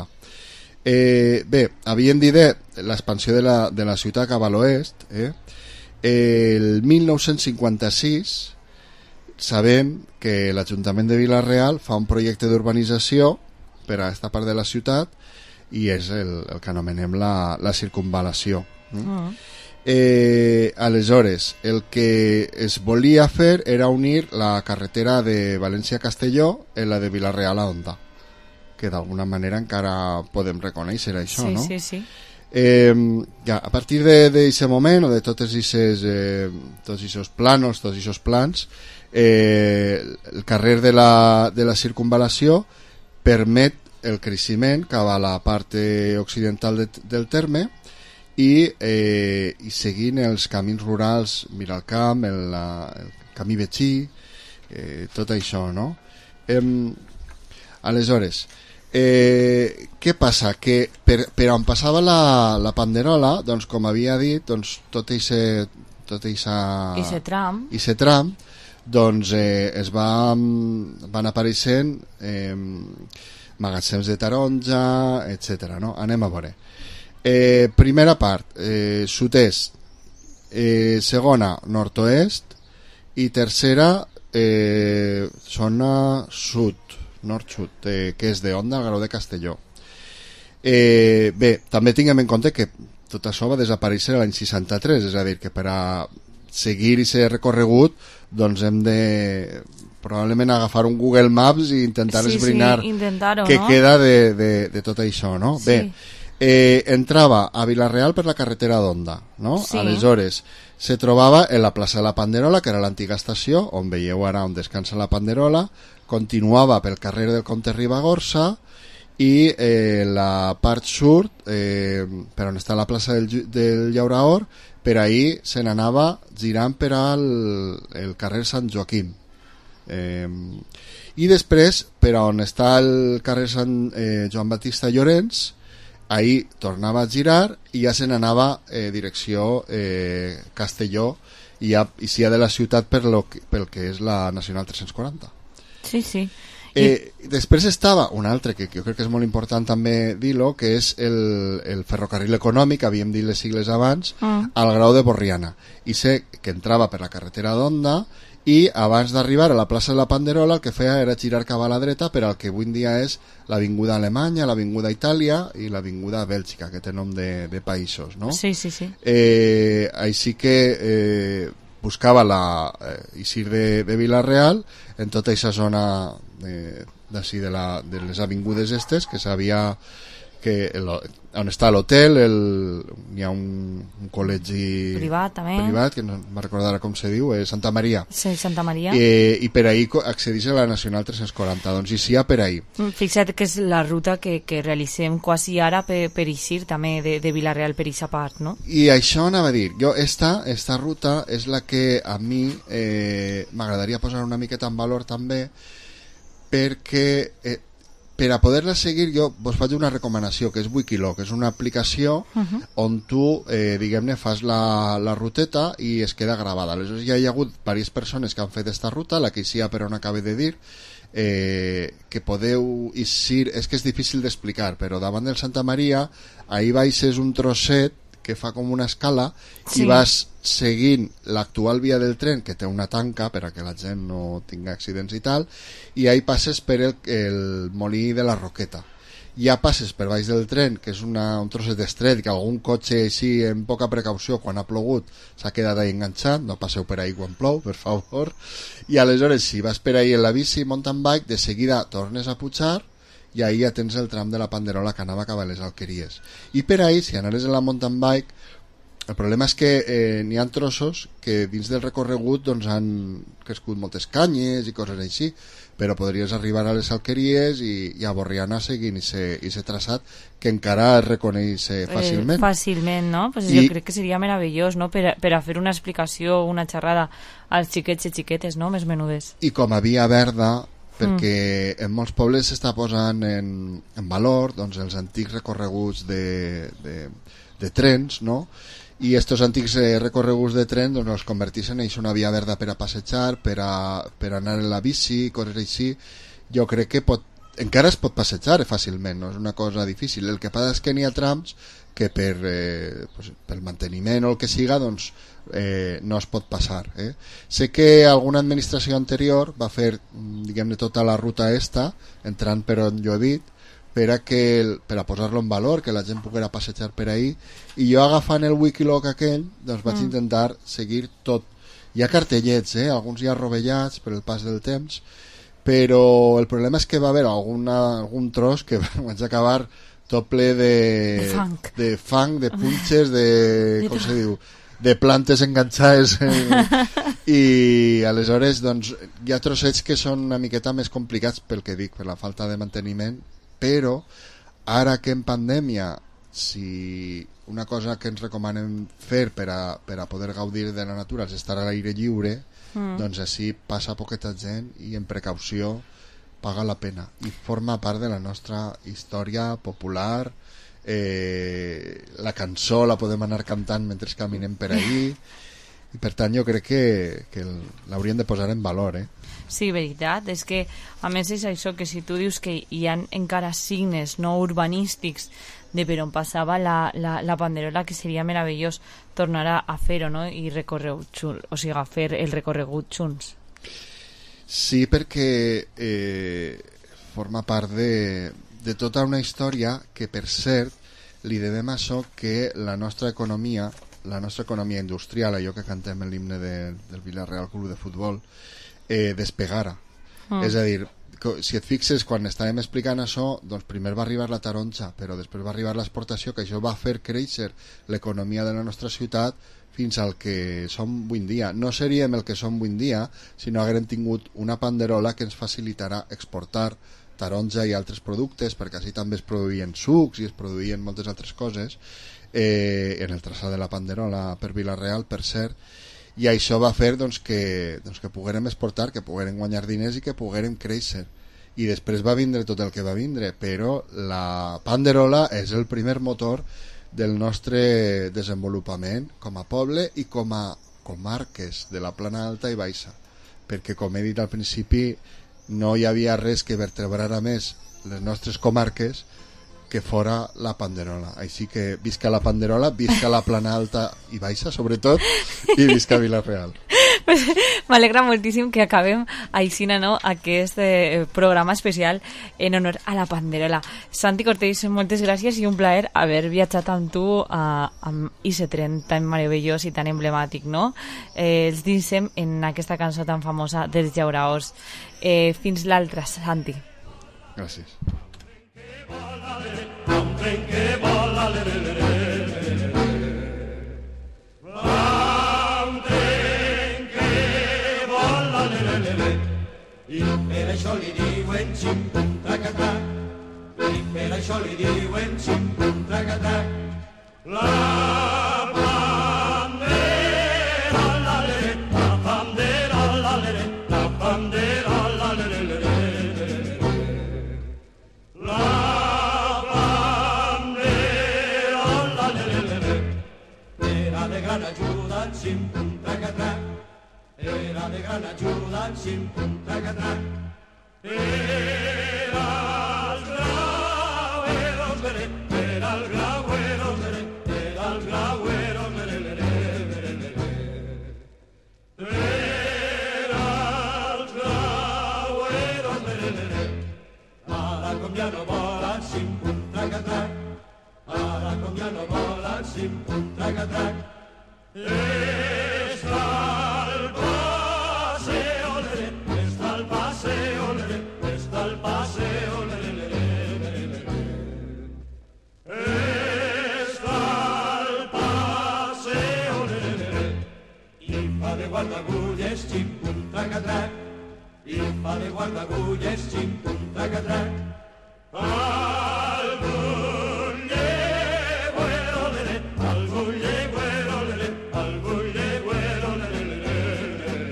Eh, bé, havíem dit l'expansió de la, de la ciutat cap a l'oest. Eh? El mil nou-cents cinquanta-sis sabem que l'Ajuntament de Vila-real fa un projecte d'urbanització per a aquesta part de la ciutat i és el, el que anomenem la, la circunvalació. Mm. Eh, aleshores, el que es volia fer era unir la carretera de València-Castelló en la de Vila-real a Onda, que d'alguna manera encara podem reconèixer això, sí, no? Sí, sí, eh, ja, a partir d'aquest moment o de tots aquests eh, tots aquests planos, tots aquests plans, eh, el carrer de la, de la circunvalació permet el creixement cap a la part occidental de, del terme i, eh, i seguint els camins rurals, Miralcamp, el, la, el camí Betxí, eh, tot això, no? Eh, aleshores, eh, què passa? Que per, per on passava la, la panderola, doncs, com havia dit, doncs, tot eixe, tot eixa, eixe tram, eixe tram doncs, eh, es va, van apareixent eh, magatzems de taronja, etcètera. No? Anem a veure. Eh, primera part, eh, sud-est, eh, segona, nord-oest, i tercera, eh, zona sud, nord-sud, eh, que és de Onda al Grau de Castelló. Eh, bé, també tinguem en compte que tot això va desaparèixer l'any seixanta-tres, és a dir, que per a seguir i ser recorregut doncs hem de probablement agafar un Google Maps i intentar sí, esbrinar sí, què no? queda de, de, de tot això, no? Sí. Bé, eh, entrava a Vila-real per la carretera d'Onda, no? Sí. Aleshores se trobava en la plaça de la Panderola, que era l'antiga estació, on veieu ara on descansa la Panderola, continuava pel carrer del Comte Ribagorça i eh, la part sud, eh, per on està la plaça del, del Llauraor, per ahir se n'anava girant per al el carrer Sant Joaquim. Eh, I després, per on està el carrer Sant eh, Joan Batista Llorenç, ahir tornava a girar i ja se n'anava eh, direcció eh, Castelló i ja eixia de la ciutat per lo que, pel que és la Nacional tres-cents quaranta. Sí, sí. Eh, després estava un altre que, que jo crec que és molt important també dir-lo, que és el, el ferrocarril econòmic, havíem dit les sigles abans, Mm. al Grau de Borriana, i sé que entrava per la carretera d'Onda i abans d'arribar a la plaça de la Panderola el que feia era girar cap a la dreta per al que avui en dia és l'avinguda Alemanya, l'avinguda Itàlia i l'avinguda Bèlgica, que té nom de, de països, no? Sí, sí, sí. Eh, així que eh, buscava la eh, eixir de, de Vila-real en tota aquesta zona eh, d'ací de, la, de les avingudes estes, que sabia que el, on està l'hotel, hi ha un, un col·legi Privat, també. privat, que no me'n recordarà com se diu, eh, Santa Maria. Sí, Santa Maria. Eh, I per ahir co- accedeix a la Nacional tres-cents quaranta, doncs i sí, per ahir. Mm, Fixa't que és la ruta que, que realitzem quasi ara per, per eixir també de, de Vila-real per aquesta part, no? I això anava a dir, jo esta, esta ruta és la que a mi eh, m'agradaria posar una miqueta en valor també, perquè eh, per a poder-la seguir jo vos faig una recomanació, que és Wikiloc, és una aplicació Uh-huh. on tu, eh, diguem-ne, fas la, la ruteta i es queda gravada. Aleshores ja hi ha hagut diverses persones que han fet esta ruta, la que sia per on acabé de dir, eh, que podeu eixir, és que és difícil d'explicar, però davant del Santa Maria, ahir baixes un trosset que fa com una escala Sí. i vas seguint l'actual via del tren, que té una tanca per a que la gent no tinga accidents i tal, i ahí passes per el, el molí de la Roqueta. Ja passes per baix del tren, que és una, un trosset estret, que algun cotxe així amb poca precaució quan ha plogut s'ha quedat ahí enganxat, no passeu per ahí quan plou, per favor, i aleshores si vas per ahí en la bici mountain bike, de seguida tornes a pujar i ahí ja tens el tram de la Panderola que anava cap a les Alqueries. I per ahí, si anaves en la mountain bike, el problema és que eh, n'hi ha trossos que dins del recorregut doncs, han crescut moltes canyes i coses així, però podries arribar a les Alqueries i, i a Borriana seguint i se traçat que encara es reconeix eh, fàcilment. Eh, fàcilment, no? Pues I- jo crec que seria meravellós, no? Per a, per a fer una explicació, una xerrada als xiquets i xiquetes, no? Més menudes. I com a via verda, perquè en molts pobles s'està posant en, en valor doncs, els antics recorreguts de, de, de trens, no? I estos antics eh, recorreguts de tren doncs, els converteixen en una via verda per a passejar, per a, per a anar en la bici, coses així. Jo crec que pot, encara es pot passejar fàcilment, no és una cosa difícil. El que passa és que n'hi ha trams que per, eh, pues, pel manteniment o el que siga doncs, eh, no es pot passar. Eh? Sé que alguna administració anterior va fer, diguem-ne, tota la ruta esta, entrant per on jo he dit, per a, que, per a posar-lo en valor, que la gent poguera passejar per ahí, i jo agafant el Wikiloc aquell doncs vaig Mm. intentar seguir tot. Hi ha cartellets, eh? Alguns ja rovellats per el pas del temps, però el problema és que va haver alguna, algun tros que vaig acabar tot ple de, De fang. de, fang, de punxes, de, De com tot. se diu, de plantes enganxades eh? I aleshores doncs, hi ha trossets que són una miqueta més complicats pel que dic, per la falta de manteniment, però ara que en pandèmia si una cosa que ens recomanem fer per a, per a poder gaudir de la natura és estar a l'aire lliure, Mm. doncs així passa poqueta gent i en precaució paga la pena i forma part de la nostra història popular. Eh, la cançó la podem anar cantant mentre caminem per ahí i per tant jo crec que, que el- l'hauríem de posar en valor, eh? Sí, veritat, és que a més és això, que si tu dius que hi ha encara signes no urbanístics de per on passava la, la, la Panderola, que seria meravellós tornar a, a fer-ho, no? I recorregut junts, o sigui, a fer el recorregut junts. Sí, perquè eh, forma part de, de tota una història que, per cert, li devem a això que la nostra economia, la nostra economia industrial, allò que cantem en l'himne de, del Villarreal Club de Futbol, eh, despegara. Mm. És a dir, co- si et fixes, quan estàvem explicant això, doncs primer va arribar la taronja, però després va arribar l'exportació, que això va fer créixer l'economia de la nostra ciutat fins al que som avui en dia. No seríem el que som avui en dia si no haguérem tingut una panderola que ens facilitarà exportar taronja i altres productes, perquè així també es produïen sucs i es produïen moltes altres coses, eh, en el traçat de la Panderola per Vila-real, per cert, i això va fer doncs, que, doncs, que poguérem exportar, que poguérem guanyar diners i que poguérem créixer. I després va vindre tot el que va vindre, però la Panderola és el primer motor del nostre desenvolupament com a poble i com a comarques de la Plana Alta i Baixa, perquè com he dit al principi no hi havia res que vertebrara més les nostres comarques que fora la Panderola. Així que visca la Panderola, visca la Plana Alta i Baixa sobretot, i visca Vila-real. Pues, m'alegra moltíssim que acabem així, no, aquest eh, programa especial en honor a la Panderola. Santi Cortés, moltes gràcies i un plaer haver viatjat amb tu a, amb I C tren tan meravellós i tan emblemàtic, no? Eh, els dinsem en aquesta cançó tan famosa dels Llauraors. Eh, fins l'altra, Santi. Gràcies. Un tren que vola, le, le, le, le, le. Un tren que vola, le, le, le, le. I per això li diuen xim-pum trac-a-trac. I per això li diuen xim-pum trac-a-trac. La bandera, la, le, le. La bandera, la, le, le. La bandera, la, le, le, le, le. La de gran ajuda en xim-pum trac-a-trac. Era de gran ajuda en xim-pum trac-a-trac. Era el grauero, mere, era el grauero, mere, era el grauero, mere, mere, mere, mere. Era el grauero, mere, mere. Ara com ja no volen xim-pum trac-a-trac. Ara com ja no volen xim-pum trac-a-trac. Está el paseo, lere, está el paseo, lere, está el paseo, lere, lere, lere, lere. Está el paseo, lere, lere. I fa de guardagulles, xim-pum, trac-a-trac. I fa de guardagulles, xim-pum, trac-a-trac. Algun llegüero, lere, algun llegüero, lere, algun llegüero, lere, lere, lere.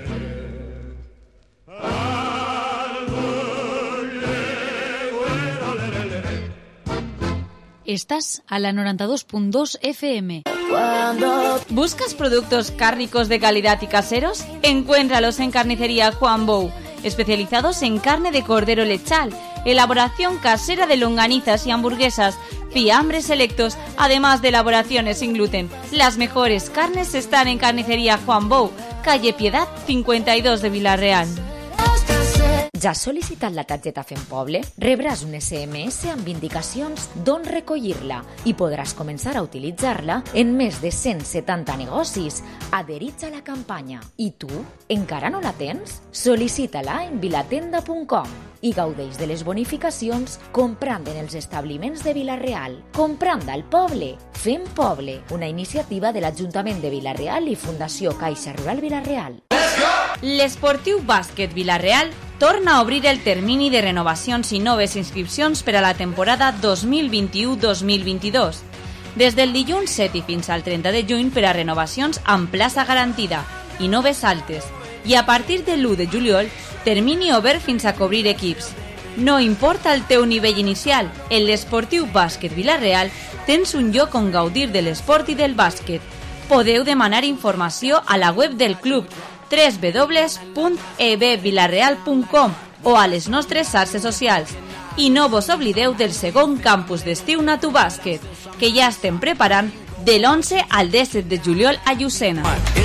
Algun llegüero, lere, lere. Estás a la noventa y dos punto dos F M. ¿Buscas productos cárnicos de calidad y caseros? Encuéntralos en Carnicería Juan Bou, especializados en carne de cordero lechal, elaboración casera de longanizas y hamburguesas, fiambres selectos, además de elaboraciones sin gluten. Las mejores carnes están en Carnicería Juan Bou, calle Piedad cincuenta y dos de Vila-real. Ja has sol·licitat la targeta Fem Poble? Rebràs un S M S amb indicacions d'on recollir-la i podràs començar a utilitzar-la en més de cent setanta negocis adherits a la campanya. I tu, encara no la tens? Sol·licita-la en vilatenda punt com i gaudeix de les bonificacions comprant en els establiments de Vila-real. Comprant al poble. Fem Poble, una iniciativa de l'Ajuntament de Vila-real i Fundació Caixa Rural Vila-real. L'Esportiu Bàsquet Vila-real torna a obrir el termini de renovacions i noves inscripcions per a la temporada dos mil vint-i-u dos mil vint-i-dos. Des del dilluns set i fins al trenta de juny per a renovacions amb plaça garantida i noves altes. I a partir de l'u de juliol, termini obert fins a cobrir equips. No importa el teu nivell inicial, en l'Esportiu Bàsquet Vila-real tens un lloc on gaudir de l'esport i del bàsquet. Podeu demanar informació a la web del club w w w punt e b vilareal punt com o a les nostres xarxes socials. I no vos oblideu del segon campus d'estiu Natu Bàsquet, que ja estem preparant de l'onze al disset de juliol a Llucena.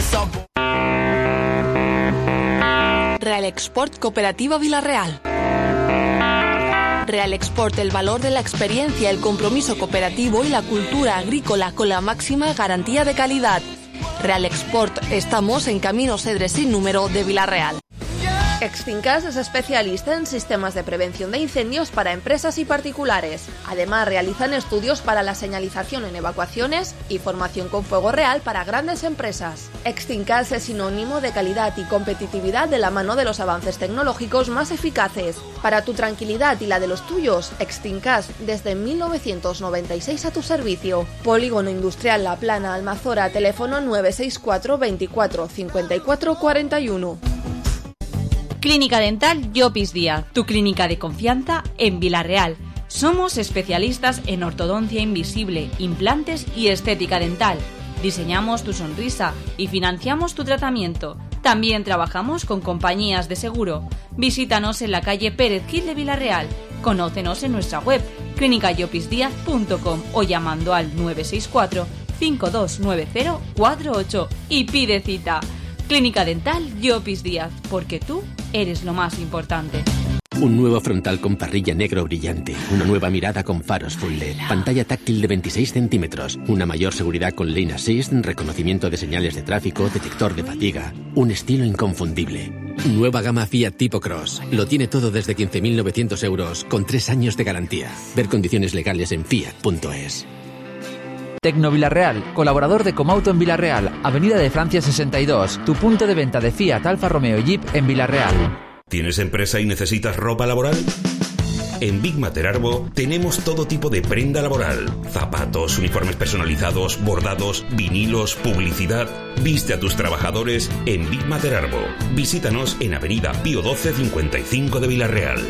Real Export Cooperativa Vila-real. Real Export, el valor de la experiencia, el compromiso cooperativo y la cultura agrícola con la máxima garantía de calidad. Real Export, estamos en Camino Cedres sin número de Vila-real. Extincas es especialista en sistemas de prevención de incendios para empresas y particulares. Además, realizan estudios para la señalización en evacuaciones y formación con fuego real para grandes empresas. Extincas es sinónimo de calidad y competitividad de la mano de los avances tecnológicos más eficaces. Para tu tranquilidad y la de los tuyos, Extincas desde mil novecientos noventa y seis a tu servicio. Polígono Industrial La Plana, Almazora, teléfono nueve seis cuatro veinticuatro cincuenta y cuatro cuarenta y uno. Clínica Dental Llopis Díaz, tu clínica de confianza en Vila-real. Somos especialistas en ortodoncia invisible, implantes y estética dental. Diseñamos tu sonrisa y financiamos tu tratamiento. También trabajamos con compañías de seguro. Visítanos en la calle Pérez Gil de Vila-real. Conócenos en nuestra web clínica llopis díaz punto com o llamando al nueve seis cuatro cinco dos nueve cero cuatro ocho y pide cita. Clínica Dental Llopis Díaz, porque tú eres lo más importante. Un nuevo frontal con parrilla negro brillante, una nueva mirada con faros full L E D, pantalla táctil de veintiséis centímetros, una mayor seguridad con Lane Assist, reconocimiento de señales de tráfico, detector de fatiga, un estilo inconfundible. Nueva gama Fiat Tipo Cross. Lo tiene todo desde quince mil novecientos euros, con tres años de garantía. Ver condiciones legales en fiat punto es. Tecno Vilarreal, colaborador de Comauto en Vila-real, Avenida de Francia sesenta y dos, tu punto de venta de Fiat, Alfa Romeo y Jeep en Vila-real. ¿Tienes empresa y necesitas ropa laboral? En Big Mater Arbo tenemos todo tipo de prenda laboral: zapatos, uniformes personalizados, bordados, vinilos, publicidad. Viste a tus trabajadores en Big Mater Arbo. Visítanos en Avenida Pío doce cincuenta y cinco de Vila-real.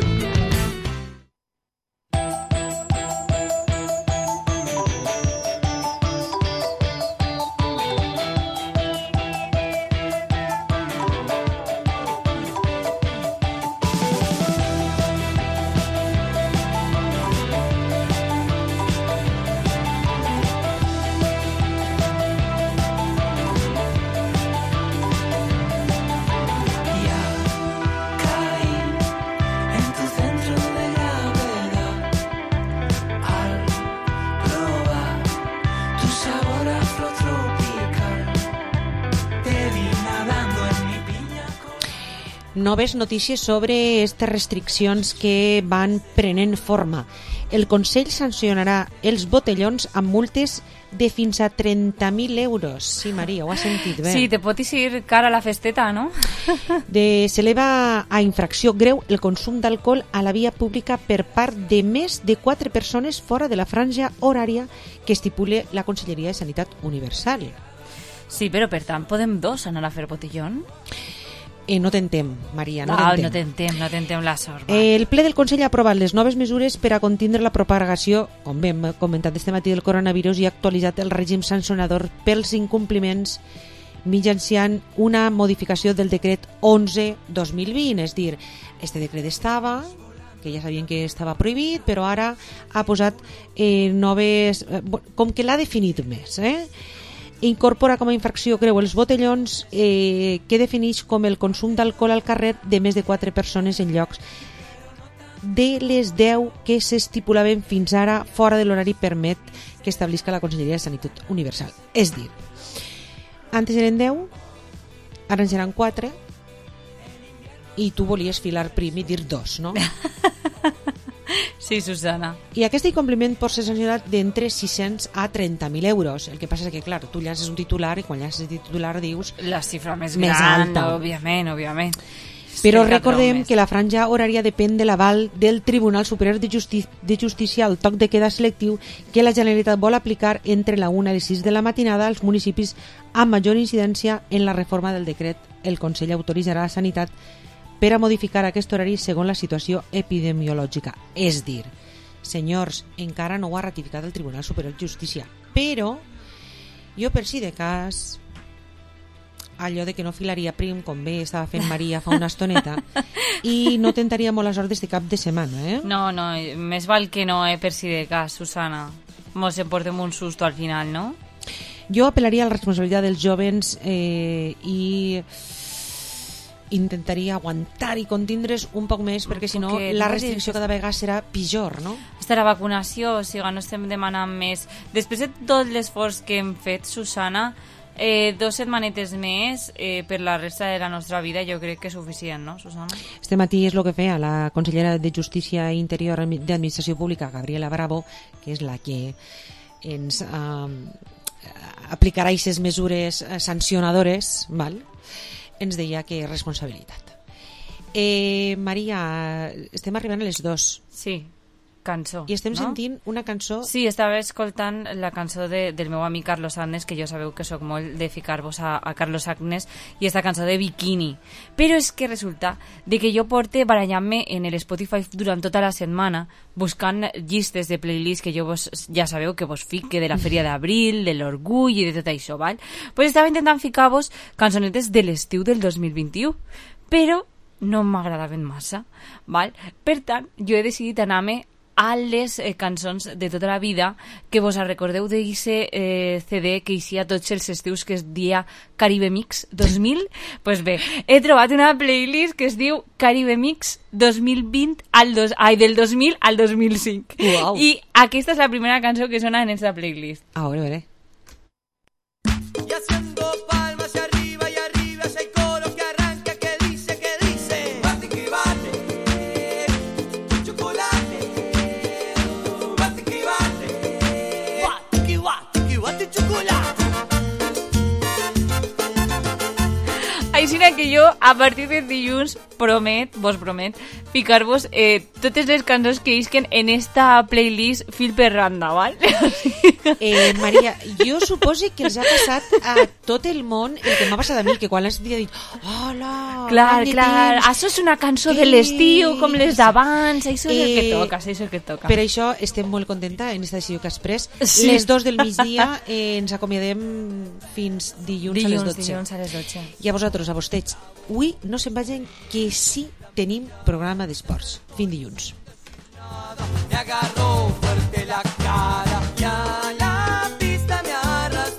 Noves notícies sobre aquestes restriccions que van prenent forma. El Consell sancionarà els botellons amb multes de fins a trenta mil euros. Sí, Maria, ho has sentit bé. Sí, te pot ir cara a la festeta, no? De, s'eleva a infracció greu el consum d'alcohol a la via pública per part de més de quatre persones fora de la franja horària que estipule la Conselleria de Sanitat Universal. Sí, però per tant podem dos anar a fer botellón? Eh, no tentem, Maria, no, no tentem. No tentem, no tentem la sort. Eh, el ple del Consell ha aprovat les noves mesures per a contindre la propagació, com bé hem comentat este matí, del coronavirus, i ha actualitzat el règim sancionador pels incompliments mitjançant una modificació del decret onze dos mil vint. És dir, este decret estava, que ja sabien que estava prohibit, però ara ha posat eh, noves... Eh, com que l'ha definit més, eh? Incorpora com a infracció greu els botellons, eh, que defineix com el consum d'alcohol al carrer de més de quatre persones en llocs de les deu que s'estipulaven fins ara fora de l'horari permet que establisca la Conselleria de Sanitat Universal. És dir, antes eren deu, ara en seran quatre, i tu volies filar prim i dir dos, no? Sí, Susana. I aquest incompliment pot ser sancionat d'entre sis-cents a trenta mil euros. El que passa és que, clar, tu llances un titular i quan llances el titular dius... La xifra més, més gran, alta. òbviament, òbviament. Però recordem que la franja horària depèn de l'aval del Tribunal Superior de, Justi de Justícia al toc de queda selectiu que la Generalitat vol aplicar entre la una i les sis de la matinada als municipis amb major incidència. En la reforma del decret, el Consell autoritzarà a Sanitat per a modificar aquest horari segons la situació epidemiològica. És dir, senyors, encara no ho ha ratificat el Tribunal Superior de Justícia, però jo per si de cas, allò de que no filaria prim, com bé estava fent Maria fa una estoneta, i no tentaria molt les ordres de cap de setmana, eh? No, no, més val que no, eh, per si de cas, Susana. Mos emportem un susto al final, no? Jo apel·laria a la responsabilitat dels jovens eh, i intentaria aguantar i contindre's un poc més, perquè si no la restricció cada vegada serà pitjor, no? Estarà vacunació, o sigui, no estem demanant més. Després de tot l'esforç que hem fet, Susana, eh, dos setmanetes més eh, per la resta de la nostra vida jo crec que és suficient, no, Susana? Este matí és el que feia la consellera de Justícia i Interior d'Administració Pública, Gabriela Bravo, que és la que ens eh, aplicarà aquestes mesures sancionadores, val? Ens deia que és responsabilitat. Eh, Maria, estem arribant a les dos. Sí, cançó. I estem no? sentint una cançó... Sí, estava escoltant la cançó de, del meu amic Carlos Agnes, que jo sabeu que sóc molt de ficar-vos a, a Carlos Agnes, i esta cançó de Bikini. Però és que resulta de que jo porte barallant-me en el Spotify durant tota la setmana, buscant llistes de playlists que jo vos, ja sabeu que vos fique de la Fèria d'Abril, de l'Orgull i de tot això, val? Pues estava intentant ficar-vos cançonetes de l'estiu del dos mil vint-i-u, però no m'agradaven massa, val? Per tant, jo he decidit anar-me a les eh, cançons de tota la vida que vos recordeu d'aquest eh, C D que eixia tots els estius que es dia Caribe Mix dos mil. Pues bé, he trobat una playlist que es diu Caribe Mix dos mil vint al dos, ai, del dos mil al dos mil cinc. Wow. I aquesta és la primera cançó que sona en esta playlist. Ah, a veure, a veure. Y haciendo palmas hacia arriba y arriba ese coro que arranca que dice, que dice bate que bate, chocolate, bate que bate, bate que bate, que bate chocolate. Aixina que jo, a partir de dilluns, promet, vos promet, ficar-vos eh, totes les cançons que isquen en esta playlist fil per randa, val? Eh, Maria, jo supose que els ha passat a tot el món el que m'ha passat a mi, que quan l'has dit, hola, clar, tant de clar, temps, això és una cançó que- de l'estiu, com les d'abans, això és el que Eh, toca, això és el que toca. Per això estem molt contenta en esta decisió que has pres. Sí. Les dos del migdia eh, ens acomiadem fins dilluns, Dilluns, a les dotze. dilluns a les dotze. I a vosaltres, a vostès, avui no se'n vagin que sí tenim programa d'esports. Fin dilluns. Me agarró